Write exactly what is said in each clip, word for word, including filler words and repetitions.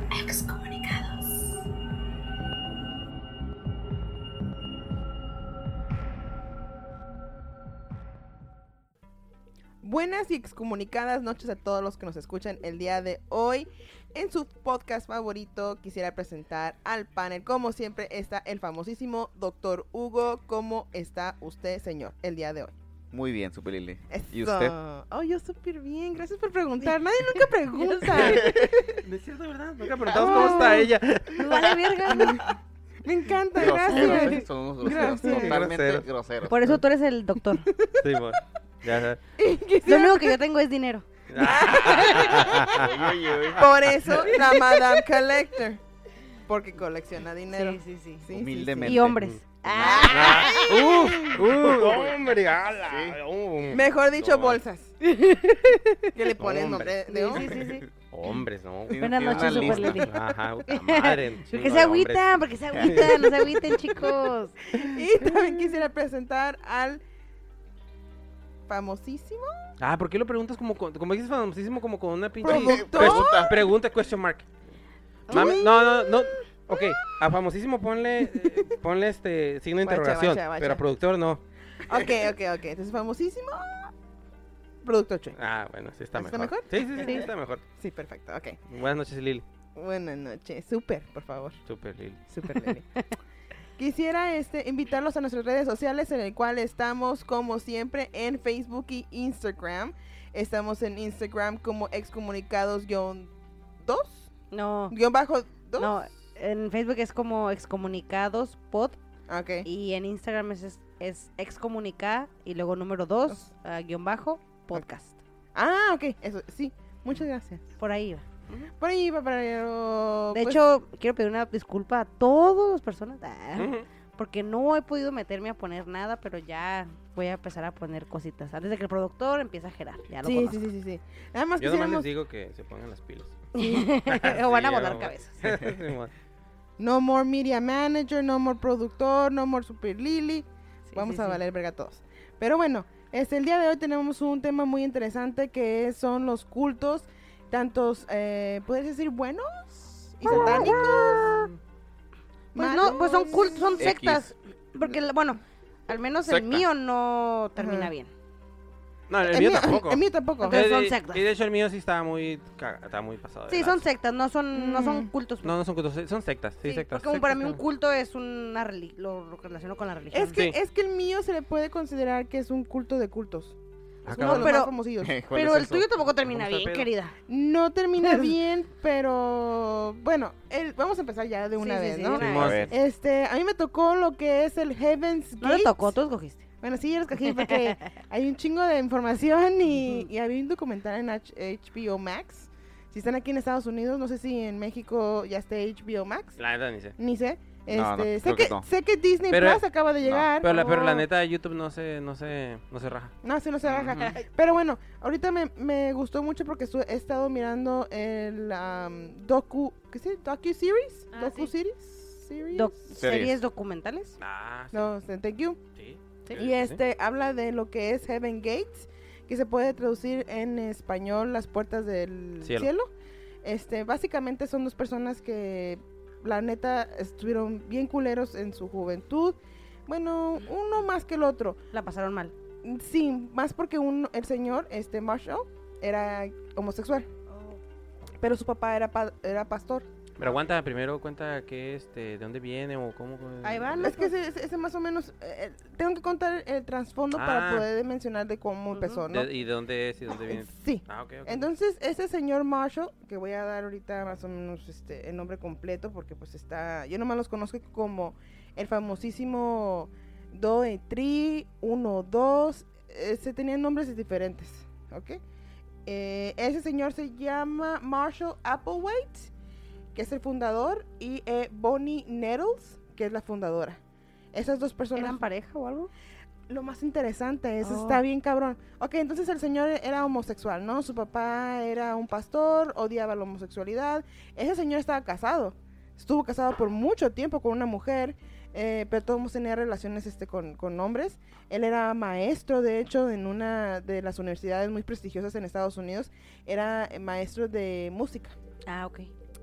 Excomunicados. Buenas y excomunicadas noches a todos los que nos escuchan el día de hoy. En su podcast favorito quisiera presentar al panel. Como siempre está el famosísimo doctor Hugo. ¿Cómo está usted, señor, el día de hoy? Muy bien, Super Lili. ¿Y Eso. usted? Oh, yo súper bien. Gracias por preguntar. Nadie nunca pregunta. No es cierto, ¿verdad? Nunca preguntamos cómo está ella. No vale verga. Me encanta, Groseros, gracias. son unos groseros, Gracias. totalmente Groseros. groseros. Por eso tú eres el doctor. Sí, bueno. Ya sabes. Y Lo quisiera- único que yo tengo es dinero. Uy, uy, uy. Por eso la Madame Collector. Porque colecciona dinero. Sí, sí, sí. Sí, sí, Humildemente. Y hombres. Ah, Ah, ¡Uh! ¡Uh! ¡Hombre! ¡Hala! Sí. Uh, Mejor dicho, no, bolsas. Que le pones Hombre. nombre de sí, hombre. sí, sí. Hombres, ¿no? Tiene- Buenas tiene noches, una Super lista. Lili. Ajá, puta madre. Porque chingo se de hombres. agüitan, porque se agüitan, no se agüiten, chicos. Y también quisiera presentar al famosísimo Ah, ¿por qué lo preguntas como, con- como dices famosísimo, como con una pinche... productor. Pregunta. Pregunta, question mark. Mami, no, no, no. Ok, a famosísimo ponle, eh, ponle este signo de Guacha, interrogación, guacha, guacha. pero a productor no. Ok, ok, ok. Entonces, famosísimo productor Chuy. Ah, bueno, sí está ¿Está mejor. mejor? Sí, sí, sí, Sí. sí, está mejor. Sí, perfecto. Ok. Buenas noches, Lili. Buenas noches. Súper, por favor. Super Lili. Súper, Lili. Quisiera este, invitarlos a nuestras redes sociales, en el cual estamos, como siempre, en Facebook y Instagram. Estamos en Instagram como excomunicados-dos. No, Guión bajo dos. no, en Facebook es como excomunicados pod Ok. y en Instagram es, es, es excomunica y luego número dos, ah, guión bajo, podcast. Ah, ok. Eso, sí. Muchas gracias. Por ahí va. Por ahí va para... pero, De pues, hecho, quiero pedir una disculpa a todas las personas. ah, Ujú. Porque no he podido meterme a poner nada, pero ya voy a empezar a poner cositas. Antes de que el productor empiece a gerar. Ya lo Sí, conozco. sí, sí, sí, sí. Nada más Yo nomás les quisiéramos... digo que se pongan las pilas. o van a Sí, volar ya, cabezas. Simón. No more media manager, no more productor, no more super Lily. Sí, Vamos sí, a sí. valer verga todos. Pero bueno, este, el día de hoy tenemos un tema muy interesante que es- son los cultos, tantos, eh, ¿puedes decir buenos y satánicos? Pues no, pues son malos? cultos, son X. sectas. Porque, bueno, al menos el Secta. mío no termina Ajá. bien. No, el, El mío mío- tampoco. El mío tampoco. Entonces Eh, son de- sectas. Y de hecho el mío sí está muy, caga- está muy pasado. de Sí, lanza. son sectas, no son, no son Mm. cultos. No, no son cultos, son sectas. Sí, Sí, sectas. porque como para mí un sectas, culto es una religión, lo, lo relaciono con la religión. Es que, Sí. es que el mío se le puede considerar que es un culto de cultos. Ah, Es uno de cabrón. los pero- más famosillos. ¿Cuál Pero es el eso? tuyo tampoco termina ¿Cómo está bien, el pedo? querida. No termina bien, pero bueno, el- vamos a empezar ya de una Sí, sí, vez, sí, ¿no? de una Simón. A ver. Este, a mí me tocó lo que es el Heaven's Gate. No le tocó, tú escogiste. Bueno, sí, yo lo escogí porque hay un chingo de información y, y había un documental en H- HBO Max. Si están aquí en Estados Unidos, no sé si en México ya esté H B O Max. La neta ni sé. Ni sé. Este, No, no, sé, creo que, que no. sé que Disney Pero- Plus acaba de no, llegar. Pero la, pero la Oh. neta YouTube no se, no se, no se raja. No, sí, no se baja. Ujú. Pero bueno, ahorita me, me gustó mucho porque estu- he estado mirando el um, docu... ¿Qué es? ¿Docu-series? Ah, ¿Docu-series? ¿Series? Doc- Series. ¿Series documentales? Ah, sí. No, sé, thank you. Sí. Sí. Y este habla de lo que es Heaven Gates, que se puede traducir en español las puertas del cielo. Cielo. Este, básicamente son dos personas que la neta estuvieron bien culeros en su juventud. Bueno, uno más que el otro. La pasaron mal. Sí, más porque uno, el señor, este Marshall, era homosexual, pero su papá era pa- era pastor. Pero aguanta, primero cuenta que este, de dónde viene o cómo. Ahí van. Es que ese, ese- ese más o menos eh, tengo que contar el trasfondo para Ah. poder mencionar de cómo Ujú. empezó, ¿no? De- ¿Y de dónde es y dónde viene? Sí. Ah, ok, ok. Entonces, ese señor Marshall, que voy a dar ahorita más o menos este el nombre completo, porque pues está, yo nomás los conozco como el famosísimo Doe Tri, uno, dos, eh, se tenían nombres diferentes, ¿ok? Eh, ese señor se llama Marshall Applewhite, que es el fundador, y eh, Bonnie Nettles, que es la fundadora. Esas dos personas... ¿Eran pareja o algo? Lo más interesante, eso Oh. está bien cabrón. Ok, entonces el señor era homosexual, ¿no? Su papá era un pastor, odiaba la homosexualidad. Ese señor estaba casado. Estuvo casado por mucho tiempo con una mujer, eh, pero todos tenía relaciones este, con, con hombres. Él era maestro, de hecho, en una de las universidades muy prestigiosas en Estados Unidos. Era eh, maestro de música. Ah, ok.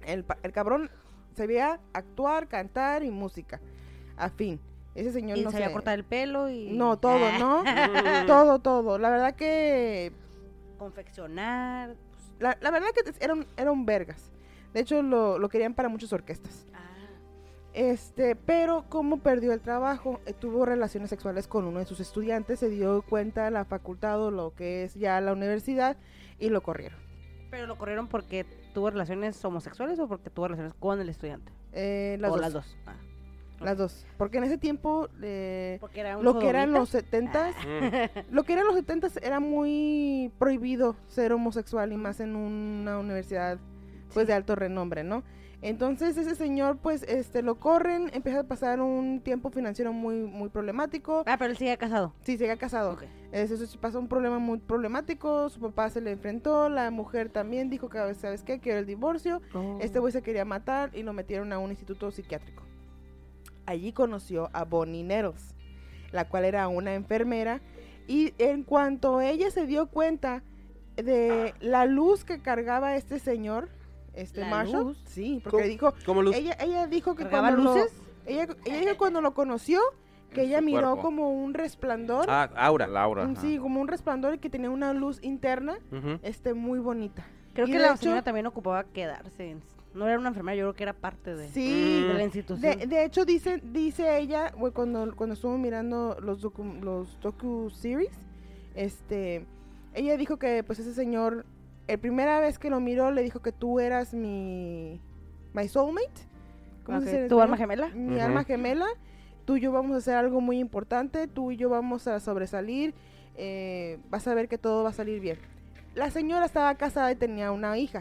El, pa- el cabrón sabía actuar, cantar y música. A fin. Ese señor Y no sabía sé. cortar el pelo y... No, todo, ¿no? todo, todo. La verdad que... Confeccionar. La, la verdad que era un, era un vergas. De hecho, lo, lo querían para muchas orquestas. Ah. Este, pero como perdió el trabajo, eh, tuvo relaciones sexuales con uno de sus estudiantes, se dio cuenta la facultad o lo que es ya la universidad y lo corrieron. ¿Pero lo corrieron porque tuvo relaciones homosexuales o porque tuvo relaciones con el estudiante? Eh, las o dos. las dos. Ah. Las dos. Porque en ese tiempo, eh, Porque era un lo que eran sodomita. los setentas, Mm. lo que eran los setentas era muy prohibido ser homosexual y más en una universidad pues Sí. de alto renombre, ¿no? Entonces ese señor pues este lo corren, empieza a pasar un tiempo financiero muy muy problemático. Ah, pero él sigue casado. Sí, se ha casado. Ok. Eso se pasó un problema muy problemático, su papá se le enfrentó, la mujer también dijo que, ¿sabes qué? Quiero el divorcio. Oh. Este güey se quería matar y lo metieron a un instituto psiquiátrico. Allí conoció a Bonnie Neros, la cual era una enfermera, y en cuanto ella se dio cuenta de la luz que cargaba este señor, este ¿La Marshall, luz? sí, porque ¿Cómo? dijo, Como luz. ella, ella dijo que ¿Cargaba cuando lo- luces? ella, ella dijo que cuando lo conoció, que En ella su miró cuerpo. como un resplandor, Ah, aura. Laura. un- ajá. sí, como un resplandor y que tenía una luz interna, Ujú. este, muy bonita. Creo Y que de la hecho- señora también ocupaba quedarse. en- No era una enfermera, yo creo que era parte de, Sí, de la De, institución. de hecho, dice dice ella, güey, cuando, cuando estuvo mirando los docu, los docu-series, este, ella dijo que, pues, ese señor, la primera vez que lo miró, le dijo que tú eras mi, my soulmate. ¿Cómo Ok, se dice en ¿tu alma español? gemela? Mi Ujú. alma gemela. Tú y yo vamos a hacer algo muy importante, tú y yo vamos a sobresalir, eh, vas a ver que todo va a salir bien. La señora estaba casada y tenía una hija.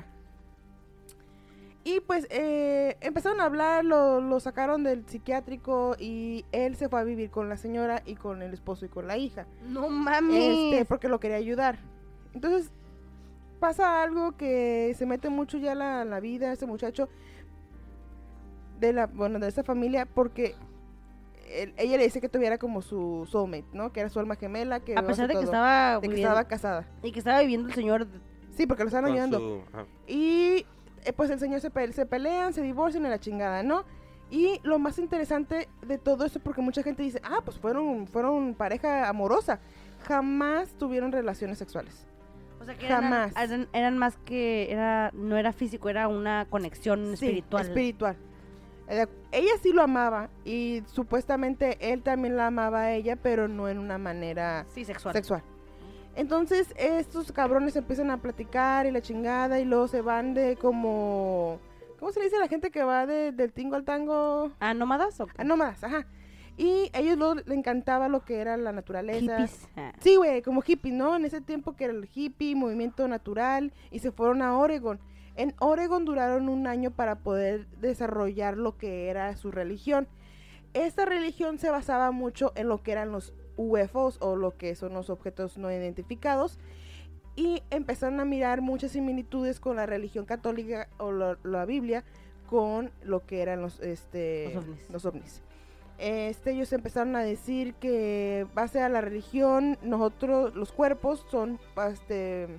Y pues eh, empezaron a hablar, lo, lo sacaron del psiquiátrico y él se fue a vivir con la señora y con el esposo y con la hija. No mami. Este, porque lo quería ayudar. Entonces pasa algo que se mete mucho ya la, la vida de ese muchacho, de la, bueno, de esta familia, porque él- ella le dice que tuviera como su soulmate, ¿no? Que era su alma gemela, que A iba pesar hacer de que todo, estaba de que viviendo- estaba casada. y que estaba viviendo el señor. Sí, porque lo estaban Con ayudando. su- ajá. Y eh, pues el señor se, pe- se pelean, se divorcian y la chingada, ¿no? Y lo más interesante de todo esto, porque mucha gente dice, ah, pues fueron, fueron pareja amorosa. Jamás tuvieron relaciones sexuales. O sea, que eran, Jamás. eran, eran más que era no era físico, era una conexión Sí, espiritual. espiritual. Eh, Ella sí lo amaba y supuestamente él también la amaba a ella, pero no en una manera Sí, sexual. sexual. Entonces estos cabrones empiezan a platicar y la chingada y luego se van de como... ¿Cómo se le dice a la gente que va de- del tingo al tango? ¿Ah, nómadas o qué? Ah, nómadas, ajá. Y a ellos luego le encantaba lo que era la naturaleza. Hippies. Ah. Sí, güey, como hippie, ¿no? En ese tiempo que era el hippie, movimiento natural, y se fueron a Oregon. En Oregon duraron un año para poder desarrollar lo que era su religión. Esta religión se basaba mucho en lo que eran los U F Os o lo que son los objetos no identificados y empezaron a mirar muchas similitudes con la religión católica o lo- la Biblia con lo que eran los este Los ovnis. los ovnis. Este, ellos empezaron a decir que base a la religión, nosotros, los cuerpos son este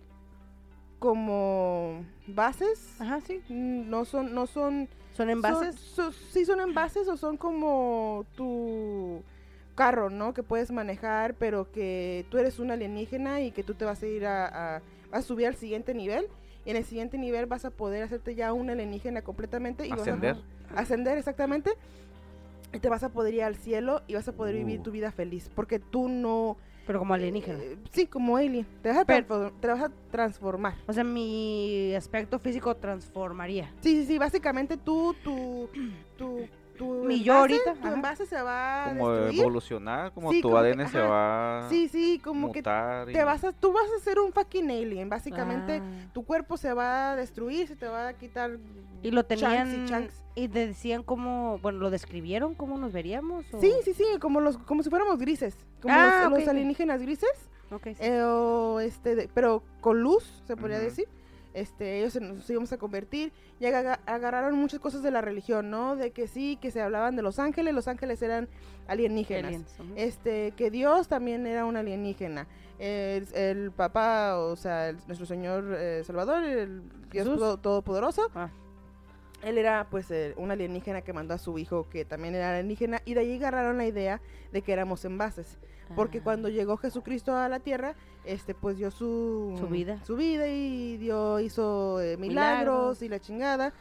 como bases, Ajá, sí. mm, no son, no son, ¿Son envases? son- son- sí son envases o son como tu carro, ¿no? Que puedes manejar, pero que tú eres un alienígena y que tú te vas a ir a, a, vas a subir al siguiente nivel. Y en el siguiente nivel vas a poder hacerte ya un alienígena completamente y vas a- Ascender. ascender exactamente, y te vas a poder ir al cielo y vas a poder vivir Uh. tu vida feliz, porque tú no... Pero como alienígena. eh, sí, como alien. Te vas, a Pero- transfor- te vas a transformar. O sea, mi aspecto físico transformaría. Sí, sí, sí, básicamente tú, tu... tu, tu Mi yo envase- ahorita, Tu ajá. envase se va a Como destruir. evolucionar, como Sí, tu como que- A D N se ajá. va Sí, sí, como a mutar. que y- te vas a... Tú vas a ser un fucking alien, básicamente. Ah. Tu cuerpo se va a destruir, se te va a quitar... Y lo chunks tenían. y chunks. Y te decían cómo. Bueno, ¿lo describieron? ¿Cómo nos veríamos? o- Sí, sí, sí, como los como si fuéramos grises, como Ah, los, ok, los ok. alienígenas grises. Ok, sí. Eh, o este, de- pero con luz, se podría Ujú. decir. Este, ellos se nos íbamos a convertir y aga- agarraron muchas cosas de la religión, ¿no? De que sí, que se hablaban de los ángeles, los ángeles eran alienígenas. Aliens, ujú. Este, que Dios también era un alienígena. El, el papá, o sea, el- nuestro Señor eh, Salvador, el Dios Jesús. todo- Todopoderoso, Ah. Él era pues eh, un alienígena que mandó a su hijo que también era alienígena y de ahí agarraron la idea de que éramos envases. Porque Ah. cuando llegó Jesucristo a la tierra, este pues dio su, Su vida. su vida y dio, hizo eh, milagros, Milagros. y la chingada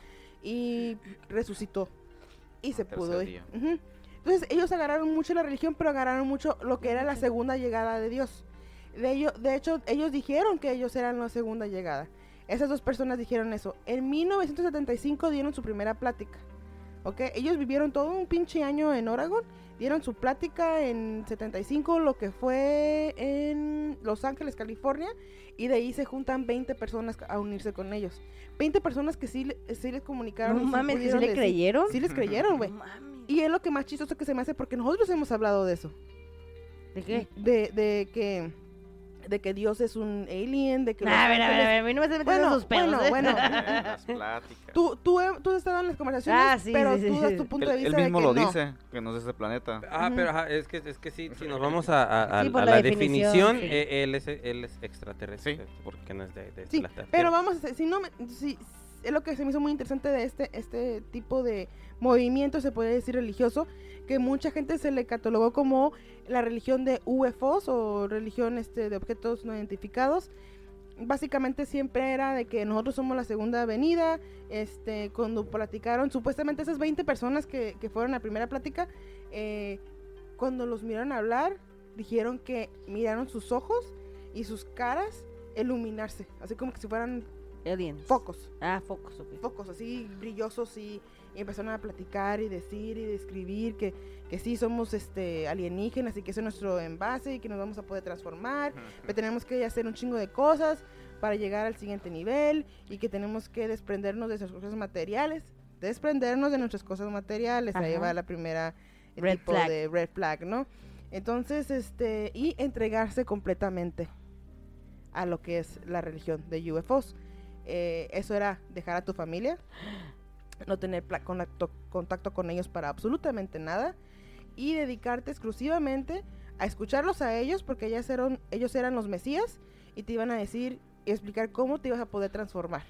y resucitó y se Al pudo tercer ir. día. Ujú. Entonces ellos agarraron mucho la religión, pero agarraron mucho lo que era la segunda llegada de Dios. De, ello, de hecho, ellos dijeron que ellos eran la segunda llegada. Esas dos personas dijeron eso. En mil novecientos setenta y cinco dieron su primera plática. ¿Ok? Ellos vivieron todo un pinche año en Oregon. Dieron su plática en setenta y cinco, lo que fue en Los Ángeles, California. Y de ahí se juntan veinte personas a unirse con ellos. veinte personas que sí, le- sí les comunicaron. No y sí mames, ¿que sí pudieron le decir- creyeron? Sí les creyeron, güey. No mames. Y es lo que más chistoso que se me hace porque nosotros hemos hablado de eso. ¿De qué? De, de que de que Dios es un alien, de que los Nah, a ver, a ver, ángeles- a ver, a mí no me estás metiendo Bueno, en sus pedos, bueno, ¿eh? bueno. Las pláticas. Tú, tú, he- tú has estado en las conversaciones, Ah, sí, pero sí, tú sí, das sí. tu punto Él, de vista él mismo de que lo no. dice, que no es de ese planeta. Ah, Ujú. pero ajá, es que, es que sí, si nos vamos a, a- a- Sí, por a la la definición, definición, sí. eh, él, es, él es extraterrestre, Sí. porque no es de, de Sí, la Tierra. pero vamos a hacer, si no me, si, es lo que se me hizo muy interesante de este, este tipo de movimiento, se puede decir religioso, que mucha gente se le catalogó como la religión de U F Os o religión este, de objetos no identificados. Básicamente siempre era de que nosotros somos la segunda venida. Este, cuando platicaron, supuestamente esas veinte personas que, que fueron a la primera plática, eh, cuando los miraron hablar, dijeron que miraron sus ojos y sus caras iluminarse, así como que si fueran Aliens. focos, Ah, focos, ok. focos así brillosos y, y empezaron a platicar y decir y describir que, que sí somos este alienígenas y que ese es nuestro envase y que nos vamos a poder transformar, que tenemos que hacer un chingo de cosas para llegar al siguiente nivel y que tenemos que desprendernos de nuestras cosas materiales, desprendernos de nuestras cosas materiales, ahí Ajá. va la primera eh, Red tipo flag. de red flag, ¿no? Entonces, este, y entregarse completamente a lo que es la religión de U F Os. Eh, eso era dejar a tu familia, no tener pla- contacto, contacto con ellos para absolutamente nada y dedicarte exclusivamente a escucharlos a ellos porque ellas eran, ellos eran los mesías y te iban a decir y explicar cómo te ibas a poder transformar.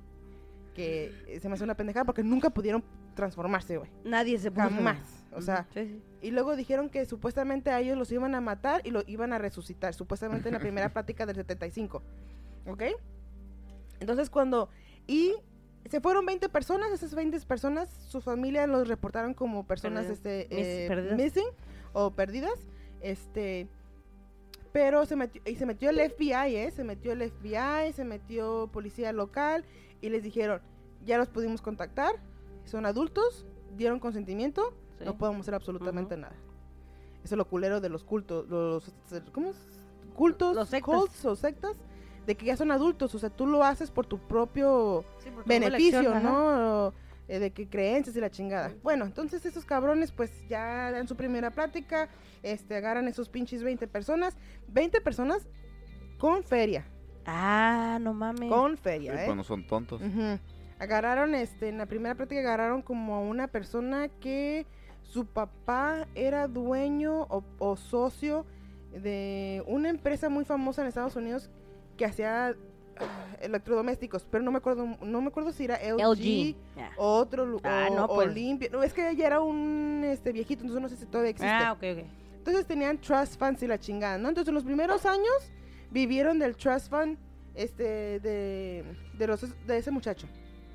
Que eh, se me hace una pendejada porque nunca pudieron transformarse, güey. Nadie se puso. Jamás. O sea, Sí, sí. y luego dijeron que supuestamente a ellos los iban a matar y lo iban a resucitar, supuestamente en la primera plática del setenta y cinco. ¿Ok? Entonces cuando... Y se fueron veinte personas, esas veinte personas, sus familias los reportaron como personas Perdidas. este, Miss- eh, perdidas. missing o perdidas. Este... Pero se metió, y se metió el F B I, ¿eh? Se metió el F B I, se metió policía local y les dijeron, ya los pudimos contactar, son adultos, dieron consentimiento, Sí. no podemos hacer absolutamente nada. Eso es lo culero de los cultos, los, ¿cómo es? Cultos, Los sectas. cults o sectas, de que ya son adultos, o sea, tú lo haces por tu propio Sí, por tu beneficio, elección, ajá. ¿no? O, eh, de que creencias y la chingada. Bueno, entonces esos cabrones pues ya dan su primera plática, este, agarran esos pinches veinte personas, veinte personas con feria, Ah, no mames. con Sí, feria, ¿eh? pues no son tontos. Ujú. Agarraron, este, en la primera plática agarraron como a una persona que su papá era dueño o, o socio de una empresa muy famosa en Estados Unidos que hacía ah, electrodomésticos, pero no me acuerdo, no me acuerdo si era L G, L G. Ah. o otro lu- Ah, o, no, o pues. Olympia. No, es que ella era un este viejito, entonces no sé si todavía existe. Ah, ok, ok. Entonces tenían trust funds y la chingada, ¿no? Entonces los primeros años vivieron del trust fund este de, de los de ese muchacho.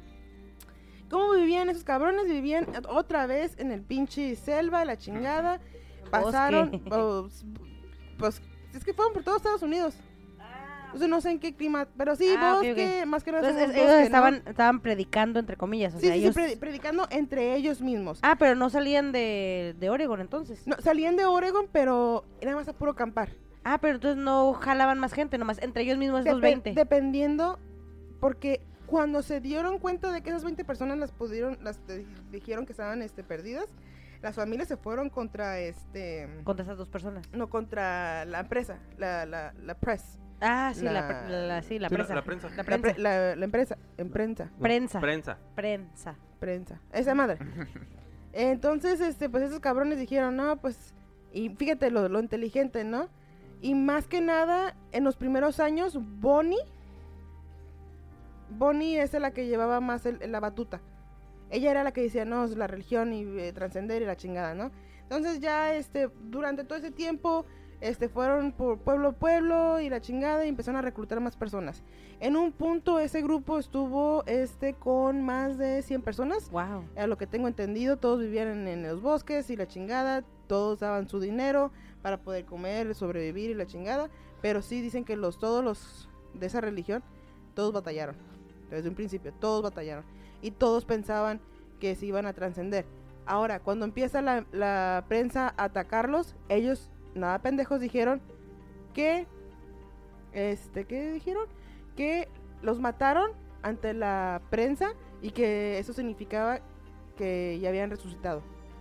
¿Cómo vivían esos cabrones? Vivían otra vez en el pinche selva, la chingada. Pasaron, Bosque. pues, pues, es que fueron por todos Estados Unidos. Entonces no sé en qué clima, pero sí, Ah, ok, bosque, más que nada. Entonces somos ellos bosque, ¿no? estaban, estaban predicando entre comillas, o Sí, sea, sí, sí, ellos... predi- predicando entre ellos mismos. Ah, pero no salían de, de Oregon entonces. No, salían de Oregon, pero era más a puro acampar. Ah, pero entonces no jalaban más gente, nomás entre ellos mismos esos Depe- veinte. Dependiendo, porque cuando se dieron cuenta de que esas veinte personas las pudieron, las de- dijeron que estaban este, perdidas, las familias se fueron contra este, Contra esas dos personas. no contra la empresa, la, la, la press, Ah, sí, la, La- pre- la- sí, la Sí, la- prensa. la prensa. La la, prensa. pre- la- la empresa, emprensa, No, Prensa. Prensa. Prensa. prensa, esa madre. Entonces, este, pues esos cabrones dijeron, no, pues, y fíjate lo, lo inteligente, ¿no? Y más que nada, en los primeros años, Bonnie, Bonnie es la que llevaba más el- la batuta. ella era la que decía, no, es la religión y eh, trascender y la chingada, ¿no? Entonces ya, este, durante todo ese tiempo, este, fueron por pueblo a pueblo y la chingada y empezaron a reclutar más personas. En un punto ese grupo estuvo, este, con más de cien personas. Wow. A lo que tengo entendido, todos vivían en, en los bosques y la chingada, todos daban su dinero para poder comer, sobrevivir y la chingada, pero sí dicen que los todos los de esa religión, todos batallaron, desde un principio, todos batallaron, y todos pensaban que se iban a trascender. Ahora, cuando empieza la, la prensa a atacarlos, ellos, nada pendejos, dijeron que, este, ¿qué dijeron? Que los mataron ante la prensa y que eso significaba que ya habían resucitado.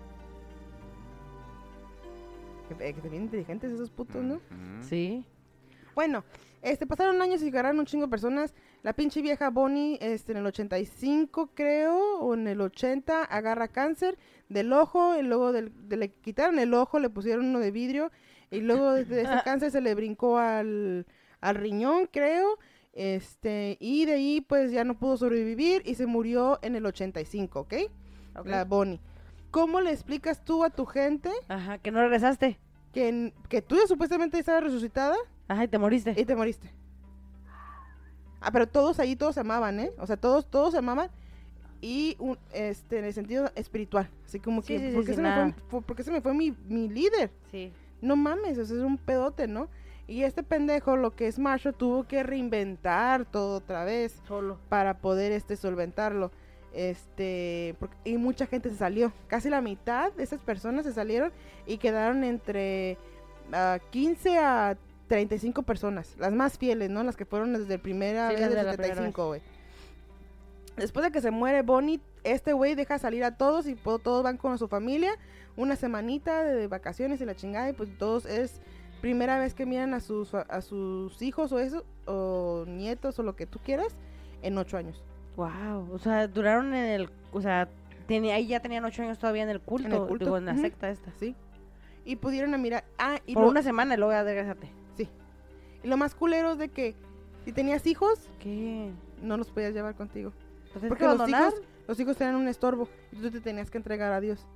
Que, que se bien inteligentes esos putos, ¿no? Ujú. Sí. Bueno, este, pasaron años y agarraron un chingo de personas. La pinche vieja Bonnie, este, en el ochenta y cinco, creo, o en el ochenta, agarra cáncer del ojo, y luego del, de, le quitaron el ojo, le pusieron uno de vidrio, y luego de, de ese cáncer se le brincó al, al riñón, creo, este, y de ahí, pues, ya no pudo sobrevivir, y se murió en el ochenta y cinco, ¿ok? Ok. La Bonnie. ¿Cómo le explicas tú a tu gente Ajá, que no regresaste. que, que tú ya supuestamente estabas resucitada Ajá, y te moriste. y te moriste? Ah, pero todos ahí, todos se amaban, ¿eh? O sea, todos, todos se amaban y un, este, en el sentido espiritual. Así como Sí, que, sí, sí, ¿por, qué sí, se me nada. fue, fue- ¿por qué se me fue mi, mi líder? Sí. No mames, eso es un pedote, ¿no? Y este pendejo, lo que es Marshall, tuvo que reinventar todo otra vez Solo. para poder, este, solventarlo. Este, porque- y mucha gente se salió. Casi la mitad de esas personas se salieron y quedaron entre ah, quince a treinta y cinco personas, las más fieles, ¿no? Las que fueron desde la primera Sí, vez las del de la setenta y primera cinco, güey. Después de que se muere Bonnie, este güey deja salir a todos y po- todos van con su familia, una semanita de vacaciones y la chingada, y pues todos es primera vez que miran a sus fa- a sus hijos o eso, o nietos o lo que tú quieras, en ocho años. Wow. O sea, duraron en el. O sea, tenía, ahí ya tenían ocho años todavía en el culto. En el culto, Digo, en la ujú. secta esta. ¿Sí? Y pudieron a mirar, ah, y Por lo, una semana y luego ya regresate. sí. Y lo más culero es de que si tenías hijos, ¿Qué? no los podías llevar contigo. Entonces, Porque los hijos, los hijos tenían un estorbo y tú te tenías que entregar a Dios.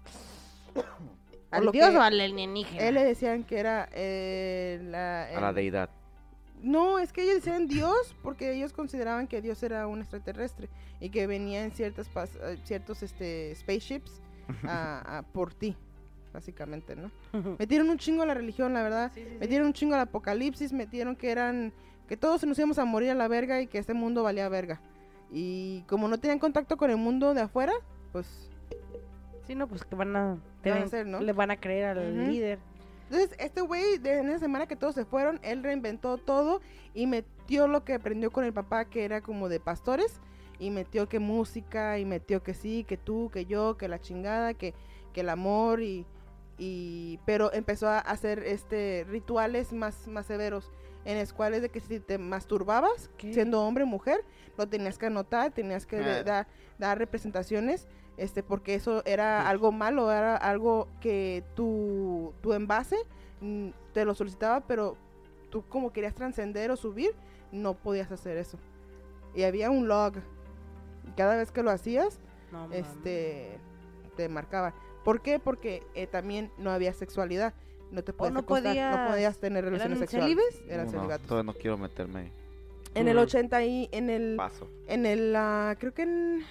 ¿Al lo dios que o al alienígena? Él le decían que era eh, la, A la el- deidad. No, es que ellos decían Dios porque ellos consideraban que Dios era un extraterrestre y que venía en ciertas pas- eh, ciertos este spaceships a, a por ti, básicamente, ¿no? Metieron un chingo a la religión, la verdad. Sí, sí, sí. Metieron un chingo al apocalipsis, metieron que eran que todos nos íbamos a morir a la verga y que este mundo valía verga. Y como no tenían contacto con el mundo de afuera, pues Sí, no, pues que van a. ¿Qué van a deben- hacer, no? Le van a creer al Ujú. líder. entonces este güey, de- en esa semana que todos se fueron, él reinventó todo y metió lo que aprendió con el papá, que era como de pastores, y metió que música, y metió que sí, que tú, que yo, que la chingada, que, que el amor, y, y pero empezó a hacer este rituales más, más severos, en los cuales de que si te masturbabas, ¿Qué? siendo hombre o mujer, lo tenías que anotar, tenías que Ah. da- dar representaciones, este porque eso era algo malo, era algo que tu, tu envase mm, te lo solicitaba, pero tú como querías trascender o subir, no podías hacer eso. Y había un log. Y cada vez que lo hacías, No, mames. este te marcaban. ¿Por qué? Porque eh, también no había sexualidad. No te podías no acostar, podías- no podías tener relaciones ¿eran sexuales. célibes? Eran No, celibatos. todavía no quiero meterme. En el Mm. ochenta y en el Paso. en el ah, creo que en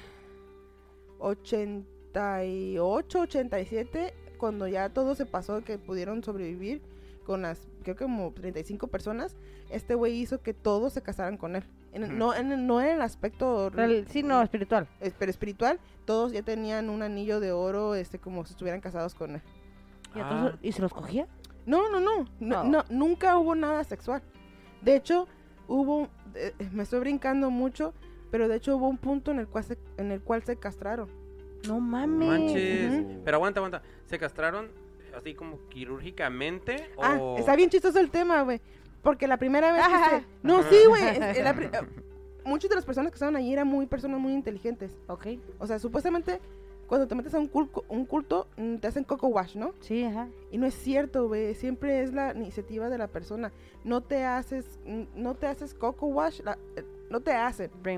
ochenta y ocho, ochenta y siete, cuando ya todo se pasó, que pudieron sobrevivir con las, creo que como treinta y cinco personas, este güey hizo que todos se casaran con él. En el- Ujú. no, en el, no en el aspecto Real- sí, no, espiritual. es- pero espiritual, todos ya tenían un anillo de oro, este como si estuvieran casados con él. ¿Y, Ah. entonces- ¿y se los cogía? No, no, no, no, Oh. no, nunca hubo nada sexual. De hecho, hubo, eh, me estoy brincando mucho, pero de hecho hubo un punto en el cual se, en el cual se castraron. No mames. Manches. Ujú. Pero aguanta, aguanta. ¿Se castraron así como quirúrgicamente? Ah, o... está bien chistoso el tema, güey. Porque la primera vez que Ajá. se... No, Ajá. sí, güey. es- es la pri- eh, Muchas de las personas que estaban allí eran muy personas muy inteligentes. Ok. O sea, supuestamente, cuando te metes a un culto, un culto mm, te hacen coco wash, ¿no? Sí, ajá. Y no es cierto, güey. Siempre es la iniciativa de la persona. No te haces, mm, no te haces coco wash, la- eh, no te hacen. Brainwash.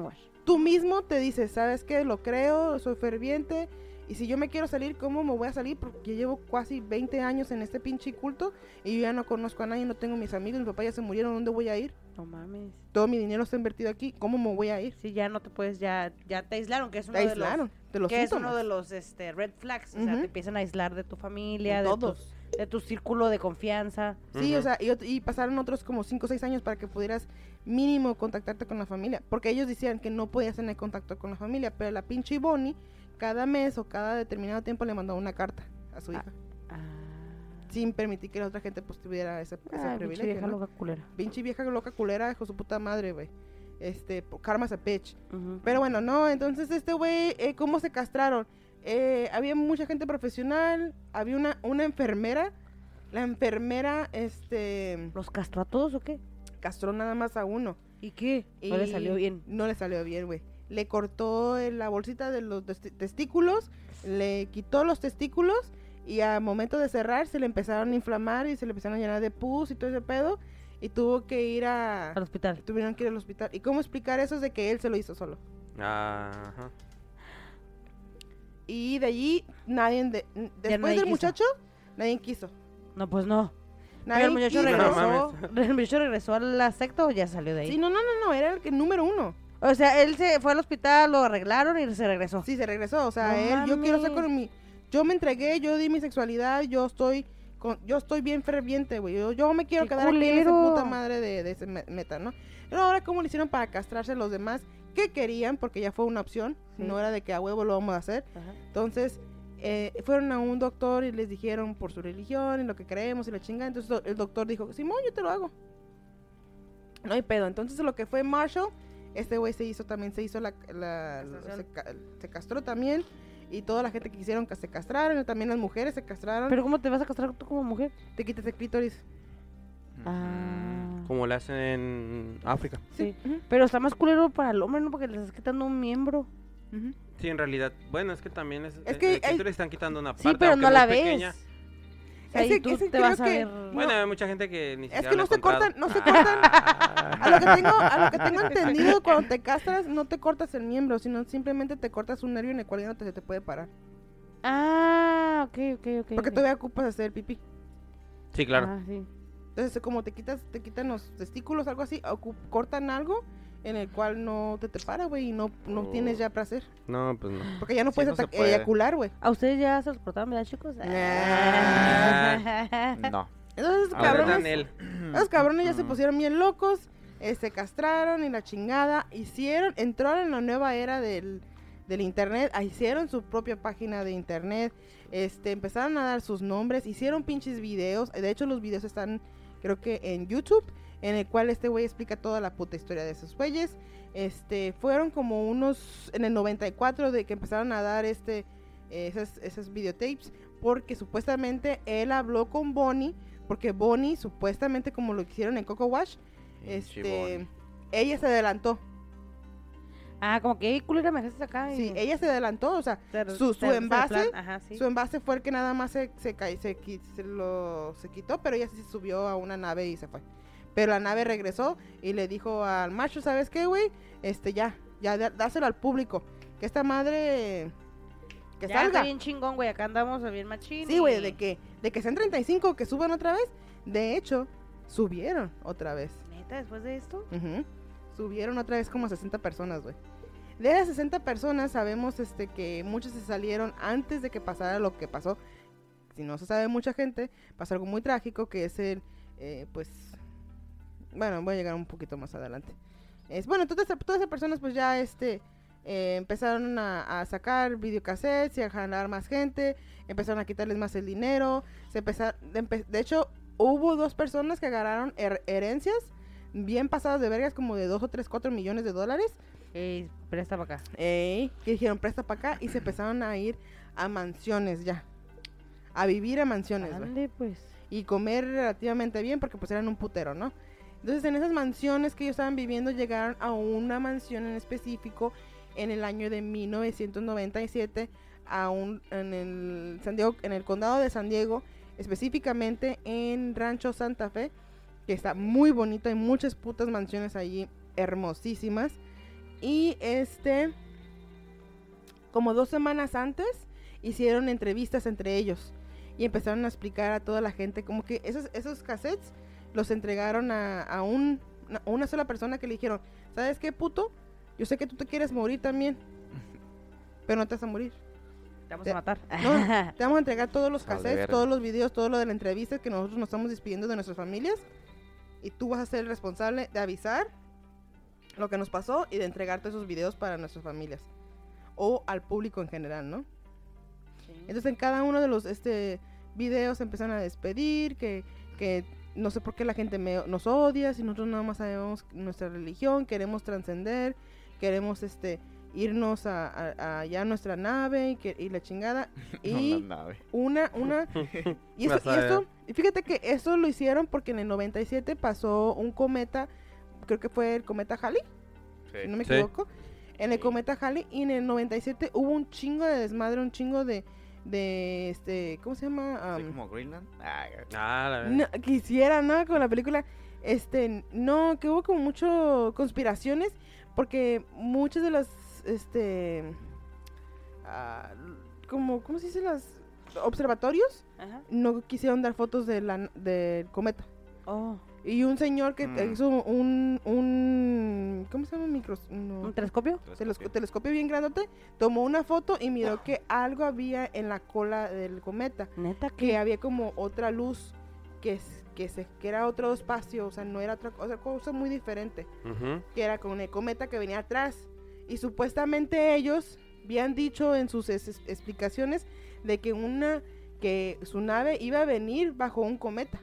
tú mismo te dices, ¿sabes qué? Lo creo, soy ferviente. Y si yo me quiero salir, ¿cómo me voy a salir? Porque yo llevo casi veinte años en este pinche culto y yo ya no conozco a nadie, no tengo mis amigos, mi papá ya se murieron, ¿dónde voy a ir? No mames. Todo mi dinero está invertido aquí, ¿cómo me voy a ir? Sí, ya no te puedes, ya, ya te aislaron, que es uno Te de aislaron los, de los que es síntomas. uno de los este, red flags, o sea, Ujú. te empiezan a aislar de tu familia, De de, todos. Tu, de tu círculo de confianza. Sí, Ujú. o sea, y, ot- y pasaron otros como cinco o seis años para que pudieras mínimo contactarte con la familia. Porque ellos decían que no podías tener contacto con la familia, pero la pinche Bonnie cada mes o cada determinado tiempo le mandaba una carta a su hija. Ah, Sin permitir que la otra gente pues tuviera ese, ese ah, pinche privilegio, vieja ¿no? loca culera. Pinche vieja loca culera, hijo de su puta madre, güey. Este, po- karma's a bitch. Ujú. Pero bueno, no, entonces este güey, eh, ¿cómo se castraron? Eh, había mucha gente profesional, había una, una enfermera. La enfermera, este, ¿Los castró a todos o qué? castró nada más a uno. ¿Y qué? No le Y salió bien. No le salió bien, güey. Le cortó eh, la bolsita de los testi- testículos, le quitó los testículos y al momento de cerrar se le empezaron a inflamar y se le empezaron a llenar de pus y todo ese pedo y tuvo que ir a... Al hospital. Tuvieron que ir al hospital. ¿Y cómo explicar eso? Es de que él se lo hizo solo. Ajá. Y de allí nadie... De, n- después nadie del quiso. muchacho, nadie quiso. No, pues no. Nadie Pero el muchacho quiso. regresó. No ¿El muchacho regresó a la secta o ya salió de ahí? Sí, no, no, no, no, era el que número uno. O sea, él se fue al hospital, lo arreglaron y se regresó. Sí, se regresó. O sea, No él, yo quiero ser mames. con mi... Yo me entregué, yo di mi sexualidad, yo estoy... Con, yo estoy bien ferviente, güey. Yo, yo me quiero ¡Qué quedar aquí en esa culero! puta madre de, de ese me- meta, ¿no? Pero ahora, ¿cómo le hicieron para castrarse los demás? ¿Qué querían? Porque ya fue una opción. Sí. No era de que a huevo lo vamos a hacer. Ajá. Entonces, eh, fueron a un doctor y les dijeron por su religión y lo que creemos y la chingada. Entonces, do- el doctor dijo, Simón, yo te lo hago. No hay pedo. Entonces, lo que fue Marshall, este güey se hizo también, se hizo la... la- Castración. se, ca- se castró también. Y toda la gente que quisieron que se castraron. Y también las mujeres se castraron. Pero ¿cómo te vas a castrar tú como mujer? Te quitas el clítoris. Ah. Como le hacen en África. Sí. Ujú, Pero está más culero para el hombre, ¿no? Porque le estás quitando un miembro. ujú. Sí, en realidad. Bueno, es que también es. Es eh, que el clítoris hay- están quitando una Sí, parte. pero aunque no muy la ves. pequeña. O sea, Es y que- tú es que te vas a creo que- ver... Bueno, hay mucha gente que ni Es siquiera que lo no se encontrado. cortan, no se cortan. A lo que tengo, a lo que tengo entendido, cuando te castras, no te cortas el miembro, sino simplemente te cortas un nervio en el cual ya no te, se te puede parar. Ah, ok, ok, ok. Porque ok. todavía ocupas hacer pipí. Sí, claro. Ah, sí. Entonces, como te quitas, te quitan los testículos, algo así, ocu- cortan algo en el cual no te te para, güey, y no, no Oh. tienes ya placer. No, pues no. Porque ya no Sí, puedes no se ata- puede. eyacular, güey. ¿A ustedes ya se los portaban, verdad, chicos? Ah. No. Entonces, esos A ver, cabrones, Daniel. esos cabrones ya se Mm. pusieron bien locos, eh, se castraron y la chingada, hicieron, entraron en la nueva era del, del internet, ah, hicieron su propia página de internet, este, empezaron a dar sus nombres, hicieron pinches videos, de hecho los videos están, creo que en YouTube, en el cual este güey explica toda la puta historia de esos güeyes, este, fueron como unos, en el noventa y cuatro de que empezaron a dar este, eh, esas, esas videotapes, porque supuestamente él habló con Bonnie, porque Bonnie, supuestamente como lo hicieron en Coco Wash, este, ella se adelantó. Ah, como que, "Ey, culera, me dejaste acá. y Sí, ella se adelantó, o sea, te- su- te su haces el envase, plan. Ajá, sí. su envase fue el que nada más se, se, ca- se, qui- se lo, se quitó, pero ella sí se subió a una nave y se fue. Pero la nave regresó y le dijo al macho, ¿sabes qué, güey? Este, ya, ya, da- dáselo al público. Que esta madre, que ya salga. está bien chingón, güey. Acá andamos bien machín. Sí, güey, y- de que, de que sean treinta y cinco, que suban otra vez. De hecho, subieron otra vez. Neta, después de esto. Ujú. Subieron otra vez como sesenta personas, güey. De las sesenta personas sabemos este que muchos se salieron antes de que pasara lo que pasó. Si no se sabe mucha gente, pasó algo muy trágico que es el, eh, pues, bueno, voy a llegar un poquito más adelante. Es, bueno, todas, esas- todas esas personas pues ya este eh, empezaron a, a sacar videocassettes y a jalar más gente, empezaron a quitarles más el dinero, se empezaron, de, empe- de hecho hubo dos personas que agarraron her- herencias bien pasadas de vergas como de dos o tres, cuatro millones de dólares, Ey, presta para acá. ey, que dijeron presta para acá y se empezaron a ir a mansiones ya, a vivir a mansiones, güey. Ande, pues. Y comer relativamente bien porque pues eran un putero, ¿no? Entonces en esas mansiones que ellos estaban viviendo llegaron a una mansión en específico en el año de mil novecientos noventa y siete a un, en el San Diego, en el condado de San Diego, específicamente en Rancho Santa Fe, que está muy bonito, hay muchas putas mansiones allí hermosísimas. Y este, como dos semanas antes, hicieron entrevistas entre ellos. Y empezaron a explicar a toda la gente, como que esos, esos cassettes los entregaron a, a un, a una sola persona que le dijeron, ¿sabes qué, puto? Yo sé que tú te quieres morir también, pero no te vas a morir. Te vamos Te- a matar. No, te vamos a entregar todos los Vale, cassettes, verga. todos los videos, todo lo de la entrevista que nosotros nos estamos despidiendo de nuestras familias. Y tú vas a ser el responsable de avisar lo que nos pasó y de entregarte esos videos para nuestras familias. O al público en general, ¿no? Entonces en cada uno de los este videos se empezaron a despedir, que, que no sé por qué la gente me- nos odia, si nosotros nada más sabemos nuestra religión, queremos trascender, queremos este irnos a, a- a ya a nuestra nave y, que, y la chingada. Y No, la nave. una, una, y eso, Vas a y ver. eso, y fíjate que eso lo hicieron porque en el noventa y siete pasó un cometa, creo que fue el cometa Halley, si no me Sí. equivoco, en el cometa Halley, y en el noventa y siete hubo un chingo de desmadre, un chingo de, de este, ¿cómo se llama? Así Am, como Greenland. Ah, Ah, la no, quisiera, ¿no? Con la película, este, no, que hubo como mucho conspiraciones, porque muchas de las, este, ah, como, ¿cómo se dice? Las observatorios Ajá. no quisieron dar fotos de la, del cometa. Oh, Y un señor que Mm. hizo un, un, ¿cómo se llama? Micros, no, ¿un telescopio? telesco- telescopio bien grandote, tomó una foto y miró que algo había en la cola del cometa, Neta, que que había como otra luz que, es- que, se, que era otro espacio, o sea, no era otra, otra cosa muy diferente, Ujú. que era con el cometa que venía atrás. Y supuestamente ellos habían dicho en sus es- es- explicaciones de que una que su nave iba a venir bajo un cometa.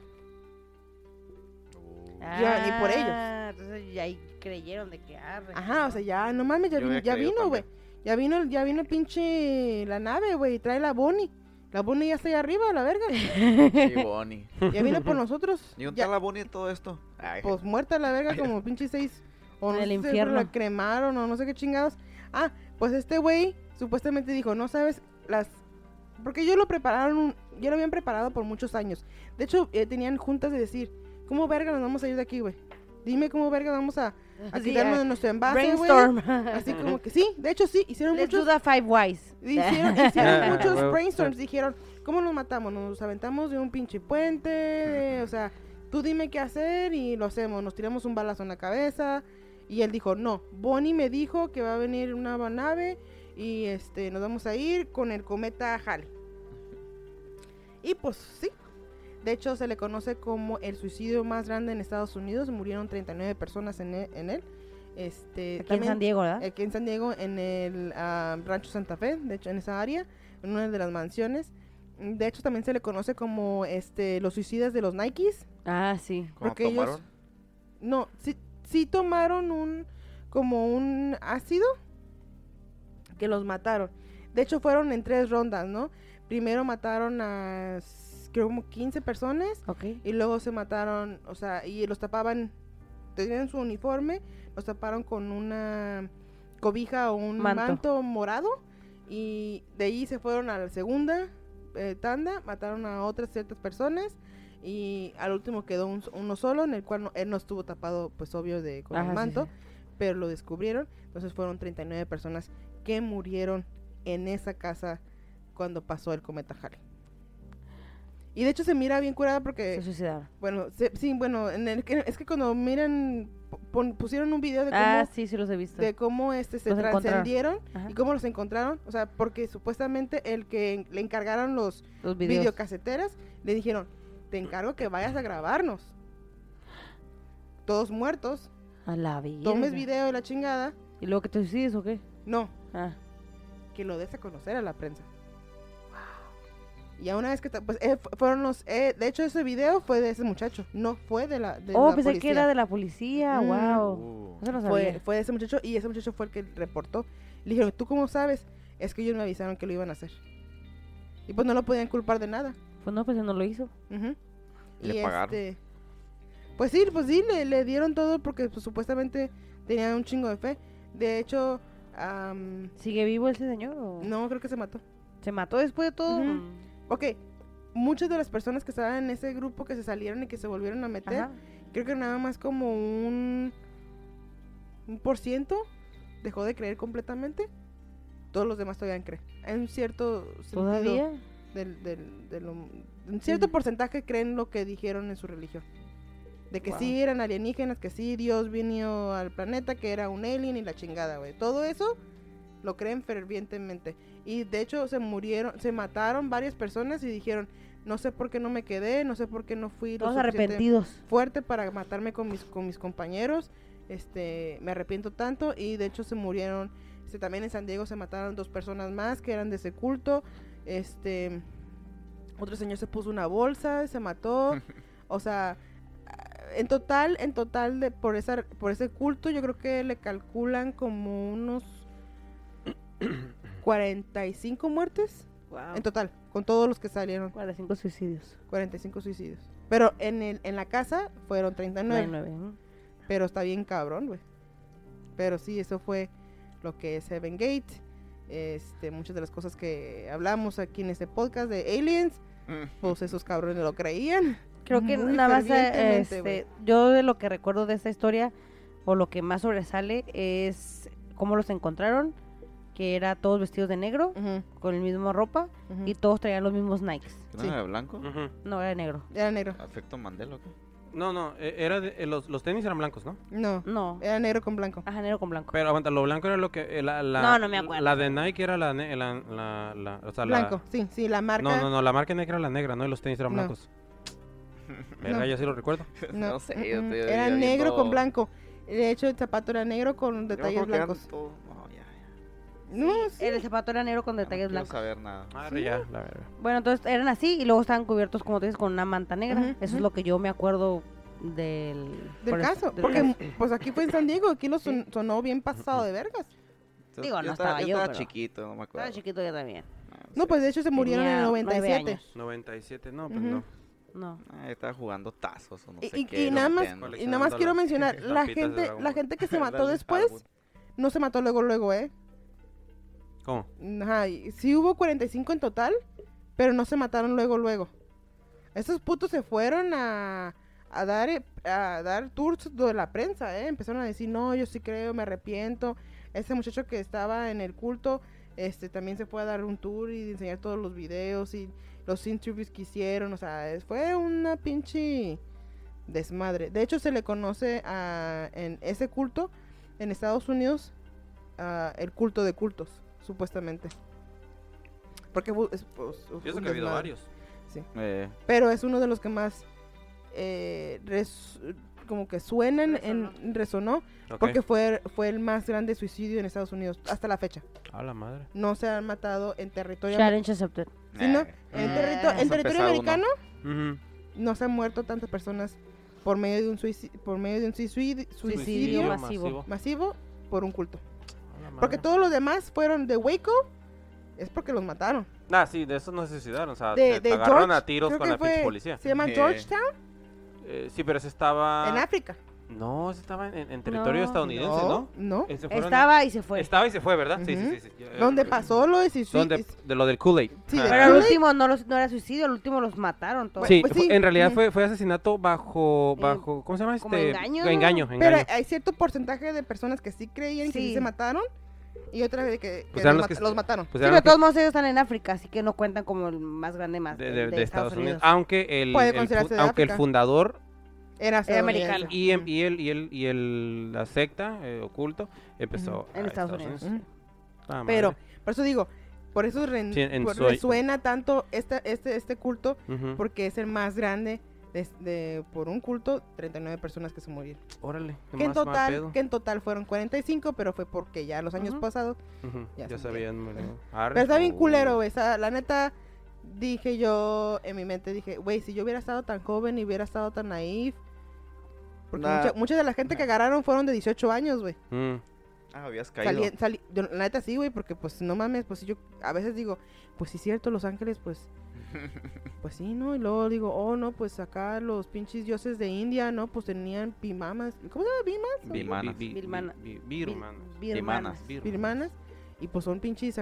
Ya, y por ellos. Ah, entonces ya ahí creyeron de que arre. Ajá, o sea, ya, no mames, ya, Yo vin- había ya creído vino, güey. Ya vino, ya vino pinche la nave, güey, trae la Bonnie. La Bonnie ya está ahí arriba, la verga. Sí, Bonnie. Ya vino por nosotros. ¿Y dónde Ya, está la Bonnie de todo esto? Ay, pues muerta la verga como pinche seis. O no En el sé, infierno. la cremaron o no sé qué chingados. Ah, pues este güey supuestamente dijo, no sabes, las... Porque ellos lo prepararon, un- ya lo habían preparado por muchos años. De hecho, eh, tenían juntas de decir, ¿cómo verga nos vamos a ir de aquí, güey? Dime cómo verga vamos a, a Sí, quitarnos ah, de nuestro envase, güey. brainstorm. Así como que sí, de hecho sí, hicieron Let's do muchos... the five whys. Hicieron, hicieron Ah, muchos huevo. brainstorms, dijeron, ¿cómo nos matamos? Nos aventamos de un pinche puente, de- o sea, tú dime qué hacer y lo hacemos, nos tiramos un balazo en la cabeza. Y él dijo, no, Bonnie me dijo que va a venir una nave y este nos vamos a ir con el cometa Halley. Y pues sí, de hecho se le conoce como el suicidio más grande en Estados Unidos, murieron treinta y nueve personas en él. En él. Este, Aquí en San Diego, ¿verdad? Aquí en San Diego, en el ah, Rancho Santa Fe, de hecho en esa área, en una de las mansiones. De hecho también se le conoce como este los suicidas de los Nikes. Ah, sí. ¿cómo porque ellos- tomaron? No, sí, sí tomaron un como un ácido que los mataron. De hecho fueron en tres rondas, ¿no? Primero mataron a s- creo como quince personas Ok. y luego se mataron, o sea, y los tapaban, tenían su uniforme, los taparon con una cobija o un Manto. manto, morado y de ahí se fueron a la segunda eh, tanda, mataron a otras ciertas personas y al último quedó un- uno solo en el cual no- él no estuvo tapado, pues obvio, de con Ajá, el sí, manto, sí. pero lo descubrieron, entonces fueron treinta y nueve personas que murieron en esa casa cuando pasó el cometa Halley. Y de hecho se mira bien curada porque Se suicidaron. bueno, se- sí, bueno, en el, que- es que cuando miran, pon- pusieron un video de cómo, Ah, sí, sí los he visto. de cómo este, se Los encontraron. trascendieron Ajá. y cómo los encontraron. O sea, porque supuestamente el que en- le encargaron los Los videos. videocaseteras le dijeron, te encargo que vayas a grabarnos. Todos muertos, A la vida. tomes video de la chingada. ¿Y luego que te suicides o qué? No, Ah. que lo des a conocer a la prensa. Y a una vez que, ta- pues, eh, fu- fueron los, eh, de hecho ese video fue de ese muchacho, no fue de la, de Oh, la pensé policía. que era de la policía. Mm. Wow. Uh, Eso no fue, sabía. fue de ese muchacho y ese muchacho fue el que reportó. Le dijeron, ¿tú cómo sabes? Es que ellos me avisaron que lo iban a hacer. Y pues no lo podían culpar de nada. Pues no, pues él no lo hizo. Ujú. ¿Y le pagaron? este, pues sí, pues sí, le, le dieron todo porque pues, supuestamente tenían un chingo de fe. De hecho, am, ¿Sigue vivo ese señor o no, creo que se mató. se mató después de todo? Ujú. Mm. Ok, muchas de las personas que estaban en ese grupo que se salieron y que se volvieron a meter, Ajá. creo que nada más como un, un por ciento dejó de creer completamente, todos los demás todavía creen. Hay un cierto sentido ¿Todavía? del, del, de lo- un cierto Mm. porcentaje creen lo que dijeron en su religión. De que Wow. sí eran alienígenas, que sí Dios vino al planeta, que era un alien y la chingada, güey. Todo eso lo creen fervientemente. Y de hecho se murieron, se mataron varias personas y dijeron, no sé por qué no me quedé, no sé por qué no fui lo Todos suficiente arrepentidos. fuerte para matarme con mis, con mis compañeros. Este, me arrepiento tanto. Y de hecho se murieron, este, también en San Diego se mataron dos personas más que eran de ese culto. Este, otro señor se puso una bolsa, se mató. O sea, en total, en total de por esa, por ese culto, yo creo que le calculan como unos cuarenta y cinco muertes Wow. en total, con todos los que salieron, cuarenta y cinco suicidios. cuarenta y cinco suicidios. Pero en el, en la casa fueron treinta y nueve. nueve, ¿no? Pero está bien cabrón, güey. Pero sí, eso fue lo que es Heaven Gate. Este, muchas de las cosas que hablamos aquí en este podcast de Aliens, pues esos cabrones lo creían. Creo que Muy nada más, eh, fervientemente, güey. este, yo de lo que recuerdo de esta historia, o lo que más sobresale, es cómo los encontraron, que era todos vestidos de negro, Ujú, con el mismo ropa, ujú. y todos traían los mismos Nikes. ¿No Sí. era de blanco? Ujú. No, era negro. Era negro. ¿Afecto Mandela o qué? No, no, eh, era de- eh, los, los tenis eran blancos, ¿no? No, No, era negro con blanco. ajá, negro con blanco. Pero aguanta, lo blanco era lo que... eh, la, la, No, no me acuerdo. La de Nike era la... ne- la, la, la- o sea, la- Blanco, sí, sí, la marca. No, no, no, la marca negra era la negra, ¿no? Y los tenis eran No. blancos. Verga, No. ya sí lo recuerdo. No, sé, mm, yo mm, estoy era viendo- negro con blanco. De hecho, el zapato era negro con Yo me detalles acuerdo que eran blancos. todos- No, ya, ya. No, sí. El zapato era negro con Ya no detalles quiero blancos. saber nada. Ah, ya, la verga. Bueno, entonces eran así y luego estaban cubiertos, como tú dices, con una manta negra. Ujú, Eso es ujú. lo que yo me acuerdo del... Del por eso, caso. del Porque, caso. pues aquí fue en San Diego. Aquí lo son- sonó bien pasado de vergas. Yo- Digo, yo no estaba, estaba yo yo, estaba pero- chiquito, no me acuerdo. Estaba chiquito yo también. No, pues de hecho se murieron en el Tenía noventa y nueve siete. años. noventa y siete, no, pues Ujú. no. No. Ah, estaba jugando tazos o no Y, sé y- qué. y nada más, Nintendo. y nada más quiero mencionar, la Estampitas de gente, Dragon la Ball. gente que se mató Dale, después, Hardwood. no se mató luego, luego, ¿eh? ¿Cómo? Ajá, y sí hubo cuarenta y cinco en total, pero no se mataron luego, luego. Esos putos se fueron a, a dar eh, a dar tours de la prensa, ¿eh? Empezaron a decir, no, yo sí creo, me arrepiento. Ese muchacho que estaba en el culto, este, también se fue a dar un tour y enseñar todos los videos y los interviews que hicieron, o sea, es- fue una pinche desmadre. De hecho, se le conoce a, en ese culto, en Estados Unidos, a el culto de cultos, supuestamente. Porque bu- es, pues, Y eso un que ha habido desmadre. varios. Eh, Pero es uno de los que más eh, res- como que suenan, Resonó. en, resonó, Ok. porque fue, fue el más grande suicidio en Estados Unidos hasta la fecha. A la madre. No se han matado en territorio Challenge accepted. Sí, ¿no? eh, en, mm, territo- en eso territorio pesado, ¿no? americano Ujú. no se han muerto tantas personas por medio de un suicidio, por medio de un suicidio, Suicidio suicidio masivo. masivo por un culto. A la Porque madre. todos los demás fueron de Waco, es porque los mataron. Ah, sí, de eso no se suicidaron. O sea, De, se de agarraron George, a tiros creo con que la pinche fue- policía. Se llama Eh. Georgetown, Eh, sí, pero ese estaba... en África. No, ese estaba en, en territorio No. estadounidense, ¿no? No. Ese fueron- Estaba y se fue. Estaba y se fue, ¿verdad? Sí, sí, Ujú. sí. sí. Ya- Donde eh, pasó lo de suicidio. Donde, de lo del Kool-Aid. Sí, Ah. de Pero el Kool-Aid. último no, los- no era suicidio, el último los mataron todos. Sí, Pues fue- sí, en realidad ujú. fue, fue asesinato bajo, Eh, bajo, ¿cómo se llama este? como engaño, ¿no? Engaño, Pero engaño. hay- hay cierto porcentaje de personas que sí creían que sí Sí. se mataron y otra vez que, que Pues eran los, los mat- que- los mataron. Pues Sí, eran pero de los que- todos modos ellos están en África, así que no cuentan como el más grande más de, de, de- de Estados Unidos. Aunque el, Puede el fu- considerarse de aunque el África. fundador Era Era americano. estadounidense. y, em- y el y el y el la secta eh, oculto empezó Ujú. a En Estados Unidos. Ujú. Ah, Pero, madre. por eso digo, por eso ren- Sí, en por- su- resuena tanto este, este, este culto, Ujú. porque es el más grande de, de- por un culto, treinta y nueve personas que se murieron. Órale, qué Que en, más mal total, pedo. que en total fueron cuarenta y cinco, pero fue porque ya los años Ujú. pasados. Ujú, ya Ya se sabían. murieron. bueno, arre. Pero está bien Oh. culero, güey. o sea, la neta, dije yo, en mi mente dije, güey, si yo hubiera estado tan joven y hubiera estado tan naif. Porque Nah. mucha, mucha de la gente que agarraron fueron de dieciocho años, güey. Mm. Ah, habías caído. Salí, salí- yo, la neta sí, güey, porque pues no mames, pues yo a veces digo, pues sí es cierto, Los Ángeles, pues, pues sí, ¿no? Y luego digo, oh, no, pues acá los pinches dioses de India, ¿no? Pues tenían pimamas, ¿cómo se llama? Bimas, Bimanas. Bi- bi- Birmana- bi- bi- birmanas. Birmanas. Birmanas. birmanas, y pues son pinches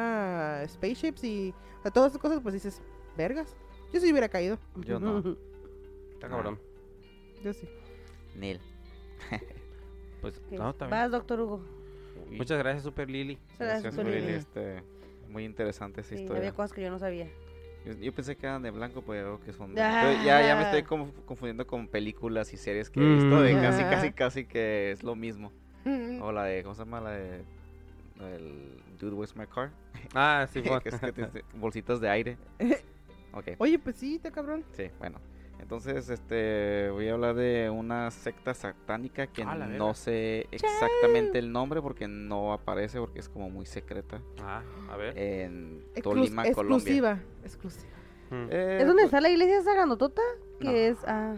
acá spaceships y, o sea, todas esas cosas, pues dices, vergas. Yo sí hubiera caído, Yo no. Está cabrón. yo sí. Nel. Pues Ok. no, está bien. Vas, doctor Hugo. Y Muchas gracias, Super Lili. Gracias, gracias, Super Lili, Lili. este, muy interesante esa Sí, historia. había cosas que yo no sabía. Yo, yo pensé que eran de blanco, pero veo que son de... Ah. pero ya, ya me estoy como confundiendo con películas y series que he visto de Mm. casi, Ah. casi, casi que es lo mismo. Mm. O la de, ¿cómo se llama? La de... El Dude, Where's My Car? Ah, sí, fue. que es que tiene bolsitas de aire. Ok, Oye, pues sí, está cabrón. sí, bueno. Entonces, este, voy a hablar de una secta satánica que Ah, la verga. no sé exactamente el nombre porque no aparece, porque es como muy secreta Ah, a ver. en Exclus- Tolima, Colombia. exclusiva. Exclusiva. Mm. Eh, ¿Es donde pues, está la iglesia esa grandotota? Que No. es... Ah,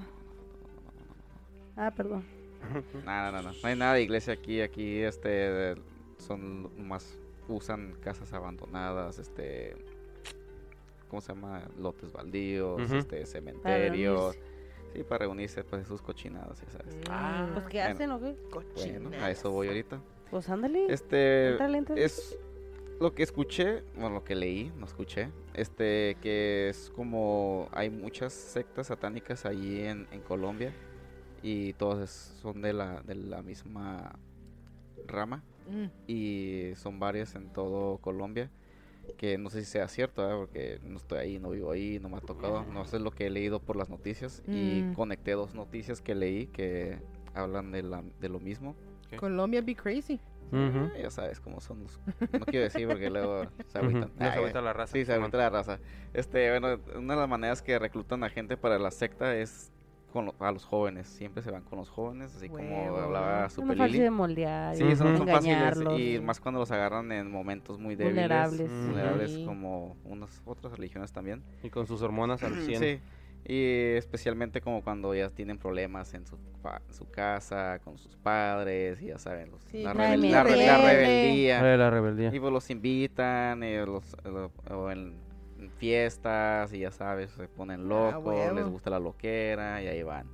ah, perdón. No, no, no, no. No hay nada de iglesia aquí. Aquí, este, son más usan casas abandonadas, este, ¿cómo se llama? Lotes baldíos, Ujú. este, cementerios. reunirse. Sí, para reunirse, pues, sus cochinadas, ya sabes. Ah, Pues, ¿qué Bueno. hacen o qué? Bueno, a eso voy ahorita. Pues, ándale. Este, Entrale, entrale. es lo que escuché, bueno, lo que leí, no escuché, este, que es como, hay muchas sectas satánicas allí en, en Colombia y todas es- son de la, de la misma rama Mm. y son varias en todo Colombia, que no sé si sea cierto, ¿verdad? Porque no estoy ahí, no vivo ahí, no me ha tocado, no sé lo que he leído por las noticias y Mm. conecté dos noticias que leí que hablan de, la, de lo mismo. Colombia be crazy. Ujú. Ya sabes cómo son los... No quiero decir porque luego se Ujú. agüitan. No se Ay, agüita la raza. Sí, se agüita la raza. Este, bueno, una de las maneras que reclutan a gente para la secta es con lo- a los jóvenes. Siempre se van con los jóvenes, así como Huevo. hablaba Es muy Super fácil de Lili. moldear. Sí, y son, son fáciles engañarlos. y más cuando los agarran en momentos muy débiles. Vulnerables. Vulnerables Sí. como unas otras religiones también. Y con sus hormonas al cien. Sí. Y especialmente como cuando ya tienen problemas en su, fa- en su casa, con sus padres, y ya saben, los- Sí, la, que rebel- mi la re- la rebelde. rebeldía. Eh, la rebeldía. Y pues los invitan, y los, lo- o en, en fiestas, y ya sabes, se ponen locos, huevo. les gusta la loquera, y ahí van.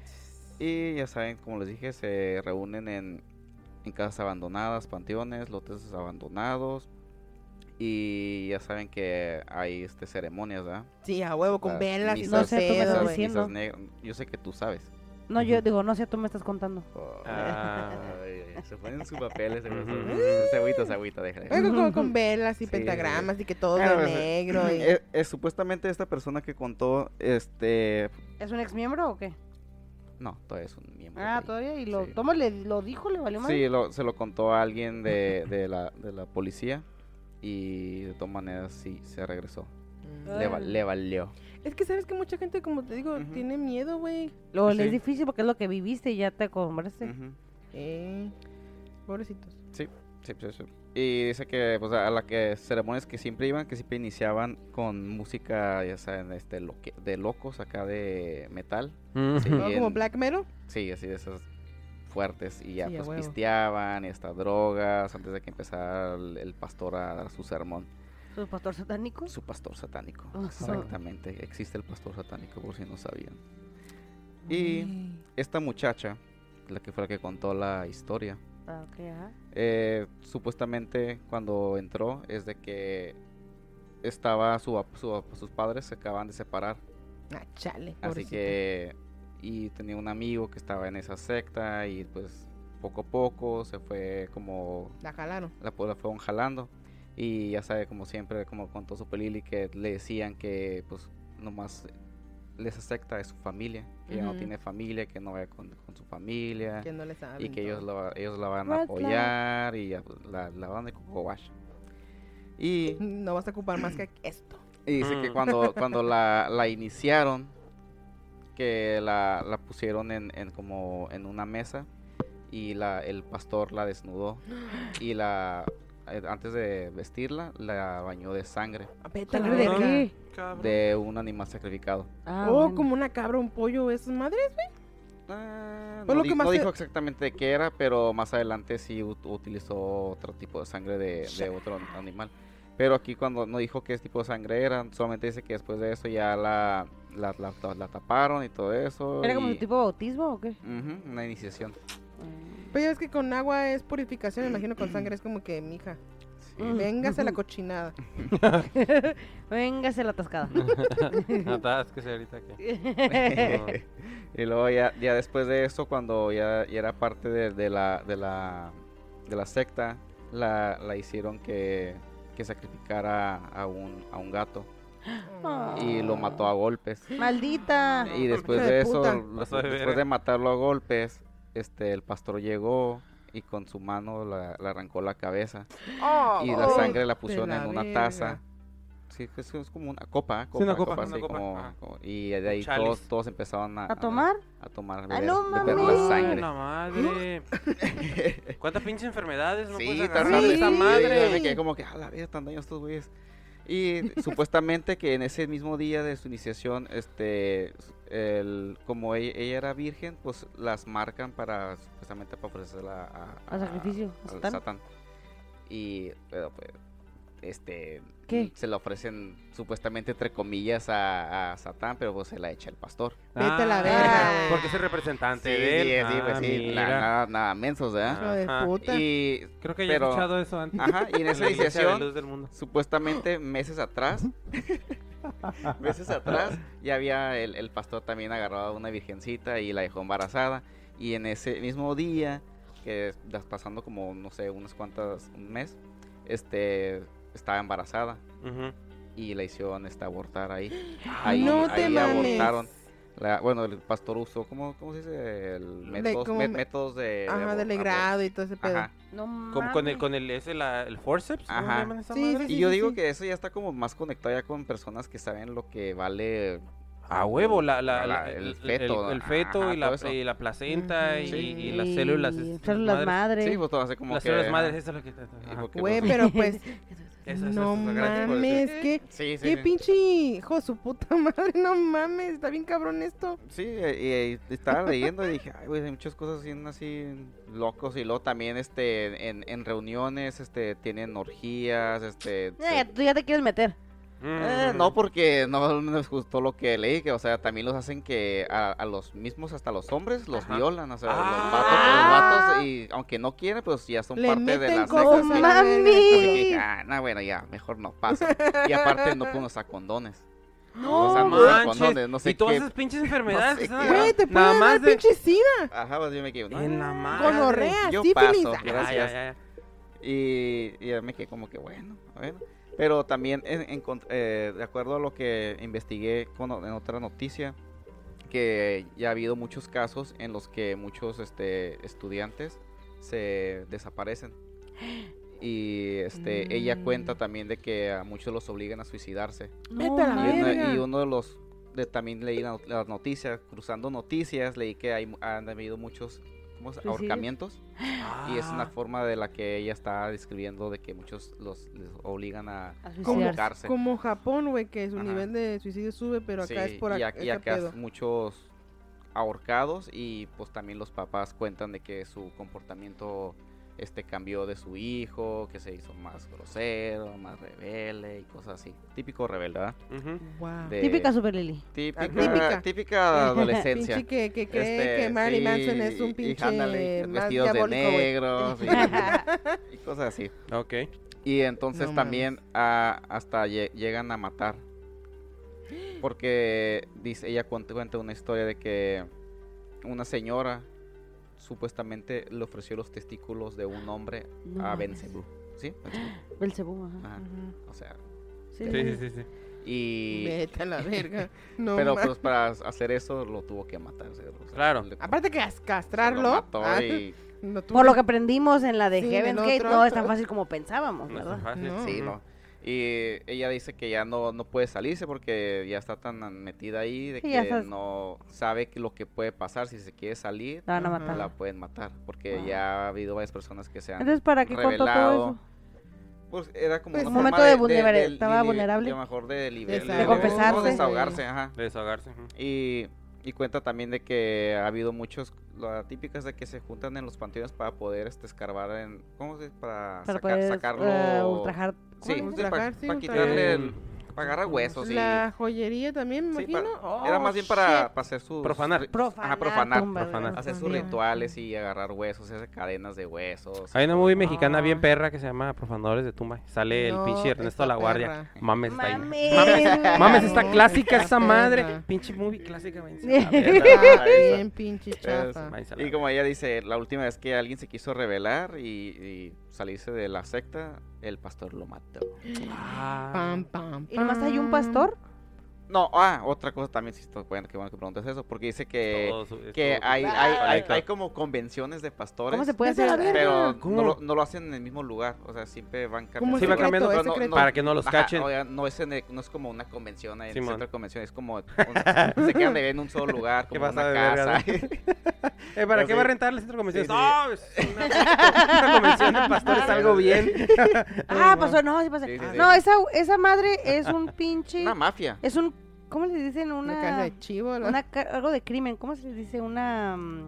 Y ya saben, como les dije, se reúnen en, en casas abandonadas, panteones, lotes abandonados. Y ya saben que hay este ceremonias, ¿verdad? Sí, a huevo, con Las velas y misas- No sé, tú me pedo, estás misas- güey. diciendo. misas negras. Yo sé que tú sabes. No, yo digo, no sé, tú me estás contando. Ah. Ay, ay, se ponen sus papeles, se Ujú. se agüita, se agüita, déjale. Oigo, con, con velas y Sí, pentagramas y que todo Bueno, de pues, negro. Y... eh, eh, supuestamente esta persona que contó, este, ¿Es un ex miembro o qué? no, todavía es un miembro. Ah, ahí. todavía. ¿Y lo, Sí. ¿cómo le, lo dijo? ¿Le valió más? Sí, lo- se lo contó a alguien de, de, la, de la policía y de todas maneras sí, se regresó. Mm. Le, va- le valió. Es que sabes que mucha gente, como te digo, Ujú. tiene miedo, güey. Luego Sí. le es difícil porque es lo que viviste y ya te acostumbraste. Ujú. Eh, pobrecitos. Sí, sí, sí, sí. Y dice que pues a la que ceremonias que siempre iban, que siempre iniciaban con música, ya saben, este loque- de locos acá de metal. Ujú. Sí. ¿No? Bien. Como black metal. Sí, así de esas fuertes y ya Sí, a pues huevo. pisteaban y hasta drogas antes de que empezara el, el pastor a dar su sermón. ¿Su pastor satánico? Su pastor satánico. Ajá. Exactamente, existe el pastor satánico por si no sabían. Y Ay. esta muchacha, la que fue la que contó la historia, Ah, ok, ajá. eh, supuestamente cuando entró es de que estaba su, ap- su ap- sus padres se acaban de separar, Ah, chale. así pobrecito. que y tenía un amigo que estaba en esa secta y pues poco a poco se fue como La jalaron. la, pu- la fueron jalando y ya sabe como siempre como contó su Lili que le decían que pues nomás esa secta es su familia, que ella no Ujú. tiene familia, que no vaya con, con su familia Que no le saben. y que ellos, todo. lo, ellos la van a Red flag. apoyar y ya, pues, la, la van de coco wash. Y, No vas a ocupar más que esto. y dice que Mm. cuando, cuando la, la iniciaron, que la, la pusieron en, en como en una mesa y la, el pastor la desnudó y la eh, antes de vestirla la bañó de sangre Vete a la ¿Sangre de verga. qué? de un animal sacrificado. Ah, Oh, bueno. como una cabra, un pollo, esas madres. Ah, Fue no lo di- que más no se- dijo exactamente de qué era, pero más adelante sí ut- utilizó otro tipo de sangre de, de otro animal. Pero aquí cuando no dijo qué tipo de sangre era, solamente dice que después de eso ya la, la, la- la- la taparon y todo eso. ¿Era como y- un tipo de bautismo o qué? Ujú, una iniciación. Mm. Pero es que con agua es purificación, me imagino con sangre es como que, mija, Sí. Mm. véngase la cochinada. Véngase la atascada. Atásquese ahorita que. Y luego ya, ya después de eso, cuando ya, ya era parte de, de la, de la de la secta, la, la hicieron que, que sacrificara a un, a un gato y lo mató a golpes. Maldita. Y después Hija de de eso, puta. des- Pasó de después verga. de matarlo a golpes, este, el pastor llegó y con su mano la- le arrancó la cabeza y la Oh, sangre la de pusieron la en una verga. taza. Sí, es, es como una copa, Sí, una copa, así una copa, como- ajá. como- y de ahí Chaliz. todos, todos empezaron a, ¿A tomar? a tomar, Ah, beber- no beber mames. la sangre. Ay, la madre. ¿Cuántas pinches enfermedades no Sí, puedes está agarrar sí, de esa sí. Yo madre? me quedé como que, a la vida, tan daños estos güeyes. Y supuestamente que en ese mismo día de su iniciación, este, el, como ella, ella era virgen, pues las marcan para, supuestamente para ofrecerla a, Al sacrificio, a al Satán. Satán. Y, pero, pues, este, ¿Qué? se lo ofrecen supuestamente entre comillas a, a Satán, pero pues se la echa el pastor. Vete a la Ah, verga, güey. Porque es el representante Sí, de él. sí, sí, pues Ah, sí, la- mira. nada, nada mensos, ¿verdad? Hijo de Ajá. puta. Y, Creo que ya he pero- escuchado eso antes. ajá, y en En esa la iglesia de iniciación, Luz del Mundo. supuestamente meses atrás, meses atrás, ya había el, el pastor también agarrado a una virgencita y la dejó embarazada. Y en ese mismo día, que es- das- pasando como, no sé, unas cuantas, un mes, este, estaba embarazada Ujú. y la hicieron este, abortar ahí. Ahí, No te ahí mames. abortaron. La, bueno, el pastor usó, ¿cómo, cómo se dice? El métodos, como mé- me- métodos de... Ajá, abor- del legrado y todo ese abor- pedo. Ajá. No Con, con el, mames. con el, ese, la, el forceps, ¿cómo Ajá. llaman esa Sí, madre? sí, Y yo digo sí. que eso ya está como más conectado ya con personas que saben lo que vale A huevo, la, la, la- la- el el, feto, el, el feto ajá, y, la, todo eso. y la placenta y, Ujú. y las células. Y esas células madres. madre. Sí, pues todo así como Las que... células ajá. madres, eso es lo que... Y ajá. porque, Güey, pues, pero pues, Eso, eso, no eso, gracias por mames, decir. qué, Sí, sí, qué sí. pinche hijo de su puta madre, no mames, está bien cabrón esto. Sí, y, y estaba leyendo y dije, ay, güey, hay muchas cosas así, así locos. Y luego también, este, en, en reuniones, este, tienen orgías, este... Eh, se- tú ya te quieres meter. Eh, Mm. no, porque no les gustó lo que leí, que, o sea, también los hacen que a, a los mismos, hasta los hombres, los Ajá. violan, o sea, Ah. los vatos, los vatos, y aunque no quieren, pues ya son Le parte de meten las cosas sectas, a la sí. verga. Así que ¡Mami! dije, ah, no, bueno, ya, mejor no paso. Y aparte no pueden usar condones. No, o sea, no usan manches. condones, no sé y todas qué. esas pinches enfermedades. no sé que qué. están- Güey, te nada pueden más dar de... pinche sida. Ajá, pues yo me quedé, no, En la madre. Gonorrea, yo sífilis. paso, Ah, Ya, gracias. ya, ya. Y, y ya me quedé como que bueno, bueno. Pero también en- en cont- eh, de acuerdo a lo que investigué con, o- en otra noticia, que ya ha habido muchos casos en los que muchos este, estudiantes se desaparecen. Y este, ella Mm. cuenta también de que a muchos los obligan a suicidarse. Vete a la Y, una- verga. y uno de los, de, también leí la- las noticias, cruzando noticias, leí que hay, mu- han habido muchos ¿cómo se- ¿Suicidios? ahorcamientos. Y es una Ah. forma de la que ella está describiendo de que muchos los les obligan a A Como, suicidarse. ahorcarse. como Japón, güey, que su Ajá. nivel de suicidio sube, pero acá Sí, es por y, acá. ac- y acá es muchos ahorcados y pues también los papás cuentan de que su comportamiento este cambió de su hijo, que se hizo más grosero, más rebelde y cosas así. Típico rebelde, ¿verdad? Ujú. Wow. De- Típica Super Lily. Típica, típica. típica adolescencia. Pinche que, que cree Este, que Marilyn sí, Manson es un y- y pinche ándale, más vestidos de diabólico, güey. negros y, y cosas así. Ok. Y entonces No también ah, hasta lle- llegan a matar. Porque dice, ella cuenta, cuenta una historia de que una señora supuestamente le ofreció los testículos de un hombre No a mames. Belcebú. ¿Sí? Belcebú. Belcebú, ajá. Ajá. Ujú. O sea, Sí, Sí, sí, sí, sí. y... Vete a la verga. No pero mames. pues para hacer eso lo tuvo que matar. o sea, o sea, Claro. le- Aparte que as- se lo castrarlo. mató ah, y... lo tuvo Por lo que- que aprendimos en la de Sí, en Heaven's el Gate, otro. no es tan fácil como pensábamos, No es ¿verdad? tan fácil. No. Sí, Ujú. no. Y ella dice que ya no, no puede salirse porque ya está tan metida ahí de Sí, que ya estás- no sabe que lo que puede pasar si se quiere salir, La van a Ajá. matar. la pueden matar porque Wow. ya ha habido varias personas que se han Entonces, ¿para qué contó todo revelado. eso? Pues era como Pues, una un forma momento de de, vulnera- de- estaba li- vulnerable. a lo mejor de liber- De liber- confesarse. no, desahogarse, ajá. De desahogarse. ujú. Y, y cuenta también de que ha habido muchos, la típica es de que se juntan en los panteones para poder este, escarbar en, ¿cómo se dice? Para, Para saca- poder sacarlo. eh, ultrajar. Sí, ¿cómo se para Ultrajar, sí, ultrajar. quitarle el... Para agarrar huesos, sí. La joyería también, me Sí, imagino. pa- Oh, era más bien para, shit. para hacer sus... Profanar. Profanar, Ajá, profanar. tumbas, profanar. Hacer sus Profanar. rituales y agarrar huesos, hacer cadenas de huesos. Hay una movie mexicana Ah. bien perra que se llama Profanadores de Tumba. Sale No, el pinche Ernesto está La Guardia. perra. Mames, está ahí. Mames. Mames, mames, está No, clásica está esa madre. perra. Pinche movie clásica, váyanse Sí. a la verga. Ah, bien pinche Es- chafa. Váyanse a la Y como ella dice, la última vez que alguien se quiso rebelar y, y salirse de la secta, el pastor lo mató. Ah. Pam, pam, ¿Y nomás hay un pam. pastor? No, ah, otra cosa también, sí, bueno, qué bueno que preguntas eso, porque dice que, Todo su- es que todo hay, su- hay, hay, conectado. hay como convenciones de pastores. ¿Cómo se puede Vete a la hacer? verga. Pero ¿Cómo? no lo, no lo hacen en el mismo lugar, o sea, siempre van ¿Cómo cambiando. Sí, va cambiando, Pero es no- secreto? no- Para que no los ajá, cachen. oiga, no, es en el- no es como una convención ahí en el Simón. centro de convención, es como un- se quedan de ver en un solo lugar, ¿Qué como pasa una de casa. verga, Eh, ¿Para Yo qué sí. va a rentar el centro de convenciones? Sí, sí. ¡Ah! Es una, una convención de pastores, algo bien. Ah, pastor, no, sí pasa. Sí, sí, sí. No, esa, esa madre es un pinche... Una mafia. Es un... ¿Cómo le dicen? Una casa Una... de chivo. ¿no? una ca- algo de crimen. ¿Cómo se le dice? Una... mm,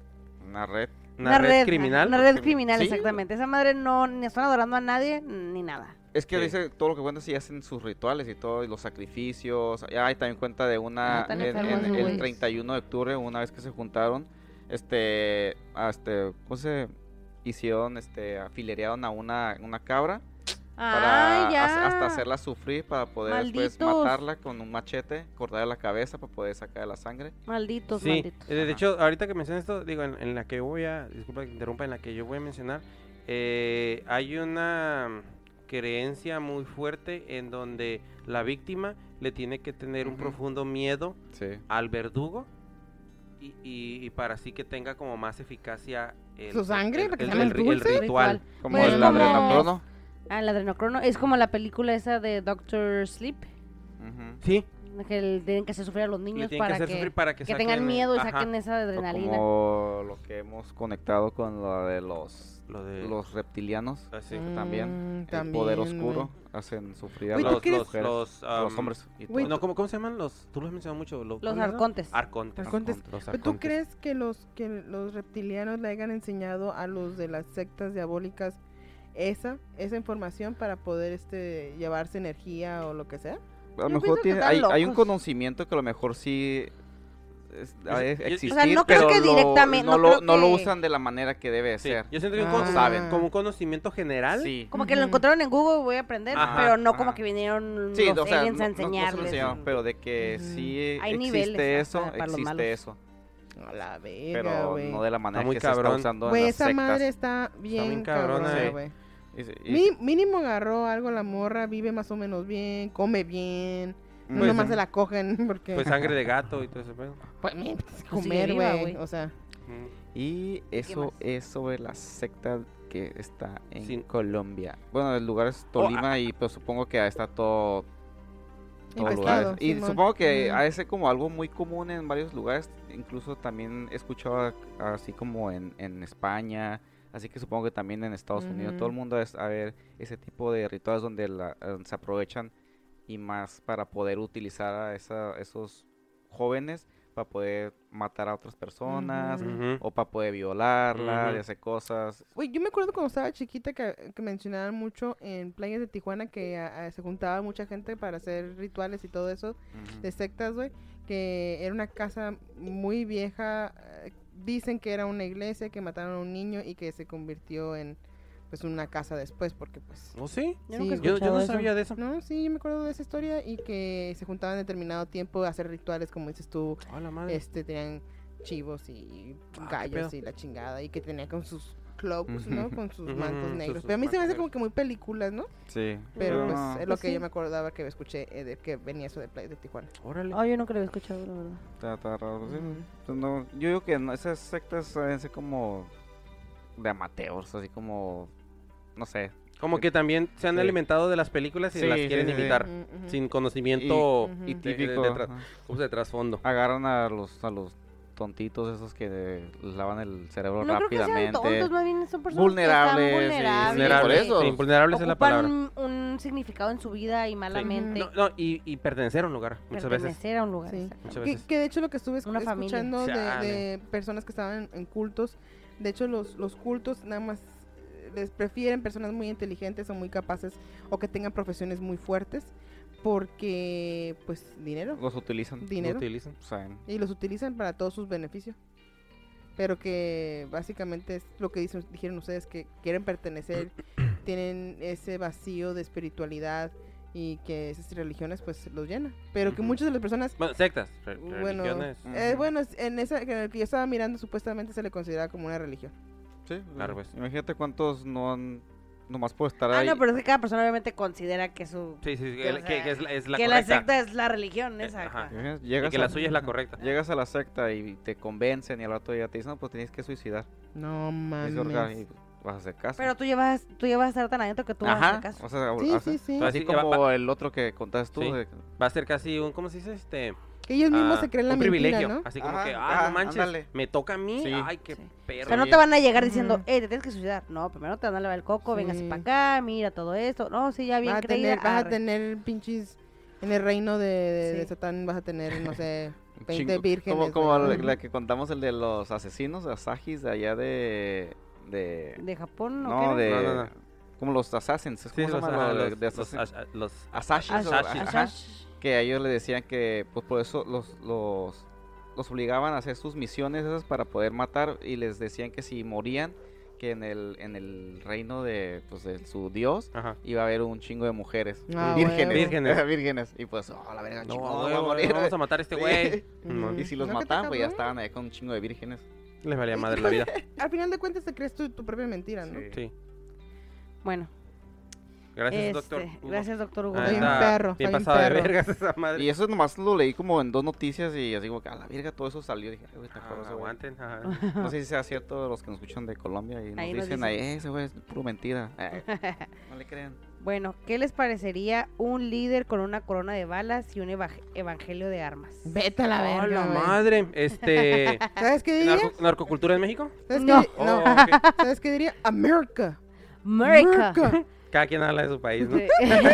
Una red. Una, red, criminal. Una red criminal, Sí. exactamente. Esa madre no ni están adorando a nadie ni nada. Es que Sí. dice todo lo que cuenta si hacen sus rituales y todo, y los sacrificios. Ya hay también cuenta de una Ah, están en, enfermos en esos el güeyes. treinta y uno de octubre, una vez que se juntaron, este, a este, ¿cómo se hicieron? Este, afilerearon a una, una cabra para Ay, ya. hace- hasta hacerla sufrir para poder después Malditos. matarla con un machete, cortarle la cabeza para poder sacar la sangre. Malditos, Sí, malditos. eh, de Ajá. hecho, ahorita que mencionas esto, digo, en, en la que voy a, disculpa que interrumpa, en la que yo voy a mencionar, eh, hay una creencia muy fuerte en donde la víctima le tiene que tener un Ujú. profundo miedo Sí. al verdugo y, y- y para así que tenga como más eficacia el, ¿Su sangre? el, ¿Para que el- sea más el- el dulce? ritual. Como Pues el como- adrenocrono. Ah, el adrenocrono. Es como la película esa de Doctor Sleep. Ujú. Sí, Que el- tienen que hacer sufrir a los le niños tienen que para hacer que, sufrir para que, que tengan saquen, miedo y ajá, saquen esa O adrenalina. como lo que hemos conectado con lo de los, lo de los reptilianos. así. Mm, también, también, el poder güey. oscuro hacen sufrir a Güey, ¿tú las crees- mujeres, los, a los am, hombres. y Güey, todo. No, ¿cómo, ¿cómo se llaman los? Tú los has mencionado mucho. ¿lo- Los ¿cuáles eran? arcontes. Arcontes. Arcontes. Los ¿Pero tú arcontes. crees que los que los reptilianos le hayan enseñado a los de las sectas diabólicas esa esa información para poder este llevarse energía o lo que sea? A lo Yo mejor pienso que tiene, están hay, hay un locos. conocimiento que a lo mejor sí es- ha de yo- existir, O sea, no creo pero que lo- directamente- no, no lo, creo no lo que- usan de la manera que debe Sí, ser. yo siento que un Ah. con- Saben. como un conocimiento general. Sí. Como que lo Ujú. encontraron en Google, voy a aprender, Ajá, pero no como ajá. que vinieron Sí, los o sea, aliens no, a no- no se lo enseñarles. enseñaron, pero de que Ujú. sí Hay existe niveles eso, hasta para los malos. existe eso, A la verga, pero güey. no de la manera muy que se está cabrón. usando en Güey, las esa sectas. madre está bien bien cabrona, cabrona, eh. güey. Y se- y Mi- se- mínimo agarró algo la morra, vive más o menos bien, come bien. No Pues, nomás sí. se la cogen porque Pues sangre de gato y todo eso. pedo. pues, mi- Pues comer, sigue viva, güey. güey. O sea, Mm. Y eso más? es sobre la secta que está en Sí. Colombia. Bueno, el lugar es Tolima y pues supongo que está todo todos infestado. lugares. Y Simón. supongo que Ujú. ha de ser como algo muy común en varios lugares. Incluso también he escuchado a- así como en, en España. Así que supongo que también en Estados Unidos. Ujú. Todo el mundo es a ver ese tipo de rituales donde la- eh, se aprovechan y más para poder utilizar a esa- esos jóvenes para poder matar a otras personas Ujú. Ujú. o para poder violarla Ujú. y hacer cosas. Güey, yo me acuerdo cuando estaba chiquita que, que mencionaban mucho en playas de Tijuana que a- a- se juntaba mucha gente para hacer rituales y todo eso Ujú. de sectas, güey. Que era una casa muy vieja. eh, Dicen que era una iglesia, que mataron a un niño y que se convirtió en pues una casa después porque pues... ¿Oh, sí? Yo Sí, nunca he Yo, yo escuchado no eso. sabía de eso. No, sí, yo me acuerdo de esa historia y que se juntaban en determinado tiempo a hacer rituales, como dices tú, A la madre. este, tenían chivos y Ah, qué gallos pedo. y la chingada y que tenía con sus cloaks, Ujú. ¿no? Con sus Ujú, mantos sus- negros. sus Pero a mí se me hace mantos como que muy películas, ¿no? Sí. Pero No, pues es lo Pues que sí. yo me acordaba que escuché eh, de que venía eso de Play de Tijuana. Órale. Oh, yo nunca lo había escuchado, la verdad. está, está raro. sí. Ujú. Pues no, yo digo que no, esas sectas deben ser como de amateurs, así como, no sé. Como que también se han Sí. alimentado de las películas y Sí, las sí, quieren sí, sí. imitar. Ujú, ujú. Sin conocimiento Ujú. Y De- típico, de tra- ajá. ¿cómo se de trasfondo. agarran a los, a los tontitos esos que les lavan el cerebro No creo que sean rápidamente. tontos, más bien son personas Vulnerables, que sí, están vulnerables. vulnerables. por eso. Sí, vulnerables es la palabra. Ocupan un significado en su vida y malamente No, no, y, y pertenecer a un lugar, muchas veces. pertenecer a un lugar. Sí. exacto. Muchas Que, veces. que de hecho lo que estuve Una escu- familia. escuchando de, Chale. de personas que estaban en, en cultos, de hecho los, los cultos nada más eh, les prefieren personas muy inteligentes o muy capaces o que tengan profesiones muy fuertes porque, pues, dinero. Los utilizan. Dinero. Lo utilizan. O sea, Y los utilizan para todos sus beneficios. Pero que básicamente es lo que dicen, dijeron ustedes, que quieren pertenecer, tienen ese vacío de espiritualidad y que esas religiones pues los llenan. Pero que Ujú. muchas de las personas, Bueno, sectas, re- bueno, religiones. eh, Ujú. bueno, en esa en el que yo estaba mirando supuestamente se le considera como una religión. sí, Claro, pues. imagínate cuántos no han, nomás por estar Ah, ahí. no, pero es que cada persona obviamente considera que su... Sí, sí, sí, que, que, o que- sea, que es la, es la que la correcta. secta es la religión, Eh, esa. ajá. acá. Imagínate, Y Llegas que la a, suya es la correcta. llegas a la secta y te convencen y al rato ya te dicen, no, pues tienes que suicidar. No Tienes que ahorcar mames. y vas a hacer caso. Pero tú llevas, tú llevas a estar tan adentro que tú vas a Ajá, hacer caso. o sea, Sí, o sí, sea, sí. Entonces, así sí, como va- va- el otro que contaste tú. Sí. de- Va a ser casi un, ¿cómo se dice? Este, Que ellos mismos ah, se creen la un mentira, privilegio. ¿no? Así como Ajá, que, ah, ajá, no manches, ándale. me toca a mí. Sí. Ay, qué Sí. perro. O sea, no Sí. te van a llegar diciendo, Ujú. eh, te tienes que suicidar. No, primero te van a lavar el coco, Sí. véngase para acá, mira todo esto. No, sí, ya bien Vas a creída. tener, vas a arre. tener pinches en el reino de, de, de Sí. Satán, vas a tener, no sé, un veinte chingo. vírgenes. Como, como güey. la, la que contamos, el de los asesinos, asajis de allá de... de ¿De Japón o no, qué de... No, no, no. Como los assassins. Sí, ¿Cómo se los, llama? ajá, Lo de- los, de los, assassins. ash- los Asashis, Ash- o- Ash- ajá, Ash- que a ellos les decían que pues por eso los, los, los obligaban a hacer sus misiones esas para poder matar y les decían que si morían, que en el, en el reino de, pues, de su dios Ajá. iba a haber un chingo de mujeres. Ah, vírgenes. huevo. Vírgenes. Vírgenes. Y pues, oh, la verga, No, chingón, a voy a huevo, morir. vamos a matar a este Sí. güey. Ujú. Y si los No, que te mataban, pues ya cabrón. estaban ahí con un chingo de vírgenes. Les valía madre la vida. Al final de cuentas te crees tu, tu propia mentira, ¿no? Sí. Sí. Bueno, Gracias, este, doctor. Hugo. gracias, doctor Hugo. Ah, Está bien está perro, Bien está bien pasada de perro. vergas esa madre. Y eso nomás lo leí como en dos noticias y así como que a la verga todo eso salió. Dije, ay, güey, está Ah, perro ese güey. aguanten. ajá. No sé si sea cierto los que nos escuchan de Colombia y nos Ahí nos dicen, dicen. ahí, ese güey es puro mentira. Eh, no le crean. Bueno, ¿qué les parecería un líder con una corona de balas y un eva- evangelio de armas? Vete a la ¡A verga, la güey. madre! Este. ¿Sabes qué diría? narco- ¿Narcocultura en México? ¿Sabes No. qué di- no. Oh, ok. ¿Sabes qué diría? America. America. Cada quien habla de su país, ¿no? Sí.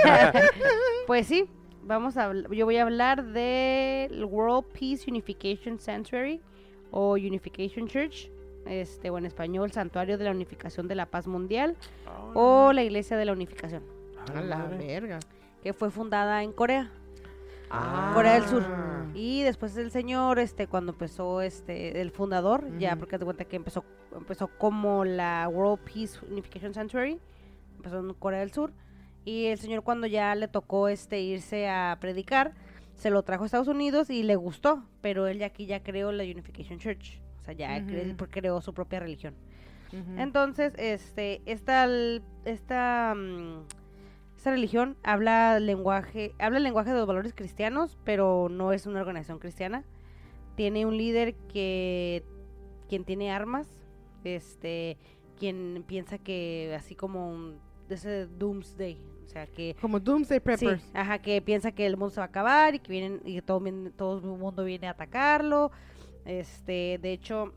Pues sí, vamos a habl- yo voy a hablar del World Peace Unification Sanctuary o Unification Church, este o en español Santuario de la Unificación de la Paz Mundial o la Iglesia de la Unificación, A la verga. que fue fundada en Corea. Ah. Corea del Sur. Y después el señor, este, cuando empezó, este, el fundador, ya Ujú. porque haz de cuenta que empezó, empezó como la World Peace Unification Sanctuary, empezó en Corea del Sur, y el señor cuando ya le tocó, este, irse a predicar, se lo trajo a Estados Unidos y le gustó, pero él ya aquí ya creó la Unification Church, o sea, ya Ujú. cre- porque creó su propia religión. Ujú. Entonces, este, esta, l- esta, mm, esta religión habla lenguaje, habla el lenguaje de los valores cristianos, pero no es una organización cristiana. Tiene un líder que, quien tiene armas, este, quien piensa que así como un, de ese doomsday, o sea que Como Doomsday Preppers. sí, ajá, que piensa que el mundo se va a acabar y que vienen y que todo, viene- todo el mundo viene a atacarlo. Este, de hecho,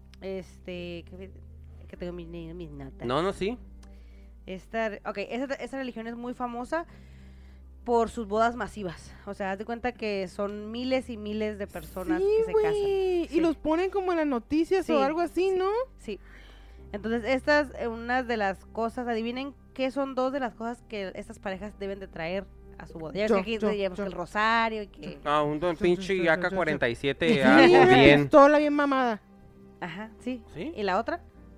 este, que, que tengo mis, mis notas. No, no, sí. Esta, ok, esta, esta religión es muy famosa por sus bodas masivas. O sea, haz de cuenta que son miles y miles de personas Sí, que se casan. güey. Sí. Y los ponen como en las noticias Sí, o algo así, ¿no? Sí. Entonces, estas, eh, unas de las cosas, adivinen qué son dos de las cosas que estas parejas deben de traer a su boda. Ya ves Yo, que aquí yo, llevamos yo. el rosario y que... Ah, un don Sí, sí, pinche sí, A sí, K sí, cuarenta y Sí, siete, algo una bien. pistola bien mamada. Ajá, sí. ¿Sí? ¿Y la otra?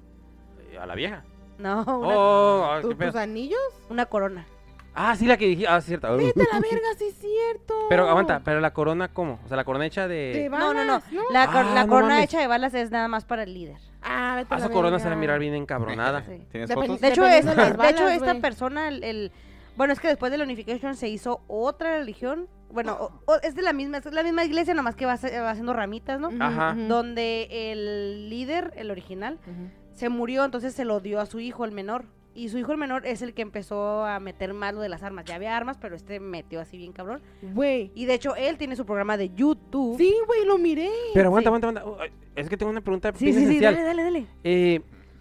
A la vieja. No, una, Oh, ah, ¿Tu- qué ¿Tus pedo. anillos? una corona. Ah, sí, la que dije. Ah, es cierto. Vete a la verga, sí es cierto. Pero aguanta, pero la corona, ¿cómo? O sea, la corona hecha De de. No, no, no. balas, ¿no? La, cor- Ah, la no corona mames. hecha de balas es nada más para el líder. Ah, vete a Ah, la esa corona se verga. va a mirar bien encabronada. Sí. ¿Tienes Depende- fotos? De hecho, es, Dependiendo de las de hecho balas, esta güey. persona, el, el- bueno, es que después de la Unification se hizo otra religión. Bueno, o- o- es de la misma, es la misma iglesia, nomás que va, se- va haciendo ramitas, ¿no? Ujú, Ajá. ujú. Donde el líder, el original, Ujú. se murió, entonces se lo dio a su hijo, el menor. Y su hijo, el menor, es el que empezó a meter más lo de las armas. Ya había armas, pero este metió así bien cabrón. Güey. Y de hecho, él tiene su programa de YouTube. Sí, güey, lo miré. Pero aguanta, Sí. aguanta, aguanta. Oh, es que tengo una pregunta sí, bien sí, sí, esencial. dale, dale, dale. Eh,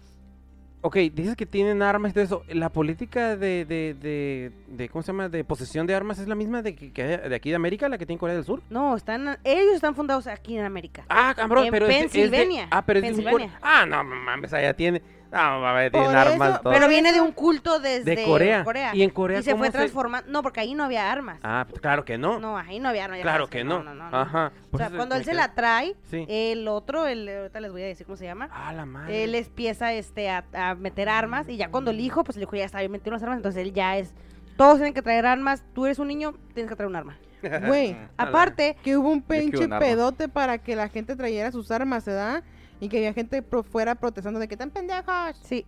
ok, dices que tienen armas y todo eso. ¿La política de, de, de, de- ¿cómo se llama? De posesión de armas es la misma de, que, que de aquí de América, la que tiene Corea del Sur? No, están, ellos están fundados aquí en América. Ah, cabrón, En pero es de- es de- Pensilvania. ah, pero es de un Pensilvania. Core- Ah, no mames, allá tiene. No, va a ver, Por tienen armas eso- todos. Pero Por viene de eso- un culto desde De Corea. Corea. ¿Y en Corea se cómo fue se- transformando. No, porque ahí no había armas. Ah, pues claro que no. No, ahí no había armas. ya claro sabes que no. no, no, no. Ajá. O Por sea, eso cuando me él se quedé- la trae, Sí. el otro, el, ahorita les voy a decir cómo se llama. Ah, la madre. Él empieza este, a, a meter armas y ya cuando el hijo, pues el hijo ya está bien metido en las armas, entonces él ya es, todos tienen que traer armas, tú eres un niño, tienes que traer un arma. Güey, Aparte, que hubo un quiero pinche un arma. pedote para que la gente trayera sus armas, ¿verdad? Y que había gente pro- fuera protestando de que tan pendejos. sí,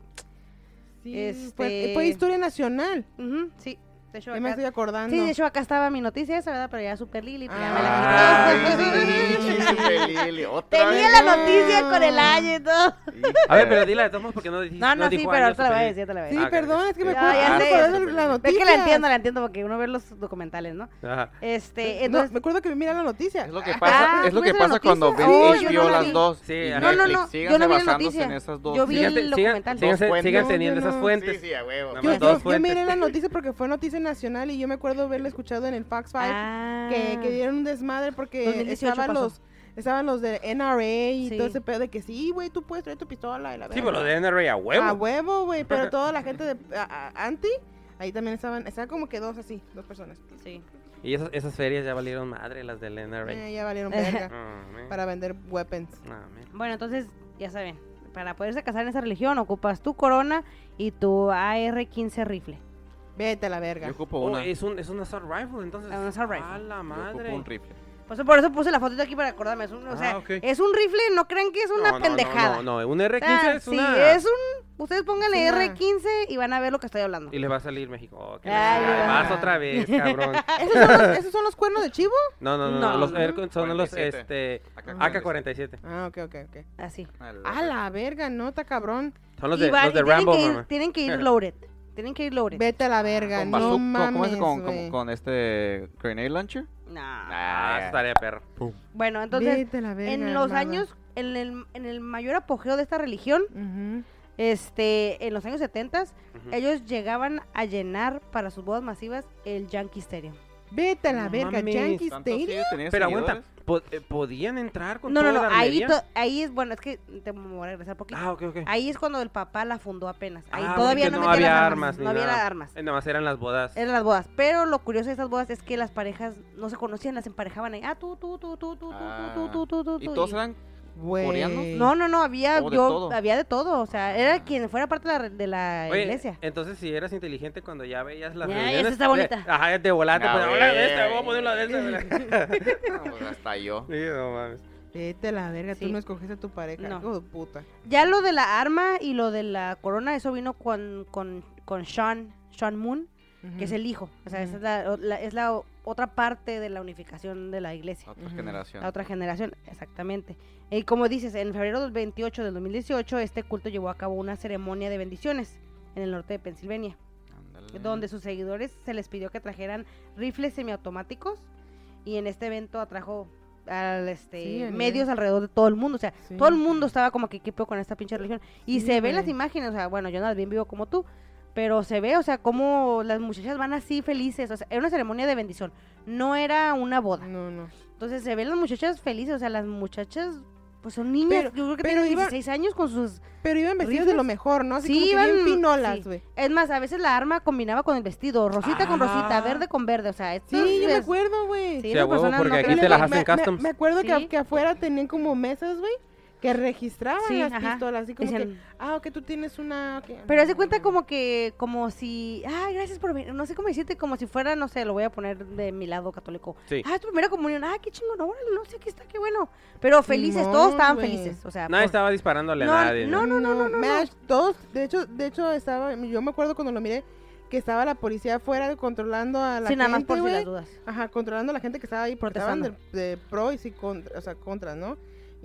Sí, Este- fue, fue historia nacional. ujú, sí, de hecho Ya me acá, estoy acordando. sí, de hecho acá estaba mi noticia esa, ¿verdad? Pero ya super Lili, pues ya me Ah, la quitó. Ay, sí, Lili, otra Tenía vez. la noticia con el año y todo. A ver, pero dila de todos modos porque no dijiste. No, no, sí, dijo pero años ahorita la voy a superior. decir, te la voy a Sí, decir. Ah, ok, perdón, ok. es que me Ya, acuerdo ya ah, sé. por eso la Es noticia. que la entiendo, la entiendo, porque uno ve los documentales, ¿no? Ajá. Este, No, entonces... me acuerdo que mira la noticia. Es lo que Ah, pasa, es lo ¿tú que ves la pasa cuando ven noticia? Oh, H yo B no O la las vi. dos. Sí, y ajá. No, no, Netflix, no, síganse yo no vi la basándose noticia. en esas dos. Yo vi Síganse, el sigan- documental. síganse, Dos fuentes. síganse No, teniendo yo esas no. fuentes. Sí, sí, a huevo. Nada Yo, más yo- dos yo fuentes. miré la noticia porque fue noticia nacional y yo me acuerdo haberla escuchado en el Fox cinco Ah. que, que dieron un desmadre porque dos mil dieciocho estaban pasó. los estaban los de N R A y Sí. todo ese pedo de que sí, güey, tú puedes traer tu pistola y la Sí, verga. pero lo de N R A a huevo. A huevo, güey, pero toda la gente de a- a- anti, ahí también estaban, estaban como que dos así, dos personas. Sí. Y esas, esas ferias ya valieron madre, las del N R A. Eh, ya valieron verga Ah, man. para vender weapons. Ah, man. Bueno, entonces, ya saben, para poderse casar en esa religión ocupas tu corona y tu A R quince rifle. Vete a la verga. Yo ocupo Oh, una. es un es un assault rifle, entonces. Ah, un assault rifle. A la Yo madre. ocupo un rifle. Pues por eso puse la fotito aquí para acordarme. Es un, o Ah, sea, ok. es un rifle, no crean que es una No, no, pendejada. No, no, no, un R O quince sea, es sí, una. es un... Ustedes pónganle Es una- R quince y van a ver lo que estoy hablando. Y le va a salir México. Oh, qué Ay, la- va. vas otra vez, cabrón. ¿Esos son, los, ¿Esos son los cuernos de chivo? No, no, no, No, no, los no. Air son los cuarenta y siete. este Acá A K cuarenta y siete. Ah, ok, ok, ok. Así. A la verga, no, está cabrón. Son los Y de, van- los de y tienen, Rambo, que ir, mamá. tienen que ir loaded. Tienen que ir loaded. Vete a la verga, Con no bazooka, ¿cómo mames, es? Con, güey. con, con este grenade launcher. No. Ah, eso estaría perro. Bueno, entonces, Vete a la verga, en los armada. años, en el, en el mayor apogeo de esta religión, Ujú. este, en los años setenta, Ujú. ellos llegaban a llenar para sus bodas masivas el Yankee Stadium. Vete a la No verga, mames. Yankee ¿Tanto así Stadium. tenía Pero seguidores? aguanta, po- eh, ¿podían entrar con No, no, toda no, la ahí, armería? to- ahí es, bueno, es que te me voy a regresar poquito. Ah, ok, ok. Ahí es cuando el papá la fundó apenas. Ahí Ah, todavía porque no, no metía había las armas ni no había nada. las armas. Eh, nada más eran las bodas. Eran las bodas. Pero lo curioso de estas bodas es que las parejas no se conocían, las emparejaban ahí. Ah, tú, tú, tú, tú, tú, tú, Ah, tú, tú, tú, tú, ¿Y tú. todos y- eran Güey. ¿Coreanos? No, no, no, había, ¿O de yo, todo? había de todo. O sea, era quien fuera parte de la, re- de la Oye, iglesia. entonces si eras inteligente cuando ya veías las Ya, reuniones, esta está bonita. de- ajá, de volante, A pues, ahora de esta, ver. voy a poner la de esta. No, pues hasta yo. Sí, no mames. Vete a la verga, Sí. tú no escogiste a tu pareja, No. hijo de puta. Ya lo de la arma y lo de la corona, eso vino con, con, con Sean, Sean Moon, que es el hijo. O sea, esa es la, la- es la o- otra parte de la unificación de la iglesia. Otra Ujú. generación. La otra generación, exactamente. Y como dices, en febrero del veintiocho del dos mil dieciocho, este culto llevó a cabo una ceremonia de bendiciones en el norte de Pensilvania, Ándale. donde sus seguidores se les pidió que trajeran rifles semiautomáticos y en este evento atrajo al este Sí, a nivel- medios alrededor de todo el mundo, o sea, Sí. todo el mundo estaba como que equipo con esta pinche religión y Sí, se ven las güey. imágenes, o sea, bueno, yo no las vi en vivo como tú, pero se ve, o sea, como las muchachas van así felices, o sea, era una ceremonia de bendición, no era una boda. No, no. Entonces se ven las muchachas felices, o sea, las muchachas pues son niñas, Pero- yo creo que pero tienen iba- dieciséis años con sus... Pero iban vestidos de ¿Rifles? lo mejor, ¿no? Así Sí, como que iban- bien pinolas, sí. güey. Es más, a veces la arma combinaba con el vestido, rosita con rosita, Ah. verde con verde, o sea, esto Sí, yo me es- acuerdo, güey. Sí, Sí, las a huevo, personas porque no aquí creen te que- las Me- hacen me- customs. Me acuerdo Sí. que, que afuera tenían como mesas, güey, que registraban Sí, las ajá. pistolas. Así como Decían- que, ah, ok, tú tienes una... ok. Pero haz de cuenta como que, como si, ay, gracias por venir, no sé cómo decirte, como si fuera, no sé, lo voy a poner de mi lado católico. Sí. Ah, es tu primera comunión, ah, qué chingón, órale, no sé, aquí está, qué bueno. Pero felices, Simón, todos estaban güey. felices, o sea. Nadie por- estaba disparándole No, a nadie. no, no, no, no, no. Mash, todos, de hecho, de hecho estaba, yo me acuerdo cuando lo miré, que estaba la policía afuera controlando a la Sí, gente, nada más por si güey. las dudas. Ajá, controlando a la gente que estaba ahí, porque estaban de, Protestando. de pro y sí contra, o sea, contra, ¿no?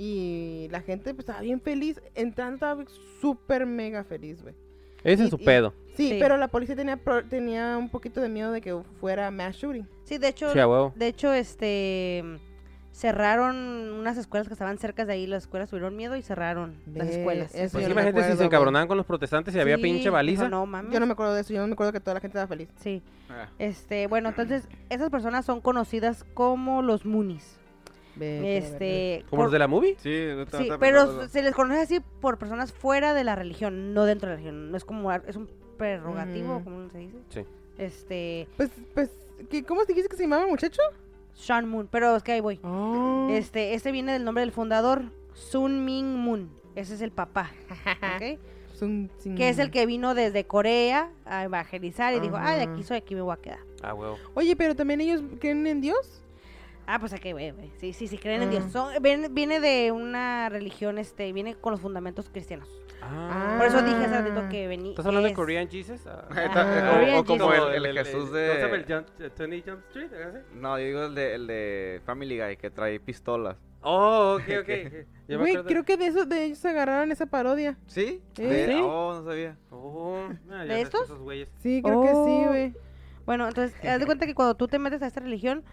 Y la gente pues estaba bien feliz, entrando estaba súper mega feliz, güey. Ese Y- es su y- pedo. Sí, Sí. pero la policía tenía pro- tenía un poquito de miedo de que fuera mass shooting. Sí, de hecho, Sí, a huevo. de hecho, este, cerraron unas escuelas que estaban cerca de ahí, las escuelas tuvieron miedo y cerraron las Ve, escuelas. eso Pues yo no me imagínate si acuerdo, se güey. encabronaban con los protestantes y había Sí, pinche dijo, baliza. no mames. Yo no me acuerdo de eso, yo no me acuerdo que toda la gente estaba feliz. Sí. Ah, Este, bueno, entonces, esas personas son conocidas como los Moonies. Vete a la verga. Este, ¿Como por- los de la movie? Sí, no te- sí, no te- pero no te- se les conoce así por personas fuera de la religión, no dentro de la religión. No es como, es un prerrogativo, Ujú. ¿cómo se dice? Sí. Este, Pues, pues, ¿qué, ¿cómo dijiste que se llamaba el muchacho? Sean Moon, pero es que ahí voy. Oh. Este, este viene del nombre del fundador, Sun Min Moon. Ese es el papá, ¿ok? Sun- sin- Que es el que vino desde Corea a evangelizar y dijo, ah, de Ajá. aquí soy, aquí me voy a quedar. Ah, huevo. Oye, pero también ellos creen en Dios. Ah, pues aquí, güey, güey. Sí, sí, sí, creen en Ah. Dios. Son- viene, viene de una religión, este, viene con los fundamentos cristianos. Ah. Por eso dije hace ratito que venía. ¿Estás hablando de es- Korean Jesus? Ah. Está- Korean o como Jesus. el, el Jesús ¿cómo se llama de... el Jump- Tony Jump Street? ¿algo así? No, yo digo el de, el de Family Guy, que trae pistolas. Oh, ok, ok. Yo me Güey, acuerdo- creo que de eso, de ellos agarraron esa parodia. ¿Sí? Sí. De- Sí. Oh, no sabía. Oh, ah, ya ¿De ves que estos? esos güeyes. Sí, creo que sí, Oh. güey. Bueno, entonces, haz de cuenta que cuando tú te metes a esta religión,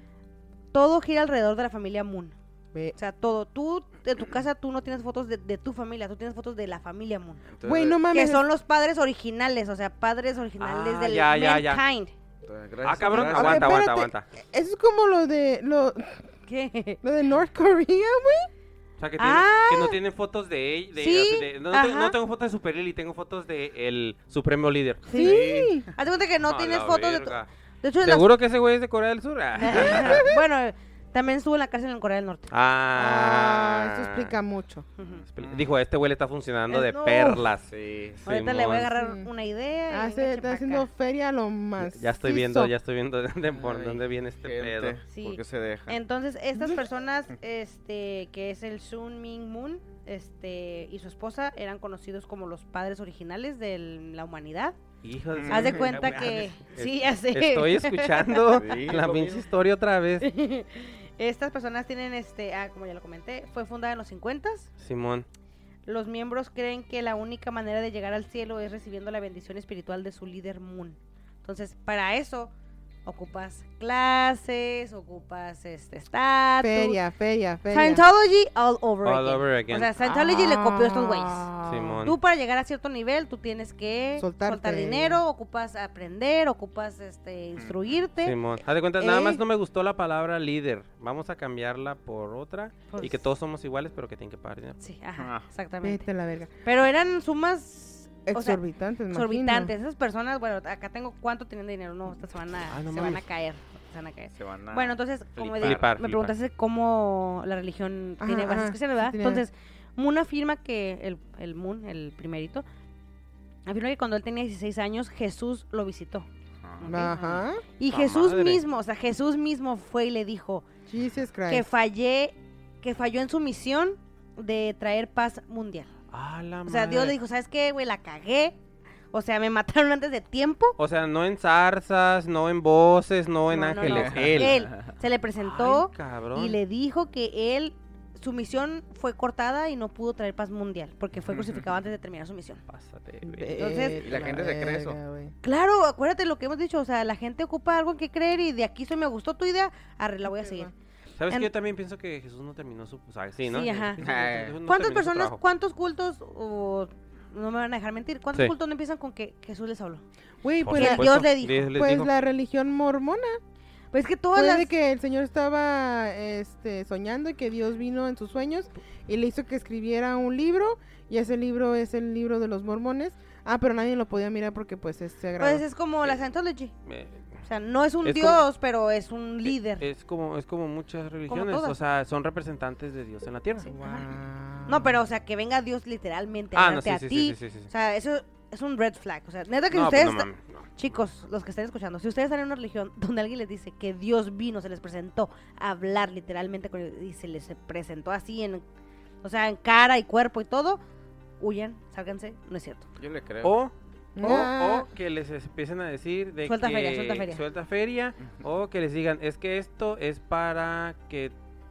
todo gira alrededor de la familia Moon. Ve- O sea, todo. Tú, en tu casa, tú no tienes fotos de, de tu familia, tú tienes fotos de la familia Moon. Entonces, Güey, no Que mames. son los padres originales, o sea, padres originales Ah, del ya, ya, ya. mankind. entonces, gracias, Ah, cabrón, gracias. aguanta, Ok, aguanta, espérate. aguanta. Eso es como lo de, lo, ¿Qué? lo de North Korea, güey. O sea, que, tiene- Ah. que no tienen fotos de él. De, Sí, así de- no, no tengo, ajá. no tengo fotos de Super Lily, tengo fotos de el supremo líder. Sí. Haz de cuenta que no A tienes la fotos de tu... verga. De hecho, las- ¿Seguro que ese güey es de Corea del Sur? Ah. bueno, también estuvo en la cárcel en Corea del Norte. Ah, Ah, eso explica mucho. Ujú. Dijo, a este güey le está funcionando Eh, de no. perlas. Sí, sí. Ahorita le voy a Simón. agarrar Sí. una idea. y Ah, venga, se está chepa haciendo acá. feria lo más. Ya estoy viendo, ya estoy viendo de, de por Ay, dónde viene este gente, pedo. Sí. ¿Por qué se deja? Entonces, estas personas, este, que es el Sun Min Moon, este, y su esposa, eran conocidos como los padres originales de la humanidad. Hijo de su- Haz de Mm. cuenta Ah, que, es- sí, ya sé. Estoy escuchando Sí, la lo pinche mismo. historia otra vez. Estas personas tienen, este, ah, como ya lo comenté, fue fundada en los cincuenta. Simón. Los miembros creen que la única manera de llegar al cielo es recibiendo la bendición espiritual de su líder Moon. Entonces, para eso ocupas clases, ocupas este estatus. Feria, feria, feria. Scientology all over All again. over again. O sea, Scientology le copió a estos güeyes. Ah. Simón. Tú para llegar a cierto nivel, tú tienes que Soltarte. soltar dinero, ocupas aprender, ocupas este instruirte. Simón. Haz de cuenta, nada Eh. más no me gustó la palabra líder. Vamos a cambiarla por otra. Pues- Y que todos somos iguales, pero que tienen que pagar dinero. Sí, ajá, Ah. exactamente. Vete a la verga. Pero eran sumas o sea, Exorbitantes, me imagino. exorbitantes. Esas personas, bueno, acá tengo cuánto tienen de dinero, no, estas se van a, Ah, no se van a mames. caer, se van a caer. Se van a Bueno, entonces, como flipar. de- Flipar, me flipar. preguntaste cómo la religión Ajá, tiene bases ajá, cristianas, sí ¿verdad? tiene- Entonces, Moon afirma que, el, el Moon, el primerito, afirma que cuando él tenía dieciséis años, Jesús lo visitó. Ajá. Ajá. Y ¡La Jesús madre! mismo, o sea, Jesús mismo fue y le dijo Jesus Christ. que fallé, que falló en su misión de traer paz mundial. Ah, la O sea, Dios madre. le dijo, ¿sabes qué, güey? La cagué. O sea, me mataron antes de tiempo. O sea, no en zarzas, no en voces, no en No, no, ángeles. no. Él. Él se le presentó Ay, cabrón. y le dijo que él, su misión fue cortada y no pudo traer paz mundial porque fue crucificado antes de terminar su misión. Pásate, güey. Vete Entonces- Y la gente se cree eso. verga, güey. Claro, acuérdate lo que hemos dicho, o sea, la gente ocupa algo en que creer y de aquí soy, me gustó tu idea, arre, la voy a Ok, seguir. va. ¿Sabes en- qué? Yo también pienso que Jesús no terminó su... O sea, sí, ¿no? Sí, Yo ajá. pienso que Jesús no ¿Cuántas terminó su personas, trabajo. cuántos cultos, o no me van a dejar mentir, cuántos Sí. cultos no empiezan con que Jesús les habló? Güey, Por pues, Que la, supuesto. Dios le dijo. Dios les pues dijo. la religión mormona. Pues es que todas Puede las... que el Señor estaba este, soñando y que Dios vino en sus sueños y le hizo que escribiera un libro y ese libro es el libro de los mormones. Ah, pero nadie lo podía mirar porque pues es sagrado. Pues es como la Eh, Scientology. Eh, O sea, no es un Es Dios, pero es un líder. Es como, es como muchas religiones, todas. o sea, son representantes de Dios en la tierra. Sí. Guau. No, pero o sea, que venga Dios literalmente a Ah, no, hablarte sí, a sí, ti. sí, sí, sí, sí. O sea, eso es un red flag. O sea, neta que No, si pues ustedes, no está- mames, no. chicos, los que están escuchando, si ustedes están en una religión donde alguien les dice que Dios vino, se les presentó a hablar literalmente con ellos y se les presentó así en, o sea, en cara y cuerpo y todo, huyan, sálganse, no es cierto. Yo le creo. O, o, Ah. o que les empiecen a decir de Suelta que feria, suelta feria. suelta feria, o que les digan, es que esto es para que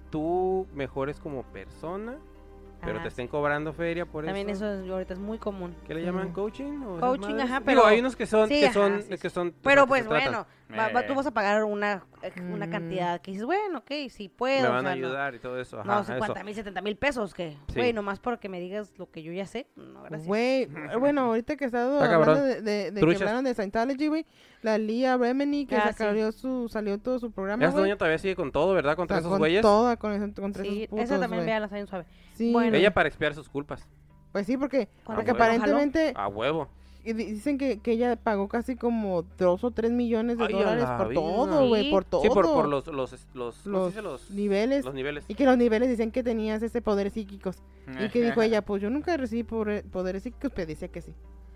tú mejores como persona, pero Ajá, te estén cobrando feria por también eso. eso es- ahorita es muy común. ¿Qué le Sí. llaman coaching? o esas Coaching, madres? ajá, Digo, pero- hay unos que son, sí, que ajá, son, sí, sí. que son, o sea, Pero que pues se tratan. bueno, Va- va- Eh. tú vas a pagar una, eh, una Mm. cantidad que dices, bueno, ok, sí puedo. Me o van a sea, no- ayudar y todo eso. No, Ajá, eso. cincuenta mil, setenta mil pesos, que, Sí. güey, nomás porque me digas lo que yo ya sé. No, gracias. Güey, bueno, ahorita que he estado Está hablando cabrón. de, de, de que Truchas. hablaron de Scientology, güey, la Leah Remini que Ah, salió su salió todo su programa, Esa güey. doña todavía sigue con todo, ¿verdad? O Contra sea, esos con güeyes. toda, con, esos- contra Sí, esos putos, esa también güey. véala, está bien suave. Sí, Bueno. güey. Ella para expiar sus culpas. Pues sí, porque, Cuando porque fue, aparentemente A huevo. y di- dicen que, que ella pagó casi como dos o tres millones de Ay, a dólares la por vida. todo, güey, Sí. por todo. Sí, por, por los, los, los, ¿cómo se Los dice? los niveles. los niveles. Y que los niveles dicen que tenías ese poderes psíquicos. Y que dijo ella, pues yo nunca recibí poder- poderes psíquicos, pero decía que sí.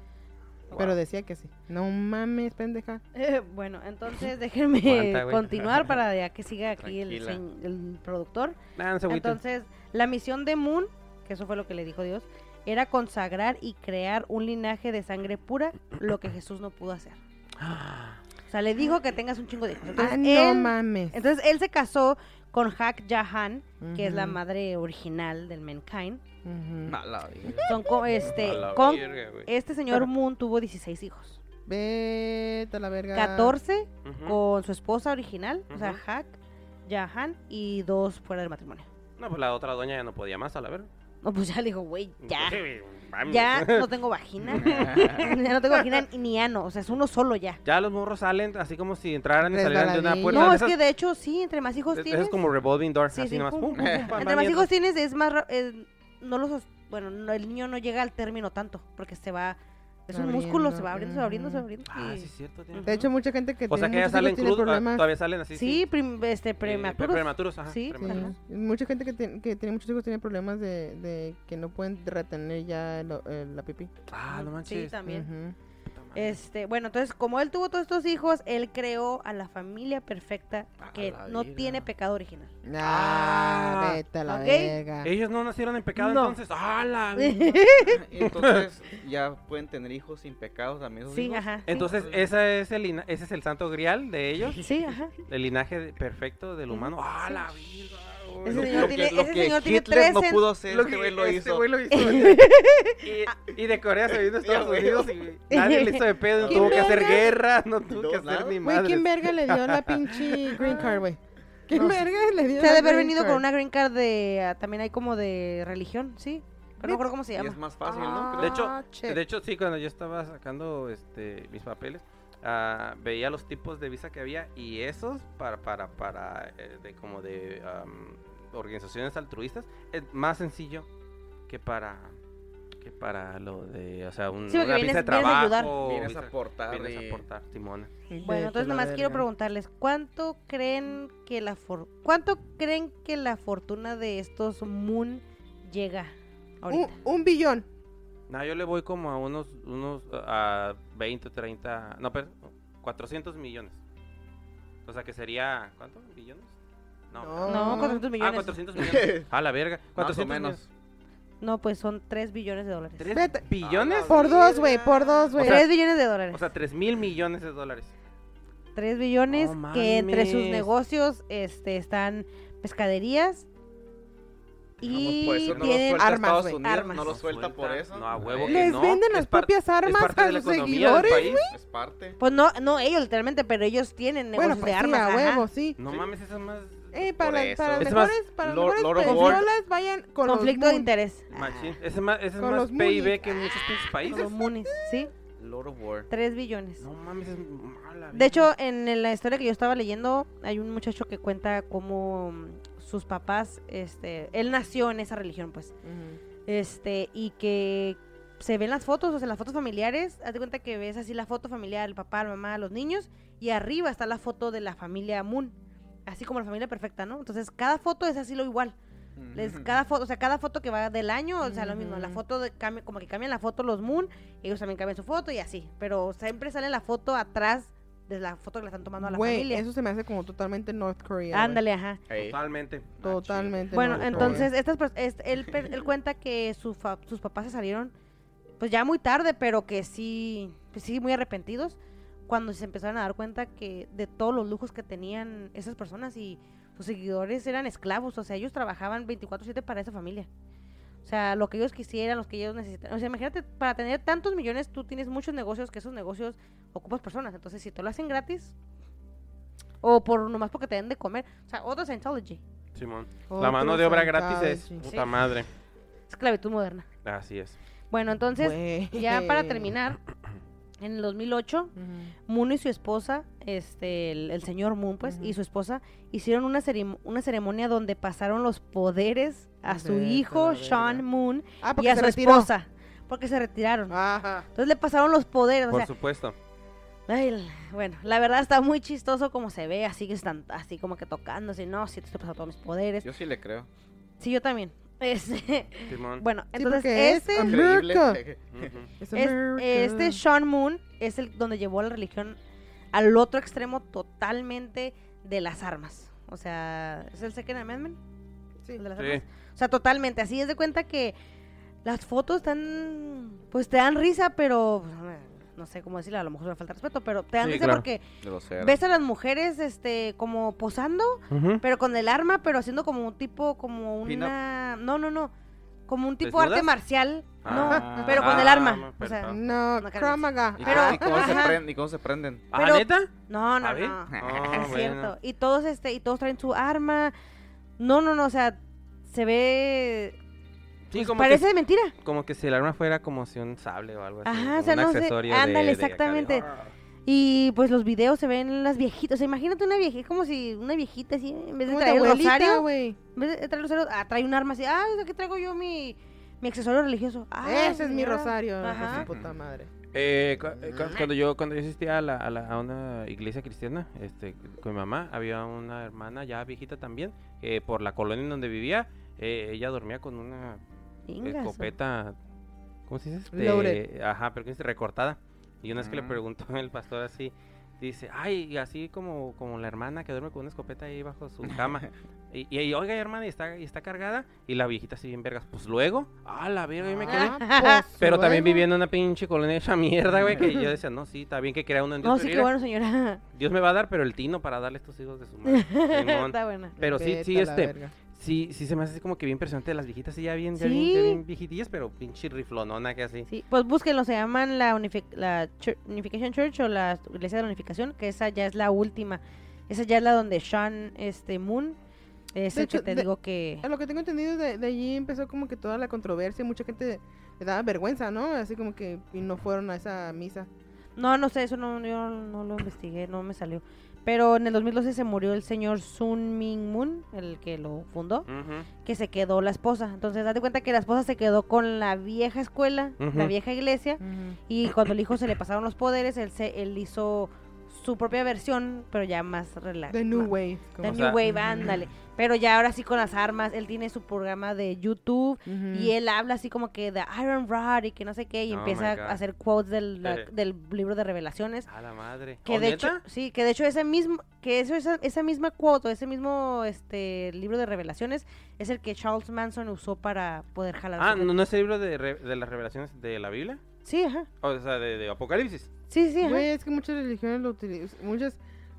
Pero decía que sí. No mames, pendeja. Eh, bueno, entonces déjenme Aguanta, güey. continuar para ya que siga aquí el, Tranquila. señ- el productor. Nah, no se agüiten. Entonces, la misión de Moon, que eso fue lo que le dijo Dios, era consagrar y crear un linaje de sangre pura, lo que Jesús no pudo hacer. O sea, le dijo que tengas un chingo de hijos. Entonces, Ah, no él, mames. entonces él se casó con Hak Jahan, que es la Ujú. madre original del Mankind. Ujú. A la vida. Son co- este, A la con verga, güey. este señor Moon tuvo dieciséis hijos. Vete a la verga. catorce Ujú. con su esposa original, o sea, Ujú. Hak Jahan, y dos fuera del matrimonio. No, pues la otra doña ya no podía más, a la verga. No, pues ya le digo, güey, ya. Sí, mames. Ya no tengo vagina. Ya no tengo vagina ni ano. O sea, es uno solo ya. Ya los morros salen así como si entraran y salieran de una Resbaladillas. puerta. No, de es esas- que de hecho, sí, entre más hijos de- tienes. Es como revolving door, Sí, así sí, nomás. pum, pum, pum, pum, pum. pum, Entre más abierto. hijos tienes, es más. ra- eh, no los. Bueno, no, el niño no llega al término tanto. Porque se va. Es un músculo, se va abriendo, se va abriendo, se va abriendo. Ah, y- sí, es cierto. tiene De hecho, mucha gente que O sea tiene que ya muchos salen hijos tiene cruz, ah, problemas. todavía salen así. Sí, prim- este, Eh, prematuros. prematuros, ajá. Sí, prematuros. Sí, mucha gente que, tiene- que tiene muchos hijos tiene problemas de, de que no pueden retener ya lo- eh, la pipí. Ah, no Sí, manches. también. Ujú. Puta madre. Este, bueno, entonces, como él tuvo todos estos hijos, él creó a la familia perfecta A que la no vida. tiene pecado original. Ah, Ah, vete a la ok. verga. Ellos no nacieron en pecado No. entonces. ¡Ah, la vida! Entonces ya pueden tener hijos sin pecados también. esos Sí, hijos? ajá. sí. Entonces, esa es el lina- ese es el santo grial de ellos. Sí, ajá. El linaje de- perfecto del humano. ¡Ah, Sí. la vida! güey! Ese Lo, señor lo tiene- que, lo ese que señor tiene Hitler tres no en- pudo hacer, Lo este que güey lo este hizo. güey lo hizo. y, y de Corea se vino a Estados Ya, güey. Unidos y nadie le hizo de pedo, no ¿Quién tuvo que hacer verga? guerra, no tuvo Dos que hacer lados. ni Güey, madre. ¿quién verga le dio la pinche green card, güey? ¿Quién No sé. verga le dio Se ha la de haber green venido con card? una green card de. ah, también hay como de religión, sí. Pero no recuerdo cómo se Y llama. es más fácil, Ah, ¿no? De hecho, che. de hecho, sí, cuando yo estaba sacando este mis papeles, ah, veía los tipos de visa que había y esos para para para eh, de como de am, organizaciones altruistas es más sencillo que para que para lo de, o sea, un, Sí, porque una vienes- visa de vienes a ayudar. trabajo, Vienes visa- a aportar vienes a y- aportar, Simona. Vete Bueno, a entonces la nomás quiero verga. preguntarles, ¿cuánto creen que la for cuánto creen que la fortuna de estos Moon llega ahorita? Un, un billón. No, yo le voy como a unos unos a veinte, treinta, no, pero cuatrocientos millones. O sea, que sería ¿cuánto? ¿Billones? No. No. No, cuatrocientos Ah, millones. cuatrocientos millones. A la verga. Más o cuatrocientos menos. No, pues son tres billones de dólares. ¿Tres Vete. billones? Por dos, güey, por dos, güey. O sea, Tres billones de dólares. O sea, tres mil millones de dólares. Tres billones No que entre sus mames. negocios este, están pescaderías y Por eso no lo tienen suelta armas, Estados güey. Unidos, armas. no lo suelta por eso. No, a huevo que Les no. venden Es las par- propias es armas parte a de la sus economía del seguidores, país. Es parte. Pues no, no ellos literalmente, pero ellos tienen Bueno, negocios pues de sí, armas. a ajá. huevo, sí. No Sí. mames, eso es más Eh, Por para, las- eso. para las Es más, mejores, para las Lord- mejores Lord of personas, vayan con Conflicto los de Moon. interés. machín. Ese es más, ese es Con más los P I B Moonies. que en muchos pinches Con países. los Moonies, ¿sí? Lord of War. Tres billones. No mames, es mala. De hecho, en la historia que yo estaba leyendo, hay un muchacho que cuenta cómo mm, sus papás, este, él nació en esa religión, pues, Ujú. este, y que se ven las fotos, o sea, las fotos familiares, haz de cuenta que ves así la foto familiar, el papá, la mamá, los niños, y arriba está la foto de la familia Moon, así como la familia perfecta, ¿no? Entonces, cada foto es así lo igual. Les, cada foto, o sea, cada foto que va del año, o sea, lo mismo, la Ujú. foto de cambia- como que cambian la foto los Moon, ellos también cambian su foto y así, pero siempre sale la foto atrás de la foto que le están tomando a la Güey, familia. eso se me hace como totalmente North Korea. güey. Ándale, ajá. Ey. Totalmente. Totalmente. Bueno, North entonces, Korea. estas, pers- es- él, per- él cuenta que su fa- sus papás se salieron, pues ya muy tarde, pero que sí, pues sí, muy arrepentidos, cuando se empezaron a dar cuenta que de todos los lujos que tenían esas personas y sus seguidores eran esclavos, o sea, ellos trabajaban veinticuatro siete para esa familia. O sea, lo que ellos quisieran, los que ellos necesitan. O sea, imagínate, para tener tantos millones, tú tienes muchos negocios, que esos negocios ocupas personas. Entonces, si te lo hacen gratis, O por nomás porque te den de comer. O sea, otro Scientology. Simón. Otro La mano de obra gratis es Scientology. puta Sí. madre. Esclavitud moderna. Así es. Bueno, entonces, Güey. ya para terminar, en el dos mil ocho, Ujú. Moon y su esposa, este, el, el señor Moon, pues, Ujú. y su esposa, hicieron una, cerim- una ceremonia donde pasaron los poderes a su Vete a hijo, la Sean verga. Moon, Ah, y porque a se su retiró. esposa. Porque se retiraron. Ajá. Entonces le pasaron los poderes, o Por sea, supuesto. ay, l- bueno, la verdad está muy chistoso como se ve, así que están así como que tocándose, no, sí te estoy pasando todos mis poderes. Yo sí le creo. Sí, yo también. Este, Simón. bueno, Sí, entonces porque es este, Increíble. America. Ujú. Es es- America. este Sean Moon es el donde llevó la religión al otro extremo totalmente de las armas. O sea, ¿es el Second Amendment? Sí. El de las Sí. armas. O sea, totalmente. Así es de cuenta que las fotos están, pues te dan risa, pero pues, no sé cómo decirlo, a lo mejor me falta respeto, pero te dan Sí, risa claro. porque Grosero. ves a las mujeres, este, como posando, Ujú. pero con el arma, pero haciendo como un tipo, como Pin-up. una, no, no, no, como un tipo ¿Desnudas? arte marcial, Ah. no, pero con el Ah, arma, o sea, perdón. No, No, Krav Maga. ¿Y, Pero- cómo, y cómo se ajá. prenden, ¿Y cómo se prenden? ¿Ah, pero- neta? no, no, A ver. no, Ah, es cierto, bueno. y todos, este, y todos traen su arma, no, no, no, o sea, se ve, Sí, pues, como parece que, de mentira, como que si el arma fuera como si un sable o algo así. Ajá, como o sea, un no sé, accesorio de- ándale, de acá de- exactamente. Ah. y pues los videos se ven las viejitas, o sea, imagínate una viejita, como si una viejita así, en vez de Como tu traer el abuelita, rosario, güey. en vez de traer el rosario, ah, trae un arma así, ah, aquí traigo yo mi, mi accesorio religioso, ah, Ese es mi señora. rosario. Ajá. Por su puta madre. Eh, cu- eh, cu- cuando yo cuando yo asistía a, la, a, la- a una iglesia cristiana, este, con mi mamá, había una hermana ya viejita también, eh, por la colonia en donde vivía, eh, ella dormía con una Chingazo. escopeta, ¿cómo se dice? Este, Loaded. Ajá, pero que dice recortada. Y una vez que le Mm. preguntó el pastor así, dice, ay, y así como, como la hermana que duerme con una escopeta ahí bajo su cama. y, y, y, oiga, hermana, ¿y está, y está cargada? Y la viejita así bien vergas, pues luego, ah, la verga, yo me quedé. Ah, pues, Pero también luego. vivía en una pinche colonia hecha mierda, güey, que yo decía, no, sí, está bien que crea uno en Dios. No, pero sí, qué mira, bueno, señora. Dios me va a dar, pero el tino para darle a estos hijos de su madre. Simón. Está buena. Pero sí, Vete sí, a la este, verga. sí, sí se me hace así como que bien impresionante las viejitas, sí, ya bien, ya Sí. bien, ya bien viejitillas, pero pinche riflonona que así. Sí, pues búsquenlo, se llaman la, Unifi- la Chur- Unification Church o la Iglesia de la Unificación, que esa ya es la última. Esa ya es la donde Sean este, Moon es De el que hecho, te de- digo que... A lo que tengo entendido, de, de allí empezó como que toda la controversia. Mucha gente le daba vergüenza, ¿no? Así como que y no fueron a esa misa. No, no sé, eso no, yo no lo investigué, no me salió. Pero en el dos mil doce se murió el señor Sun Min Moon, el que lo fundó, Ujú. que se quedó la esposa. Entonces, date cuenta que la esposa se quedó con la vieja escuela, la Ujú. vieja iglesia, y cuando el hijo se le pasaron los poderes, él, se, él hizo su propia versión, pero ya más relajada. The New Wave. como- The O New sea- Wave, ándale. Pero ya ahora sí con las armas, él tiene su programa de YouTube Ujú. y él habla así como que de Iron Rod y que no sé qué, y Oh empieza my God. a hacer quotes del, la- Eh. del libro de revelaciones. A la madre. Que ¿Oh, de neta? hecho, sí, que de hecho ese mismo, que eso, esa, esa misma quote, o ese mismo este libro de revelaciones es el que Charles Manson usó para poder jalar. Ah, su- ¿no, no es el libro de, re- de las revelaciones de la Biblia? Sí, ajá. O sea, de, de Apocalipsis. Sí, sí, ajá. Güey, es que muchas religiones lo utilizan. Muchas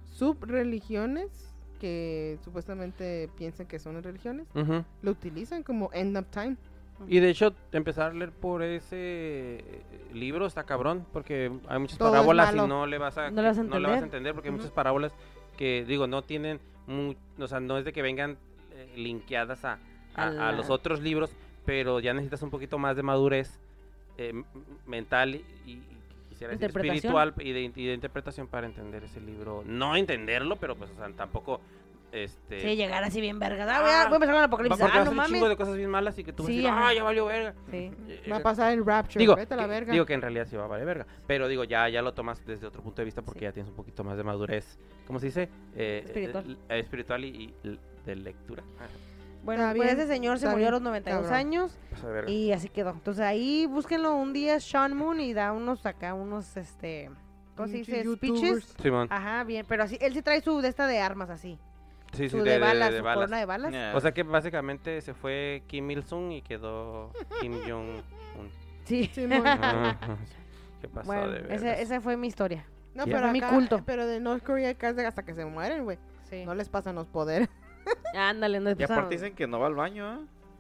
subreligiones que supuestamente piensan que son religiones Ujú. lo utilizan como end of time. Y de hecho, empezar a leer por ese eh, libro está cabrón, porque hay muchas Todo es parábolas y malo. no le vas a, No le vas a no le vas a entender. entender, porque hay Ujú. muchas parábolas que, digo, no tienen, mu- o sea, no es de que vengan eh, linkeadas a, a, A a la- los otros libros, pero ya necesitas un poquito más de madurez eh, m- mental y, y quisiera decir Interpretación. espiritual y de, y de interpretación para entender ese libro. No entenderlo, pero pues, o sea, tampoco... Este, Sí, llegar así bien vergas. Ah, voy, a, Ah, voy a empezar con el Va- apocalipsis. porque va Ah, a no ser un chingo mames. de cosas bien malas y que tú vas a Sí, decir, ajá. ah, ya valió verga. Sí. Eh, Va a eh, pasar el rapture. Digo, Vete a la que, verga. digo que en realidad sí va a valer verga. Pero digo, ya, ya lo tomas desde otro punto de vista porque Sí. ya tienes un poquito más de madurez. ¿Cómo se dice? Eh, Espiritual. eh, espiritual y, y l- de lectura. Ah, Bueno, Está pues bien, ese señor se está murió a bien, los noventa y dos cabrón. años pasa de verga. y así quedó. Entonces ahí búsquenlo un día, Sean Moon, y da unos acá, unos, este, ¿cómo se Pinches dice? youtubers. Speeches. Simón. Ajá, bien, pero así, él sí trae su de esta de armas así. Sí, sí, Su de, de, de- balas, de su balas. corona de balas. Yeah. O sea que básicamente se fue Kim Il-sung y quedó Kim Jong-un. Sí. Simón. Ah, ¿Qué pasó Bueno, de vergas? ese, esa fue mi historia. No, Ya. pero Fue mi acá- culto. Pero de North Korea casi hasta que se mueren, güey. Sí. No les pasan los poderes. Ándale, no Y después aparte dicen que no va al baño, ¿eh?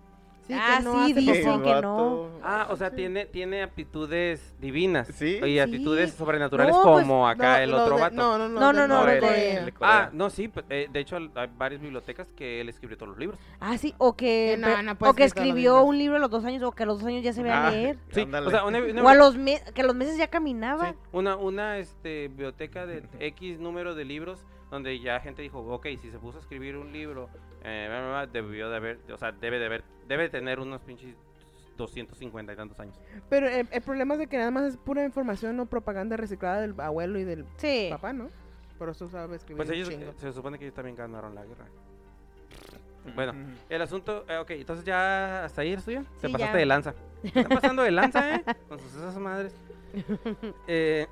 Sí, Ah, que no sí, hace dicen popó. que no. Ah, o sea, tiene, tiene aptitudes divinas. Sí. Y aptitudes Sí. sobrenaturales No, pues, como acá No, el los otro de- vato. No, no, No, no, de no, Norte los de- Corea. de Corea. Ah, no, sí, pues, eh, de hecho hay varias bibliotecas que él escribió todos los libros. Ah, sí, o que, Que no, pe- no puedes o que escribir todos los escribió libros. un libro a los dos años o que a los dos años ya se veía Ah, leer. Sí, ándale. o sea, una, una- O a los me- que a los meses ya caminaba. sí, una, una este, biblioteca de X número de libros donde ya gente dijo, ok, si se puso a escribir un libro, eh, bla, bla, bla, debió de haber, o sea, debe de haber, debe de tener unos pinches doscientos cincuenta y tantos años. Pero el, el problema es de que nada más es pura información o propaganda reciclada del abuelo y del Sí. papá, ¿no? Por eso sabe escribir Pues un ellos, chingo. eh, se supone que ellos también ganaron la guerra. Bueno, Ujú. el asunto, eh, ok, entonces ya hasta ahí eres tuyo. Te Sí, pasaste ya. de lanza. Te están pasando de lanza, ¿eh? Con sus esas madres. Eh,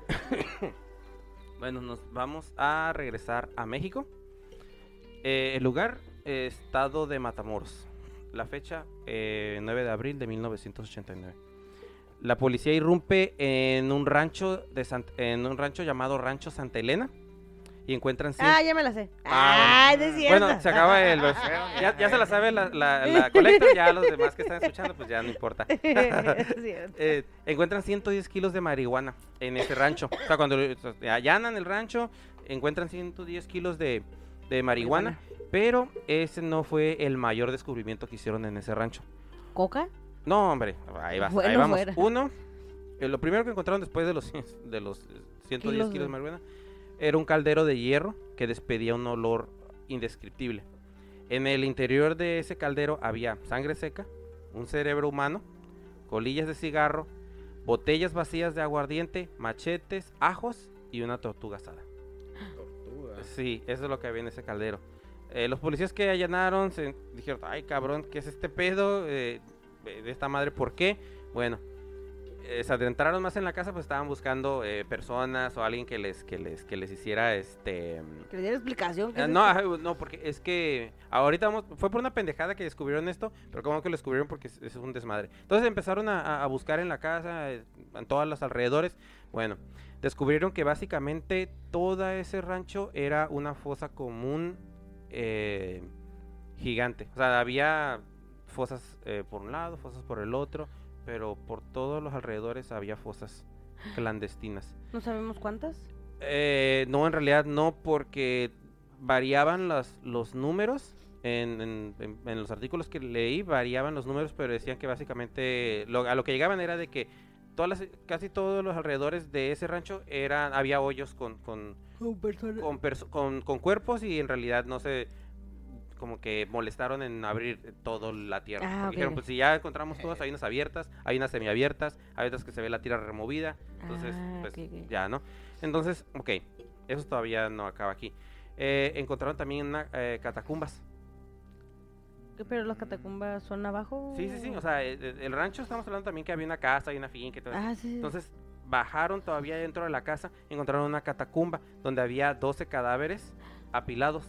bueno, nos vamos a regresar a México. Eh, el lugar, eh, estado de Matamoros. La fecha, eh, nueve de abril de mil novecientos ochenta y nueve. La policía irrumpe en un rancho de Sant- en un rancho llamado Rancho Santa Elena y encuentran cien- Ah, ya me la sé. Ah, Ay, no es cierto. bueno, se acaba el vers- ya, ya se la sabe la, la, la colecta, ya los demás que están escuchando, pues ya no importa. Es cierto. Eh, encuentran ciento diez kilos de marihuana en ese rancho. O sea, cuando o sea, allanan el rancho, encuentran ciento diez kilos de, de marihuana, pero ese no fue el mayor descubrimiento que hicieron en ese rancho. ¿Coca? No, hombre, ahí, vas, ahí Bueno, vamos. fuera. Uno, eh, lo primero que encontraron después de los, de los eh, ciento diez Kilos kilos de de- marihuana era un caldero de hierro que despedía un olor indescriptible. En el interior de ese caldero había sangre seca, un cerebro humano, colillas de cigarro, botellas vacías de aguardiente, machetes, ajos y una tortuga asada. Tortuga. Sí, eso es lo que había en ese caldero. Eh, los policías que allanaron se dijeron, ay cabrón, ¿qué es este pedo? Eh, de esta madre, ¿por qué? Bueno, eh, se adentraron más en la casa, pues estaban buscando eh, personas o alguien que les, que les, que les hiciera este... Que le diera explicación. ¿qué eh, es no, esto? ajá, no, porque es que ahorita vamos, fue por una pendejada que descubrieron esto, pero como que lo descubrieron porque es, es un desmadre. Entonces empezaron a, a- a buscar en la casa, eh, en todos los alrededores. Bueno, descubrieron que básicamente todo ese rancho era una fosa común eh, gigante. O sea, había fosas eh, por un lado, fosas por el otro, pero por todos los alrededores había fosas clandestinas. No sabemos cuántas. Eh, no, en realidad no, porque variaban las, los números. En, en- en- en los artículos que leí variaban los números, pero decían que básicamente lo- a lo que llegaban era de que todas las, casi todos los alrededores de ese rancho eran, había hoyos con, con, con, perso- con- con cuerpos y en realidad no se, como que molestaron en abrir toda la tierra. Ah, Porque ok, dijeron, ok. pues si ya encontramos todas, hay unas abiertas, hay unas semiabiertas, hay otras que se ve la tierra removida, entonces Ah, pues ok, ok. ya, ¿no? Entonces, ok, eso todavía no acaba aquí. Eh, encontraron también una, eh, catacumbas. ¿Qué, ¿Pero las catacumbas son abajo? Sí, sí, sí, o sea, el, el rancho estamos hablando también que había una casa y una finca y todo eso. Ah, sí. sí. Entonces bajaron todavía dentro de la casa, encontraron una catacumba donde había doce cadáveres apilados.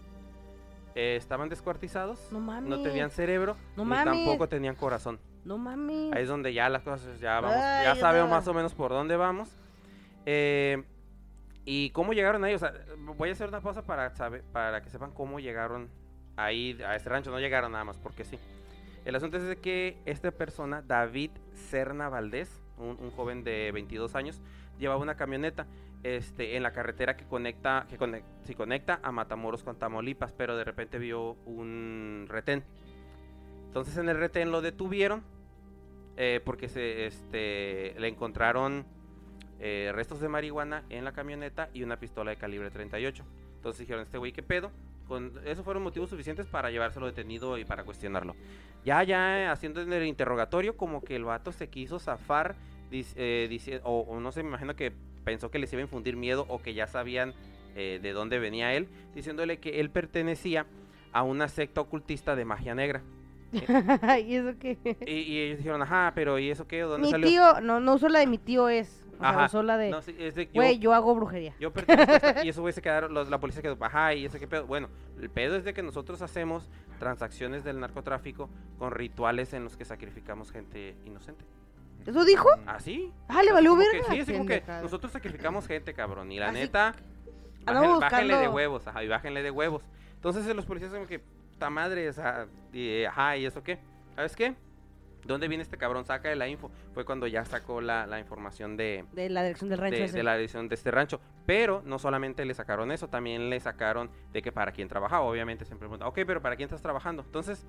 Eh, estaban descuartizados, No mames. no tenían cerebro, No ni mames. tampoco tenían corazón. No mames. Ahí es donde ya las cosas, ya vamos, Ay, ya ya sabemos estaba. más o menos por dónde vamos. Eh, y cómo llegaron ahí, o sea, voy a hacer una pausa para saber, para que sepan cómo llegaron ahí a este rancho. No llegaron nada más porque sí. El asunto es de que esta persona, David Serna Valdés, un, un joven de veintidós años, llevaba una camioneta este, en la carretera que conecta, que conec- sí, conecta a Matamoros con Tamaulipas, pero de repente vio un retén. Entonces en el retén lo detuvieron eh, porque se, este, le encontraron eh, restos de marihuana en la camioneta y una pistola de calibre treinta y ocho. Entonces dijeron, este güey, ¿qué pedo? Con, esos fueron motivos suficientes para llevárselo detenido y para cuestionarlo. Ya, ya, eh, haciendo el interrogatorio, como que el vato se quiso zafar, dic- eh, dice, o, o no sé, me imagino que pensó que les iba a infundir miedo o que ya sabían eh, de dónde venía él, diciéndole que él pertenecía a una secta ocultista de magia negra. ¿Y eso qué? Y, y ellos dijeron, ajá, pero ¿y eso qué? ¿Dónde Mi salió? tío, no, no usó la de mi tío es. O sea, Ajá. usó la de, No, sí, es de yo- güey, yo hago brujería. Yo pertenezco a esta- y eso güey se quedaron, los- la policía quedó, ajá, y ese qué pedo. Bueno, el pedo es de que nosotros hacemos transacciones del narcotráfico con rituales en los que sacrificamos gente inocente. ¿Eso dijo? ¿Así? Ah, le valió Como que- verga. sí, así como que Pendejada. nosotros sacrificamos gente, cabrón. Y la Así- neta, Andamos bájenle, bájenle de buscando- huevos, ajá, y bájenle de huevos. Entonces los policías como que, puta madre, o sea, y, ajá, ¿y eso qué? ¿sabes qué? ¿Dónde viene este cabrón? Saca de la info. Fue cuando ya sacó la, la información de, De la dirección del rancho de, ese. de la dirección de este rancho. Pero no solamente le sacaron eso, también le sacaron de que para quién trabajaba. Obviamente siempre preguntan, ok, pero ¿para quién estás trabajando? Entonces,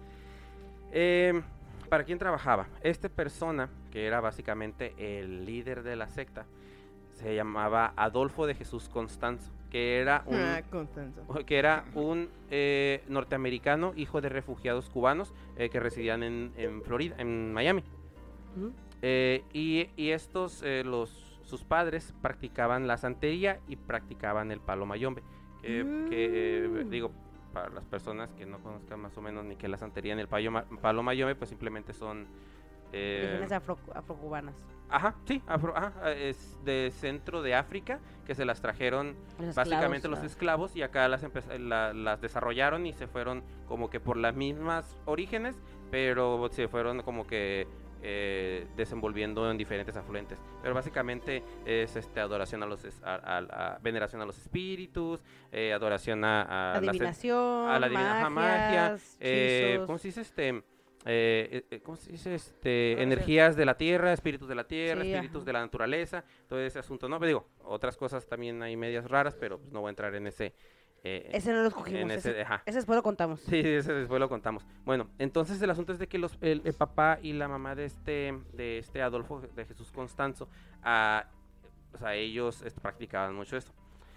eh, ¿para quién trabajaba? Esta persona, que era básicamente el líder de la secta, se llamaba Adolfo de Jesús Constanzo, que era un, Ah, Constanzo. que era un eh, norteamericano, hijo de refugiados cubanos eh, que residían en, en Florida, en Miami. Ujú. Eh, y, y estos, eh, los, sus padres practicaban la santería y practicaban el palo mayombe. Que, que, eh, Mm. digo, para las personas que no conozcan más o menos ni que la santería ni el payo ma- palo mayombe, pues simplemente son... eh, Religiones afro, afrocubanas. Ajá, sí, afro- ajá, es de centro de África, que se las trajeron Los básicamente esclavos, los ah. esclavos y acá las, empe- la- las desarrollaron y se fueron como que por las mismas orígenes, pero se fueron como que eh, desenvolviendo en diferentes afluentes. Pero básicamente es este adoración a los es- a, a- a- veneración a los espíritus, eh, adoración a, a las- Adivinación, a la adivina- ajá, magia, magias, eh, hechizos. ¿cómo se dice este? Eh, eh, ¿Cómo se dice? Este, Adoración. energías de la tierra, espíritus de la tierra, Sí, espíritus ajá. de la naturaleza, todo ese asunto, ¿no? Pero digo, otras cosas también hay medias raras, pero pues, no voy a entrar en ese... eh, Ese no lo escogimos. en ese, ese, ajá. ese después lo contamos. Sí, ese después lo contamos. Bueno, entonces el asunto es de que los, el, el papá y la mamá de este, de este Adolfo de Jesús Constanzo, ah, o sea, ellos este, practicaban mucho esto.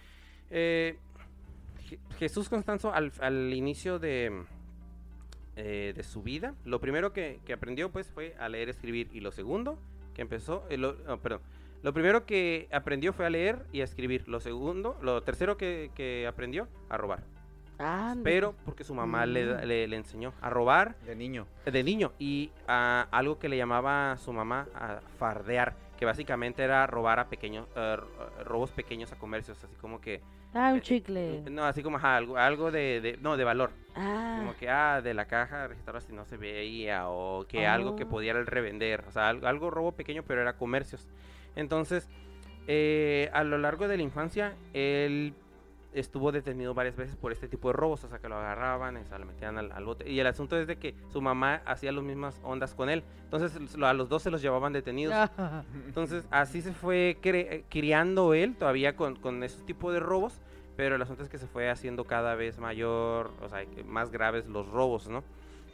Eh, Je- Jesús Constanzo al, al inicio de, eh, de su vida, lo primero que, que aprendió pues fue a leer, escribir, y lo segundo que empezó, eh, lo, no, perdón, lo primero que aprendió fue a leer y a escribir, lo segundo, lo tercero que, que aprendió a robar. Ah, Pero porque su mamá le, Mm. le, le enseñó a robar De niño. de niño y a algo que le llamaba su mamá a fardear, que básicamente era robar a pequeños, eh, ro- robos pequeños a comercios, así como que, Ah, un eh, chicle. no, así como ajá, algo, algo de, de, no, de valor, Ah, como que, ah, de la caja registradora si no se veía, o que algo que Oh. pudiera él revender, o sea, algo, algo robo pequeño, pero era comercios. Entonces, eh, a lo largo de la infancia, él estuvo detenido varias veces por este tipo de robos, o sea, que lo agarraban, o sea, lo metían al, al bote. Y el asunto es de que su mamá hacía las mismas ondas con él, entonces lo- a los dos se los llevaban detenidos. Ah. Entonces, así se fue cre- eh, criando él todavía con, con esos tipos de robos, pero el asunto es que se fue haciendo cada vez mayor, o sea, que más graves los robos, ¿no?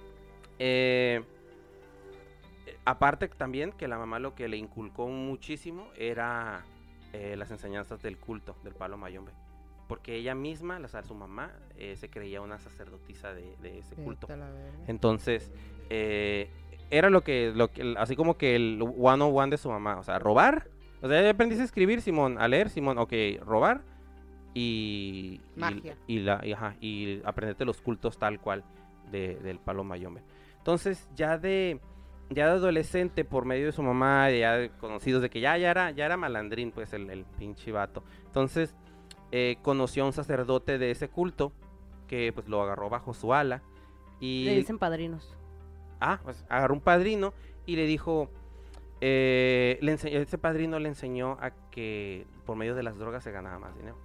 Eh, eh, aparte también que la mamá lo que le inculcó muchísimo era eh, las enseñanzas del culto, del palo mayombe. Porque ella misma, o sea, su mamá, eh, se creía una sacerdotisa de, de ese culto. Vete a la verga. Entonces, eh, era lo que, lo que, así como que el one on one de su mamá, o sea, robar. O sea, ya aprendiste a escribir, Simón, a leer, Simón, ok, robar y... y- Magia. Y, la, y, ajá, y aprenderte los cultos tal cual de- del palo mayombe. Entonces, ya de... Ya de adolescente, por medio de su mamá, ya de conocidos de que ya, ya, era, ya era malandrín, pues, el, el pinche vato. Entonces, eh, conoció a un sacerdote de ese culto que, pues, lo agarró bajo su ala. Y... Le dicen padrinos. Ah, pues agarró un padrino y le dijo, eh, le ense- ese padrino le enseñó a que por medio de las drogas se ganaba más dinero.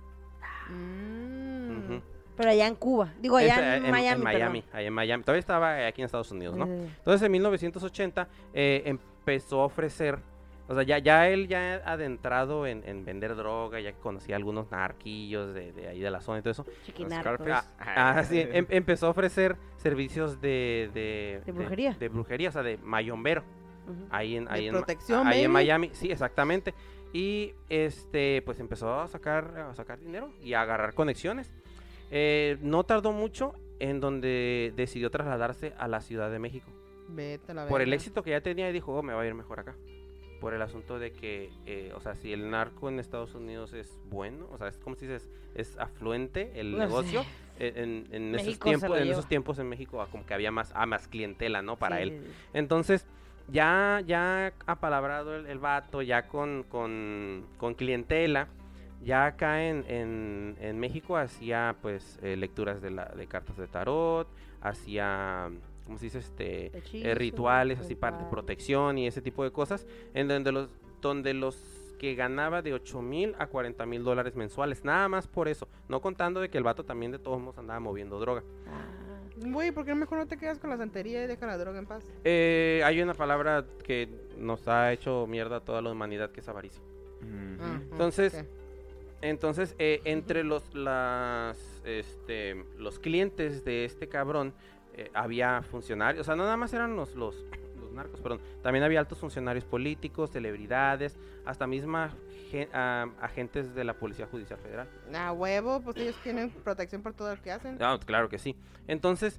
Mm. Ujú. Pero allá en Cuba. Digo, allá Ese, en, en, Miami. en Miami, allá en Miami. Todavía estaba aquí en Estados Unidos, ¿no? perdón. Eh, Entonces en mil novecientos ochenta eh, empezó a ofrecer, o sea, ya, ya él ya adentrado en, en vender droga, ya que conocía algunos narquillos de, de ahí de la zona y todo eso. chiquinarcos. Scarface. Ah, ah, sí, em- empezó a ofrecer servicios de, de, De brujería. De, brujería, o sea, de mayombero. Ujú. Ahí en, De ahí en, protección, ahí en baby. Miami, sí, exactamente. Y este, pues empezó a sacar, a sacar dinero y a agarrar conexiones. Eh, no tardó mucho en donde decidió trasladarse a la Ciudad de México. Vete a la Por el verga. éxito que ya tenía, y dijo, oh, me va a ir mejor acá. Por el asunto de que, eh, o sea, si el narco en Estados Unidos es bueno, o sea, es como si dices, es afluente el No negocio. sé. eh, En, en esos México se tiempos, lo en lleva. esos tiempos en México, ah, como que había más, ah, más clientela, ¿no? Para Sí, él. sí, sí. Entonces, ya, ya apalabrado el, el vato, ya con, con, con clientela, ya acá en, en, en México hacía pues eh, lecturas de, la, de cartas de tarot, hacía, ¿cómo se dice? Este, eh, Hechizos, rituales, así para de rituales. protección y ese tipo de cosas, en donde los, donde los que ganaba de ocho mil a cuarenta mil dólares mensuales, nada más por eso, no contando de que el vato también de todos modos andaba moviendo droga. Ah, Güey, ¿por qué mejor no te quedas con la santería y deja la droga en paz? Eh, hay una palabra que nos ha hecho mierda a toda la humanidad, que es avaricia. Ujú. Ah, Entonces, ok. Entonces, eh, entre los las este los clientes de este cabrón eh, había funcionarios, o sea, no nada más eran los los, los narcos, perdón, también había altos funcionarios políticos, celebridades, hasta misma gen- ah, agentes de la Policía Judicial Federal. A huevo, pues ellos tienen protección por todo lo que hacen. Ah, claro que sí. Entonces,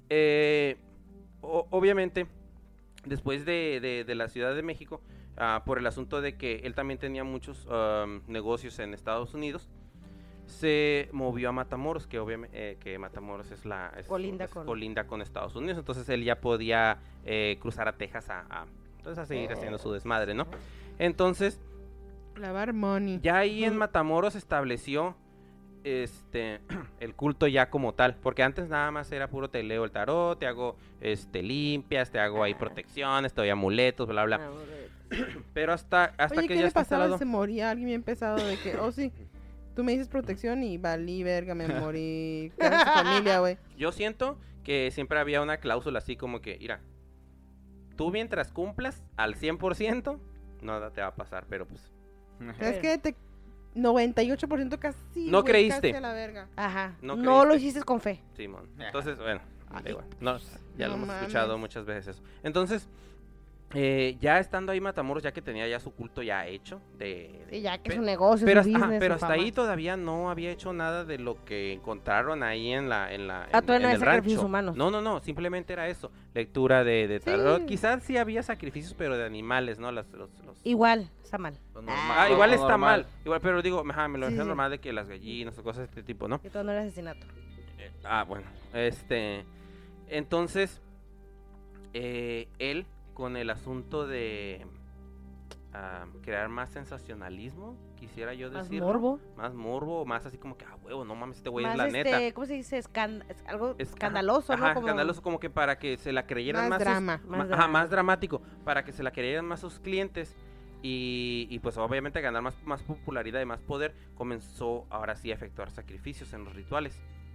eh, o- obviamente, después de, de- de la Ciudad de México, ah, por el asunto de que él también tenía muchos am, negocios en Estados Unidos, se movió a Matamoros, que obviamente que Matamoros es la es- Colinda es con- colinda con Estados Unidos, entonces él ya podía eh, cruzar a Texas a, a, entonces a seguir haciendo su desmadre, ¿no? Entonces, Lavar money. ya ahí en Ujú. Matamoros se estableció este el culto ya como tal, porque antes nada más era puro te leo el tarot, te hago este limpias, te hago ahí protecciones, te doy amuletos, bla bla. Pero hasta hasta Oye, que ¿qué ya le está pasaba? instalado. Se moría alguien bien pesado de que, oh sí, tú me dices protección y valí, verga, me morí. ¿Qué hace su familia, güey? Yo siento que siempre había una cláusula así como que, mira, tú mientras cumplas al cien por ciento, nada te va a pasar, pero pues Es que te noventa y ocho por ciento casi. No güey, creíste. casi a la verga. Ajá. No No, lo creíste. hiciste con fe. Simón. Entonces, bueno, da Ay, igual. No, ya no lo hemos mames. escuchado muchas veces eso. Entonces, eh, ya estando ahí Matamoros, ya que tenía ya su culto ya hecho, de, de- Y ya que pe- es un negocio, pero, su hasta, ajá, business, pero su hasta fama. ahí todavía no había hecho nada de lo que encontraron ahí en la en la Ah, en, todavía no en hay el sacrificios rancho. humanos. No, no, no, simplemente era eso, lectura de, de tarot. Sí. Quizás sí había sacrificios, pero de animales, ¿no? Las, los, los- Igual, está mal. Lo Ah, normal, Ah, lo igual está normal. mal. Igual, pero digo, ajá, me lo Sí, refiero sí. normal de que las gallinas o cosas de este tipo, ¿no? Que todo no era asesinato. Eh, ah, bueno, este, entonces, eh, él con el asunto de ah, crear más sensacionalismo, quisiera yo Más decirlo, morbo. más morbo, más así como que, ah, huevo, no mames, este güey es Más la este, neta. ¿cómo se dice? Escan- es algo Es- escandaloso, ajá, ¿no? Como... escandaloso, como que para que se la creyeran Más más, sus- drama. ma- Más ajá, drama. más dramático, para que se la creyeran más sus clientes y, y pues obviamente ganar más, más popularidad y más poder, comenzó ahora sí a efectuar sacrificios en los rituales.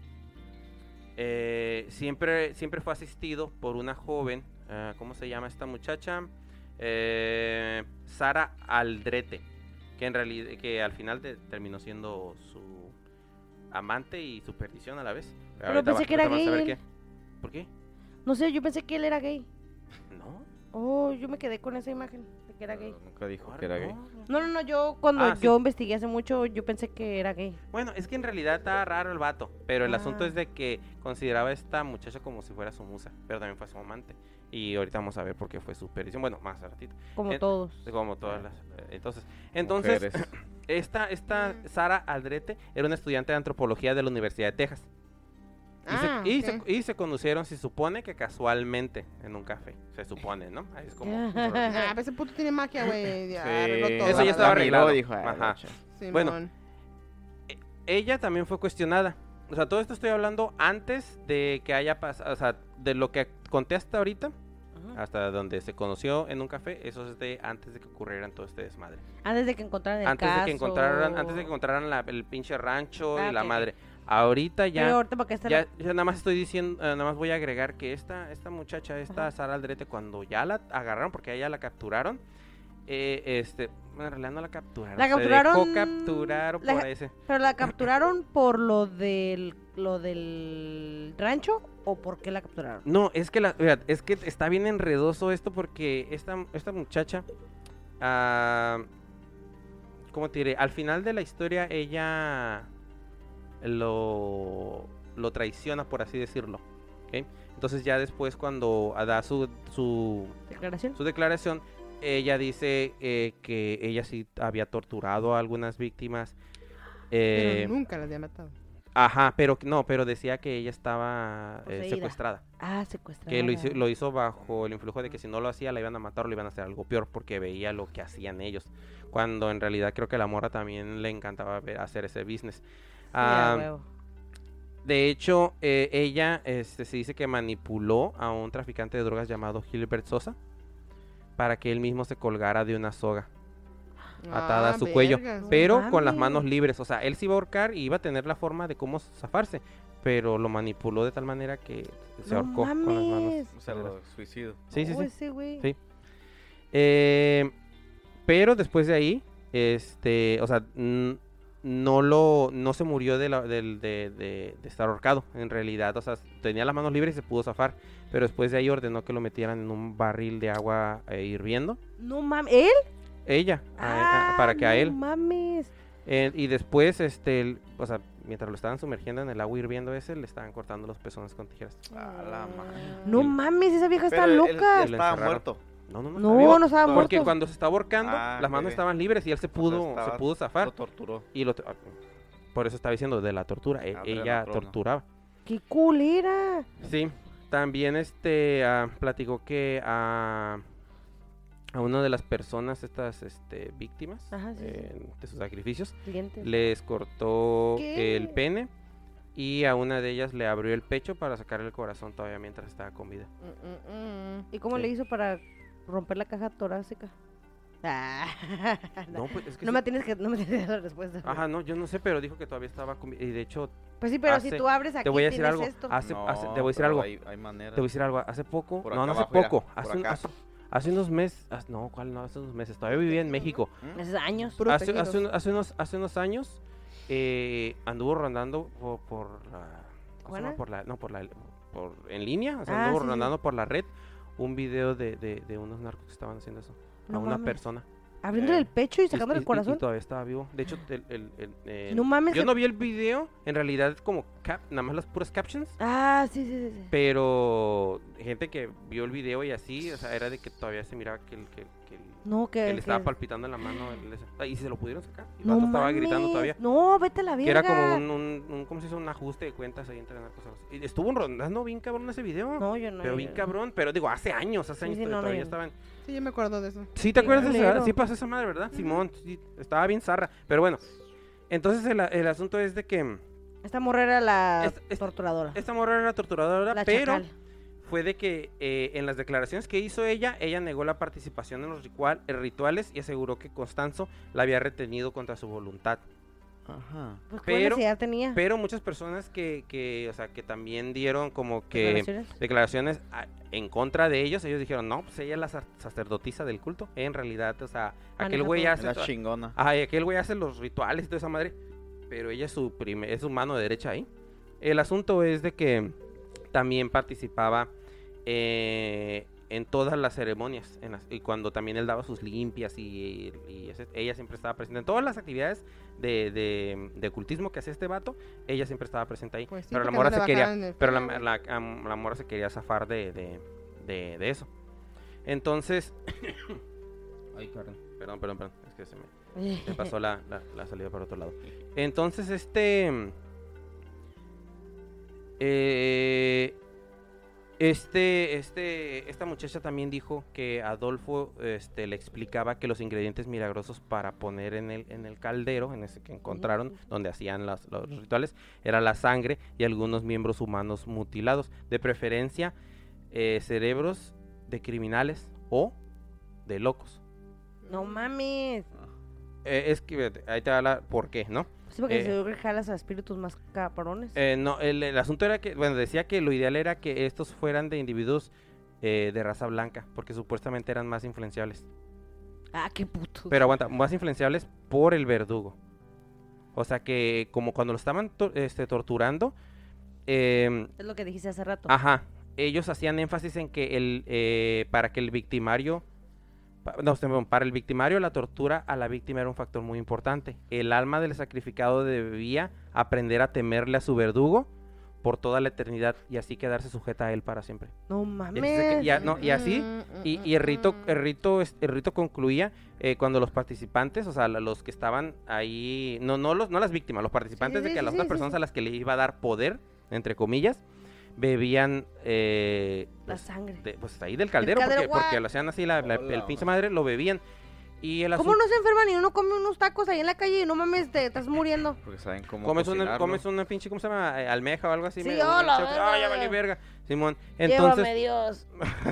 Eh, siempre, siempre fue asistido por una joven, ah, ¿cómo se llama esta muchacha? Eh, Sara Aldrete, que en realidad, que al final de- terminó siendo su amante y su perdición a la vez. Pero Ahorita pensé va- que era ahorita vamos a gay ver él. qué. ¿Por qué? No sé, yo pensé que él era gay. No. Oh, yo me quedé con esa imagen de que era gay. Nunca dijo que era gay. No, no, no, yo cuando Ah, sí. yo investigué hace mucho, yo pensé que era gay. Bueno, es que en realidad está raro el vato, pero el Ah. asunto es de que consideraba a esta muchacha como si fuera su musa, pero también fue su amante. Y ahorita vamos a ver por qué fue su perdición. Bueno, más a ratito. Como Eh, todos. Como todas las. eh, Entonces, entonces Mujeres. esta, esta Sara Aldrete era una estudiante de antropología de la Universidad de Texas. Y, se, Ah, y, ok. se, y se conocieron, se supone que casualmente, en un café. Se supone, ¿no? Ahí es como. Ah, pues ese puto tiene magia, güey. Ya arregló todo. Eso ya la estaba verdad. arreglado. Dijo, "Ay, Ajá. guacha". Simón. Bueno. Ella también fue cuestionada. O sea, todo esto estoy hablando antes de que haya pasado. O sea, de lo que conté hasta ahorita, Ajá. hasta donde se conoció en un café, eso es de antes de que ocurrieran todo este desmadre. Antes de que encontraran el Antes caso. de que encontraran, antes de que encontraran la- el pinche rancho Ah, y la ok, ok. madre. Ahorita Pero ya, ahorita porque está ya, ya nada más estoy diciendo, eh, nada más voy a agregar que esta, esta muchacha, esta Ajá. Sara Aldrete, cuando ya la agarraron, porque a ella la capturaron, eh, este, bueno, en realidad no la capturaron. La se dejó capturaron- capturar la- por ese. Pero la capturaron por lo del lo del rancho o por qué la capturaron? No, es que la, mira, es que está bien enredoso esto porque esta, esta muchacha, ah, ¿cómo te diré? Al final de la historia ella lo, lo traiciona, por así decirlo. ¿Ok? Entonces ya después cuando da su, su, ¿Declaración? su declaración, ella dice eh, que ella sí había torturado a algunas víctimas. eh, Pero nunca las había matado. ajá, pero no, pero decía que ella estaba eh, Poseída. secuestrada. Ah, secuestrada. Que lo hizo, lo hizo bajo el influjo de que si no lo hacía la iban a matar o le iban a hacer algo peor porque veía lo que hacían ellos. Cuando en realidad creo que a la morra también le encantaba ver- hacer ese business. Ah, Ah, huevo. de hecho, eh, ella este, se dice que manipuló a un traficante de drogas llamado Gilbert Sosa para que él mismo se colgara de una soga atada a Ah, su cuello, vergas. No pero con las mames. manos libres. O sea, él se iba a ahorcar y iba a tener la forma de cómo zafarse, pero lo manipuló de tal manera que se No ahorcó con las manos. mames. O sea, lo suicidio. Sí, sí, Oh, sí. ese güey. Sí. Eh, pero después de ahí, este, o sea, n- no lo, no se murió de, la, del- de, de- de estar ahorcado, en realidad, o sea, tenía las manos libres y se pudo zafar, pero después de ahí ordenó que lo metieran en un barril de agua eh, hirviendo, No mames. ¿Él? ella, a- a- Ah, para que a no él, mames. eh, y después, este, el- o sea, mientras lo estaban sumergiendo en el agua hirviendo ese, le estaban cortando los pezones con tijeras. A la madre. No El- mames, esa vieja está Pero él- loca. él Lo estaba encerraron. muerto. No, no, no, No, está vivo. no estaba Porque muerto. cuando se estaba ahorcando, Ah, las manos ok. estaban libres y él se O sea, pudo, estaba- se pudo zafar. Lo torturó. Y lo, ah, por eso estaba diciendo de la tortura. e- ella Adrenocrono. torturaba. Qué culera. Sí. También este ah, platicó que a, a una de las personas, estas este, víctimas Ajá, sí, sí. eh, de sus sacrificios, Clientes. les cortó ¿Qué? el pene y a una de ellas le abrió el pecho para sacarle el corazón todavía mientras estaba con vida. Mm, mm, mm. ¿Y cómo Sí. le hizo para romper la caja torácica? Ah, No, pues es que no sí- me tienes que no me tienes que dar la respuesta. Ajá, no, yo no sé, pero dijo que todavía estaba con vida. Y de hecho, Pues sí, pero si hace- tú abres aquí te voy a decir tienes algo. esto. Hace, No, hace- te voy a decir pero algo. Hay, hay maneras. Te voy a decir algo, hace poco, Por no, acá no hace abajo, mira, poco, por hace, un- acá. hace, hace unos meses, hace- no, ¿cuál no? Hace unos meses, todavía vivía en México. ¿Mm? Hace años. Puro Hace, tejidos. hace, un- hace unos, hace unos años eh, anduvo rondando por, por la, ¿cómo se llama? ¿Juana? Por la, no, por la, por, en línea, o sea, Ah, anduvo sí, sí. rondando por la red un video de, de, de unos narcos que estaban haciendo eso, No a una mames. persona. Abriéndole Eh, el pecho y Y- sacándole y- el y- corazón. Y, todavía estaba vivo. De hecho, el, el- el- el- No mames, yo que- no vi el video, en realidad es como cap, nada más las puras captions. Ah, sí, sí, sí, sí. Pero gente que vio el video y así, o sea, era de que todavía se miraba que, el- que, que, el- No, que, que le que- estaba palpitando en la mano. el ese- ah, y se lo pudieron sacar. Y el No vato estaba mames. gritando todavía. No, vete a la verga. Que era como un, un, un- ¿cómo se dice? Un ajuste de cuentas ahí entre narcos. Y estuvo rondando bien cabrón ese video. No, yo no. pero yo bien no. cabrón. Pero digo, hace años, hace Sí, años sí, todavía, no, no, todavía yo no. estaban. Sí, yo me acuerdo de eso. Sí, ¿te Sí, acuerdas de culero. esa? Sí pasó esa madre, ¿verdad? Simón, sí, estaba bien zarra. Pero bueno, entonces el, el asunto es de que Esta morra era la Esta- esta- torturadora. esta morra era torturadora, la pero chacal. fue de que eh, en las declaraciones que hizo ella, ella negó la participación en los ritual- eh, rituales y aseguró que Constanzo la había retenido contra su voluntad. Ajá. Pues, ¿qué pero- necesidad tenía? Pero muchas personas que, que, o sea, que también dieron como que Declaraciones. declaraciones a- en contra de ellos, ellos dijeron, no, pues ella es la sa- sacerdotisa del culto. En realidad, o sea, aquel Maneja güey todo. hace... Era to- chingona. Ay, aquel güey hace los rituales y toda esa madre, pero ella es su, prime- es su mano derecha ahí. El asunto es de que también participaba eh, en todas las ceremonias, en las- y cuando también él daba sus limpias y, y ese- ella siempre estaba presente en todas las actividades de, de, de ocultismo que hacía este vato, ella siempre estaba presente ahí. Pues sí, pero la porque mora no se le quería, bajaran el pero la, feo, güey. la, am- la mora se quería zafar de, de, de, de eso. Entonces, ay, Karen, perdón, perdón, perdón, es que se me, me pasó la, la, la salida para otro lado. Entonces, este. eh, este, este, esta muchacha también dijo que Adolfo este, le explicaba que los ingredientes milagrosos para poner en el, en el caldero, en ese que encontraron, donde hacían las- los rituales, era la sangre y algunos miembros humanos mutilados, de preferencia eh, cerebros de criminales o de locos. No mames. Eh, es que fíjate, ahí te va la por qué, ¿no? Sí, porque Eh, seguro que jalas a espíritus más cabrones. Eh, no, el, el asunto era que, bueno, decía que lo ideal era que estos fueran de individuos eh, de raza blanca, porque supuestamente eran más influenciables. Ah, qué puto. Pero aguanta, más influenciables por el verdugo. O sea que como cuando lo estaban to- este, torturando, eh, Es lo que dijiste hace rato. ajá, ellos hacían énfasis en que el, eh, para que el victimario, pa- no, perdón, para el victimario la tortura a la víctima era un factor muy importante. El alma del sacrificado debía aprender a temerle a su verdugo por toda la eternidad y así quedarse sujeta a él para siempre. No Y dice mames. que ya- no, y así, Mm, Y, mm, y el rito, mm. el rito, es- el rito concluía eh, cuando los participantes, o sea, la- los que estaban ahí, no, no los, no las víctimas, los participantes sí, de que sí, las sí, otras sí, personas sí. a las que le iba a dar poder, entre comillas, bebían eh, La pues, sangre. de- pues ahí del caldero, caldero, porque, porque guau. lo hacían así, la, la- el Hola. pinche madre lo bebían. Y el ¿Cómo asunto, no se enferman y uno come unos tacos ahí en la calle y no mames, te estás muriendo? Porque saben cómo comes una, cocinarlo. comes una pinche, ¿cómo se llama? Eh, almeja o algo así. Sí, medio- oh, la medio- ah, ya verga. vale verga, Simón. Entonces, Llévame, Dios.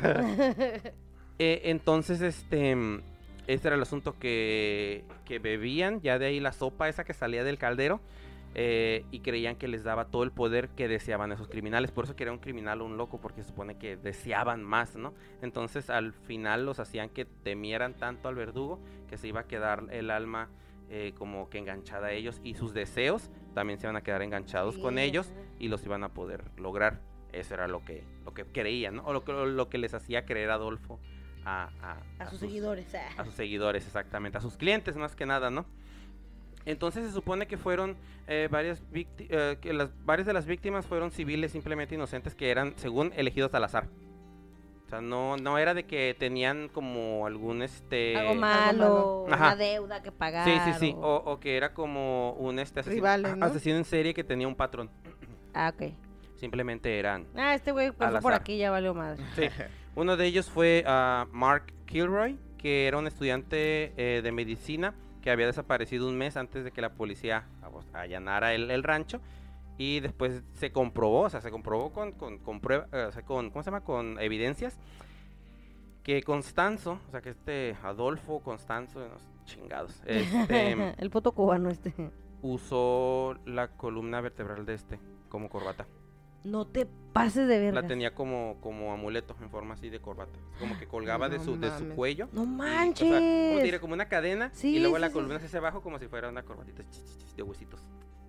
Eh, entonces, este, mm, este era el asunto que, que bebían, ya de ahí la sopa esa que salía del caldero, eh, y creían que les daba todo el poder que deseaban esos criminales. Por eso quería un criminal o un loco, porque se supone que deseaban más, ¿no? Entonces al final los hacían que temieran tanto al verdugo que se iba a quedar el alma eh, como que enganchada a ellos, y sus deseos también se iban a quedar enganchados Sí, con ellos ajá. y los iban a poder lograr. Eso era lo que, lo que creían, ¿no? O lo que, lo que les hacía creer Adolfo a, a, A sus seguidores. ah. a sus seguidores, exactamente, a sus clientes más que nada, ¿no? Entonces se supone que fueron eh, varias vícti- eh, que las varias de las víctimas fueron civiles simplemente inocentes que eran según elegidos al azar. O sea, no no era de que tenían como algún este Algo malo. malo, una Ajá. deuda que pagar. Sí, sí, sí, o- o, o que era como un este asesino, Rivales, ¿no? asesino en serie que tenía un patrón. Ah, ok. Simplemente eran. Ah, este güey pasó Al por azar. aquí, ya valió madre. Sí. Uno de ellos fue ah, Mark Kilroy, que era un estudiante eh, de medicina que había desaparecido un mes antes de que la policía ah, pues, allanara el, el rancho, y después se comprobó, o sea, se comprobó con, con, con prueba- eh, o sea, con, ¿cómo se llama? Con evidencias que Constanzo, o sea, que este Adolfo Constanzo, unos chingados, este, El puto cubano este. usó la columna vertebral de este como corbata. No te pases de verga. La tenía como, como amuleto en forma así de corbata. Como que colgaba de No su, de su mames. cuello. No y, manches. o sea, ¿cómo te diré? Como una cadena. Sí, y luego sí, la sí, columna sí. hacia abajo como si fuera una corbatita ch, ch, ch, de huesitos.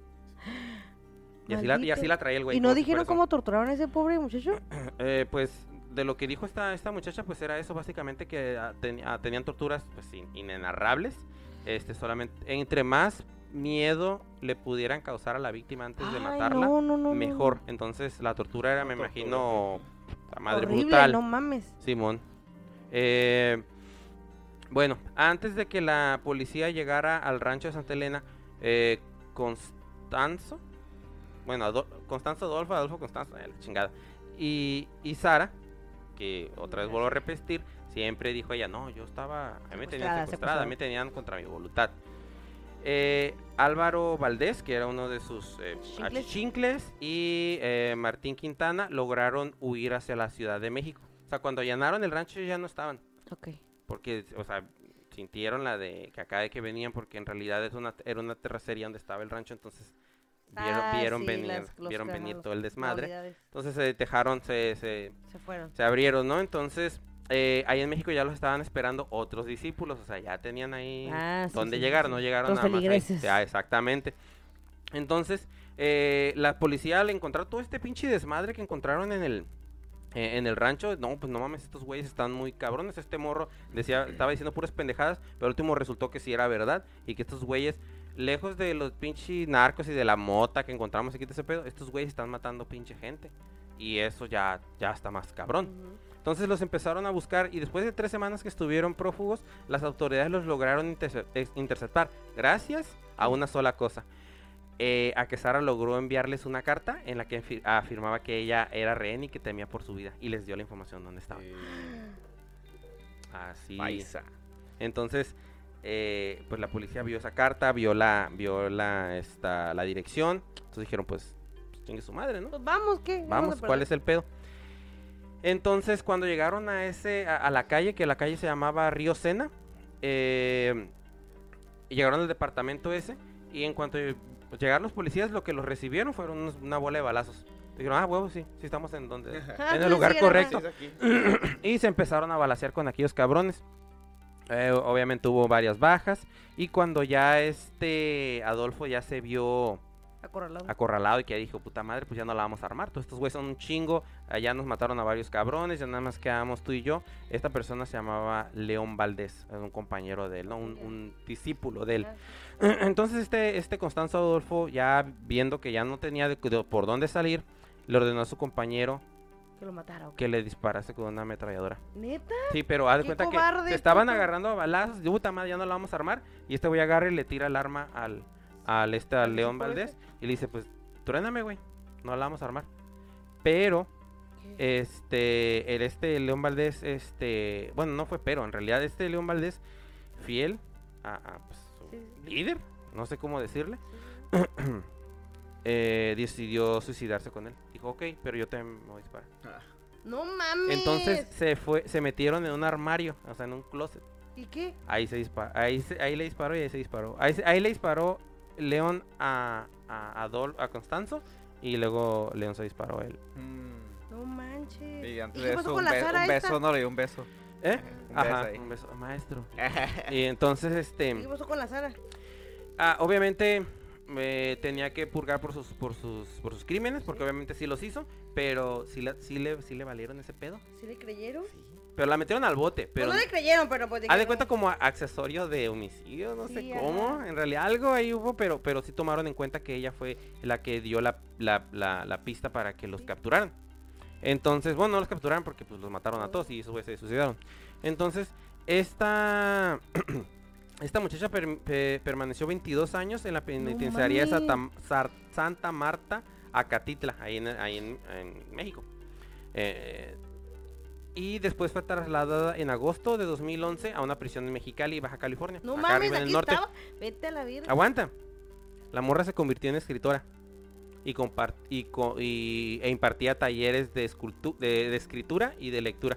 Y así, la, y Maldito. así la traía el güey. ¿Y no como si dijeron fuera cómo torturaron a ese pobre muchacho? eso. Eh, pues de lo que dijo esta, esta muchacha, pues era eso básicamente, que ah, ten- ah, tenían torturas pues in- inenarrables. Este, solamente, entre más miedo le pudieran causar a la víctima antes de Ay, matarla, no, no, no, no. mejor. Entonces la tortura era, me Tortura, imagino, la madre Horrible, brutal. no mames. Simón. Eh, bueno, antes de que la policía llegara al rancho de Santa Elena, eh, Constanzo, bueno, Ado- Constanzo Adolfo, Adolfo Constanzo, eh, la chingada, y, y Sara, que otra vez vuelvo a repetir, siempre dijo ella, no, yo estaba, a mí me tenían Secuestrada, secuestrada, a mí me tenían contra mi voluntad. Eh, Álvaro Valdés, que era uno de sus eh, Chincles. achichincles, y eh, Martín Quintana lograron huir hacia la Ciudad de México. O sea, cuando allanaron el rancho ellos ya no estaban, Ok. porque, o sea, sintieron la de que acá de que venían, porque en realidad es una, era una terracería donde estaba el rancho, entonces vieron, Ah, vieron sí, venir, las- los vieron venir carros, todo el desmadre. modalidades. Entonces se dejaron, se, se, Se fueron. se abrieron, ¿no? Entonces, eh, ahí en México ya los estaban esperando otros discípulos, o sea, ya tenían ahí Ah, sí, dónde sí, llegar, sí, no sí. llegaron Los nada más ahí. feligreses. Ah, exactamente. Entonces, eh, la policía al encontrar todo este pinche desmadre que encontraron en el eh, en el rancho, no, pues no mames, estos güeyes están muy cabrones. Este morro decía, estaba diciendo puras pendejadas, pero al último resultó que sí era verdad, y que estos güeyes, lejos de los pinches narcos y de la mota que encontramos aquí de ese pedo, estos güeyes están matando pinche gente, y eso ya, ya está más cabrón. Ujú. Entonces los empezaron a buscar, y después de tres semanas que estuvieron prófugos, las autoridades los lograron interce- ex- interceptar, gracias a una sola cosa. Eh, a que Sara logró enviarles una carta en la que afir- afirmaba que ella era rehén y que temía por su vida, y les dio la información donde estaba. Eh, Así. Paisa. Entonces, eh, pues la policía vio esa carta, vio la, vio la, esta, la dirección. Entonces dijeron, pues, pues chingue su madre, ¿no? Pues vamos, ¿qué? Vamos, ¿cuál es el pedo? Entonces, cuando llegaron a ese, a, a la calle, que la calle se llamaba Río Sena, eh, llegaron al departamento ese, y en cuanto pues, llegaron los policías, lo que los recibieron fueron unos- una bola de balazos. Dijeron, ah, huevo, sí, sí estamos en donde, Ah, en el pues lugar sí, era correcto. Sí, es aquí. Y se empezaron a balacear con aquellos cabrones. Eh, obviamente hubo varias bajas, y cuando ya este Adolfo ya se vio Acorralado. acorralado y que dijo, puta madre, pues ya no la vamos a armar, todos estos güeyes son un chingo, allá nos mataron a varios cabrones, ya nada más quedamos tú y yo. Esta persona se llamaba León Valdés, era un compañero de él, ¿no? un, un discípulo de él. Ah, Entonces este, este Constanzo Adolfo, ya viendo que ya no tenía de- de- por dónde salir, le ordenó a su compañero que lo matara. ¿o qué? que le disparase con una ametralladora. ¿Neta? Sí, pero haz de ¡Qué cuenta que cobarde, se estaban puto! agarrando a balazos, de puta madre, ya no la vamos a armar, y este güey agarra y le tira el arma al, al este al ¿Al León tipo Valdés, ese? y le dice, pues, truéname, güey, no la vamos a armar. Pero ¿Qué? este, el este León Valdés, este, bueno, no fue pero, en realidad este León Valdés, fiel a, a, pues, su Sí. líder, no sé cómo decirle, eh, decidió suicidarse con él. Dijo, ok, pero yo te me voy a disparar. No mames. Entonces se fue, se metieron en un armario, o sea, en un closet. ¿Y qué? Ahí se disparó, ahí, se- ahí le disparó y ahí se disparó. Ahí, se- ahí le disparó León a, a, Adol- a Constanzo y luego León se disparó a él. Mm. No manches. Y antes ¿Y de qué pasó eso, con un, la be- Sara un beso, esta? no le dio un beso. ¿Eh? Un Ajá, beso ahí. un beso, maestro. Y entonces, este, ¿Qué pasó con la Sara? ah, obviamente eh, tenía que purgar por sus, por sus, por sus crímenes, porque obviamente sí los hizo, pero sí, la- sí le, sí le valieron ese pedo. ¿Sí le creyeron? Pero la metieron al bote, pero Pues no le creyeron, pero pues... haz de dijeron, cuenta como a- accesorio de homicidio, no Sí, sé ajá. cómo, en realidad algo ahí hubo, pero, pero sí tomaron en cuenta que ella fue la que dio la, la, la, la pista para que los capturaran. Entonces, bueno, no los capturaron porque pues los mataron a todos y esos güeyes se suicidaron. Entonces, esta esta muchacha per- pe- permaneció veintidós años en la penitenciaría de mames. Santa, Sar- Santa Marta, Acatitla, ahí en, ahí en, en México. Eh, y después fue trasladada en agosto de dos mil once a una prisión en Mexicali, Baja California. No acá mames, arriba en el aquí norte. estaba. Vete a la virgen. Aguanta. La morra se convirtió en escritora y, compart- y, co- y- e impartía talleres de, escultu- de, de escritura y de lectura.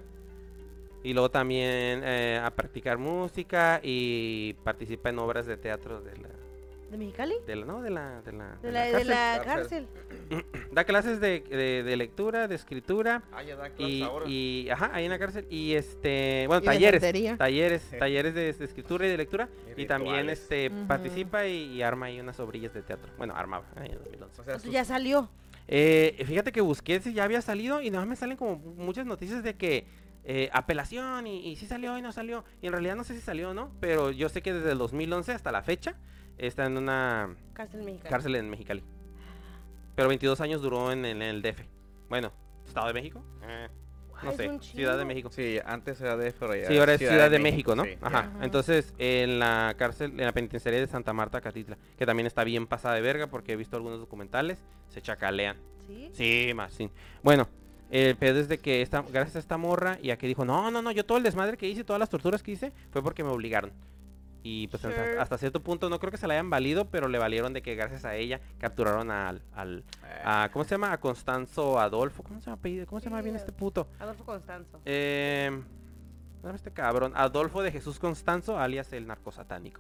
Y luego también eh, a practicar música y participa en obras de teatro de la, ¿De Mexicali? de la, no, de la, de la, De de la, la de cárcel. la Cárcel. cárcel. Da clases de, de- de lectura, de escritura Ah, ya da y, clases ahora. y ajá, ahí en la cárcel y este, bueno, Y de talleres, santería. talleres, Sí. talleres de, de escritura y de lectura Y y también rituales. este Ujú. participa y, y arma ahí unas obrillas de teatro. Bueno, armaba ahí en dos mil once. O sea, O sea, sus- ya salió. Eh, fíjate que busqué si ya había salido y nada más me salen como muchas noticias de que eh, apelación y, y si salió y no salió. Y en realidad no sé si salió o no, pero yo sé que desde el dos mil once hasta la fecha está en una Cárcel mexicana. cárcel en Mexicali. Pero veintidós años duró en, en el D F. Bueno, Estado de México. Eh, no Ay, sé, es un Ciudad de chingo. México. Sí, antes era D F, pero ya Sí, ahora es Ciudad, de, México, ¿no? sí. Ajá. Ajá. Entonces, en la cárcel, en la penitenciaría de Santa Marta, Catitla, que también está bien pasada de verga porque he visto algunos documentales, se chacalean. ¿Sí? Sí, más, sí. Bueno, el pedo es de que esta, gracias a esta morra, y a que dijo, no, no, no, yo todo el desmadre que hice, todas las torturas que hice, fue porque me obligaron. Y pues hasta, Sure. hasta cierto punto, no creo que se la hayan valido, pero le valieron de que gracias a ella capturaron al, al Eh, a, ¿cómo se llama? A Constanzo Adolfo, ¿cómo se llama apellido? ¿Cómo se llama Sí, bien Ad- este puto? Adolfo Constanzo. Eh, ¿cómo se llama este cabrón? Adolfo de Jesús Constanzo, alias el narcosatánico,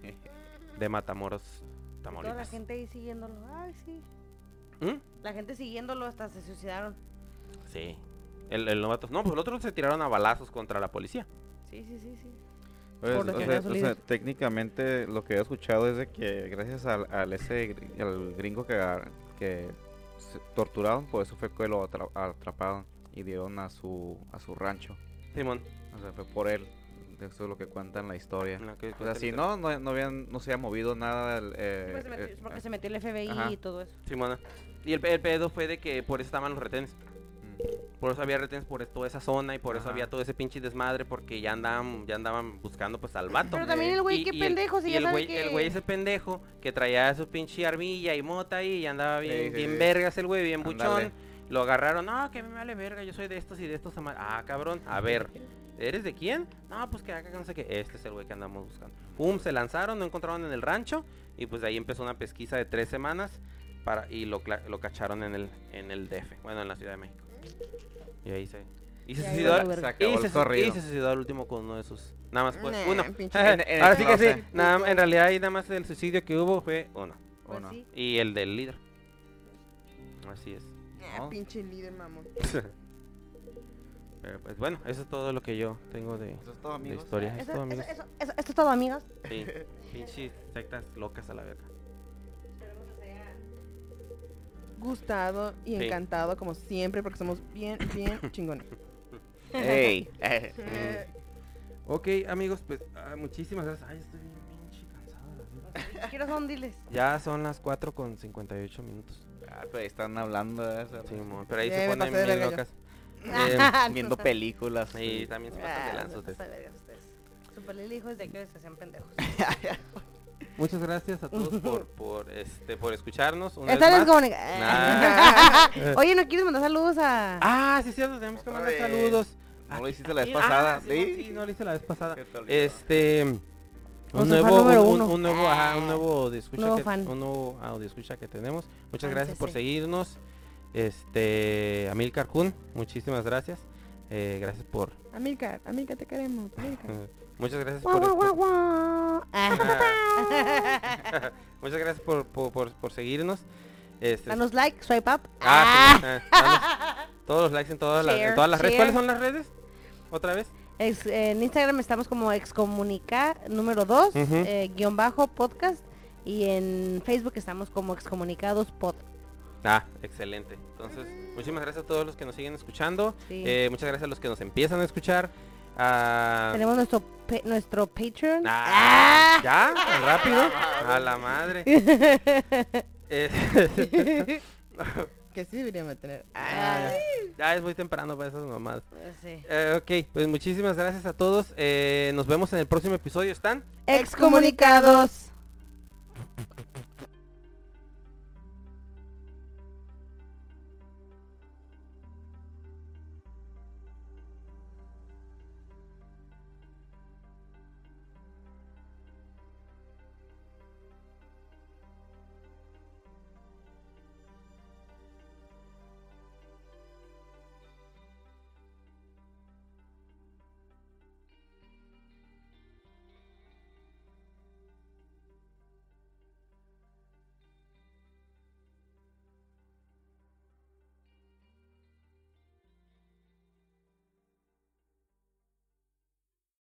de Matamoros, Toda la Tamaulipas. gente ahí siguiéndolo. Ay, sí. ¿Mm? La gente siguiéndolo hasta se suicidaron. Sí. El, el novato. No, pues los otros se tiraron a balazos contra la policía. Sí, sí, sí, sí. pues, por o defender sea, a su o sea, líder. técnicamente lo que he escuchado es de que gracias al, al ese gr- al gringo que, agar- que se torturaron, por eso fue que lo atra- atraparon y dieron a su a su rancho. Simón. O sea, fue por él. Eso es lo que cuenta en la historia. Lo que O sea, cuenta si la no, no, no, habían, no se había movido nada. el, eh, Pues se metió- eh, porque eh, se metió el F B I Ajá. y todo eso. Simona. Y el, pe- el pedo fue de que por eso estaban los retenes. mm. Por eso había retenes por toda esa zona y por eso Ajá. había todo ese pinche desmadre porque ya andaban, ya andaban buscando pues al vato. Pero también el güey, Y- qué y el- pendejo, si y ya el sabe güey, que... el güey ese pendejo que traía su pinche armilla y mota ahí y andaba bien, Sí, sí, bien sí. vergas el güey, bien Ándale. buchón. Lo agarraron, no, que me vale verga, yo soy de estos y de estos. ama-". Ah, cabrón, a ver, ¿eres de quién? No, pues que acá no sé qué, este es el güey que andamos buscando. Pum, se lanzaron, no encontraron en el rancho y pues de ahí empezó una pesquisa de tres semanas para y lo, cla- lo cacharon en el, en el D F, bueno, en la Ciudad de México. Y ahí se... Y se Y ahí suicidó, valió verga. Se acabó y el se, su- corrido. y se suicidó al último con uno de sus... Nada más pues, Nah, uno. pinche- En- en Ahora el sí que sí, closet. nada, en realidad ahí nada más el suicidio que hubo fue uno. Pues Uno. sí. Y el del líder. Así es. Ah, No. pinche líder, mamón. Pero pues bueno, eso es todo lo que yo tengo de, Eso es todo, de amigos. historia. Eso es Eso, todo, eso, amigos. eso, eso- esto es todo, amigos. Sí, pinches sectas locas a la verga. Gustado y Sí. encantado, como siempre, porque somos bien, bien chingones. Ey, eh, Eh, Ok, amigos, pues ah, muchísimas gracias. Ay, estoy bien pinche cansado. la verdad. Quiero son diles. Ya son las cuatro con cincuenta y ocho minutos. ah, pero ahí están hablando de eso. Sí, mo, pero ahí Ya se me ponen pasé de bien verga yo. locas. Ah, Viendo no. películas. Y también se pasan de Ah, lanza se ustedes. pasa de verga ustedes. Super Lili, hijos de que se hacían pendejos. Muchas gracias a todos por, por, este, por escucharnos. Una Esta vez vez más. como... Nah. Oye, ¿no quieres mandar saludos a...? Ah, sí, cierto, tenemos que mandar Oye, saludos. No lo hiciste la vez Ah, pasada. sí, ¿Sí? sí, no lo hice la vez pasada. Se te olvidó. Este, un Nuestro nuevo, fan número un, uno. un nuevo, ajá, un nuevo de escucha Nuevo que, fan. un nuevo audio escucha que tenemos. Muchas Fan gracias por C C. seguirnos. Este, Amilcar Kun, muchísimas gracias. Eh, gracias por, Amilcar, Amilcar, te queremos. Amilcar. eh, Muchas gracias Guau, por... guau, guau, por- guau. Ah. Muchas gracias por, por, por, por seguirnos. Este, Danos like, swipe up. ah, sí, eh, danos todos los likes en todas las, en Share, todas las redes. share. ¿Cuáles son las redes? ¿Otra vez? Ex- en Instagram estamos como excomunica número dos, Ujú. eh, guión bajo podcast. Y en Facebook estamos como excomunicados pod. Ah, excelente. Entonces, muchísimas gracias a todos los que nos siguen escuchando. Sí. Eh, muchas gracias a los que nos empiezan a escuchar. Ah, Tenemos nuestro pa- nuestro Patreon. ah, ¿ya? ¿Tan rápido? A la madre. Eh, Que sí deberíamos tener. Ah, ya es muy temprano para esas mamadas. sí. Eh, ok, pues muchísimas gracias a todos. Eh, nos vemos en el próximo episodio. ¿Están? Excomunicados.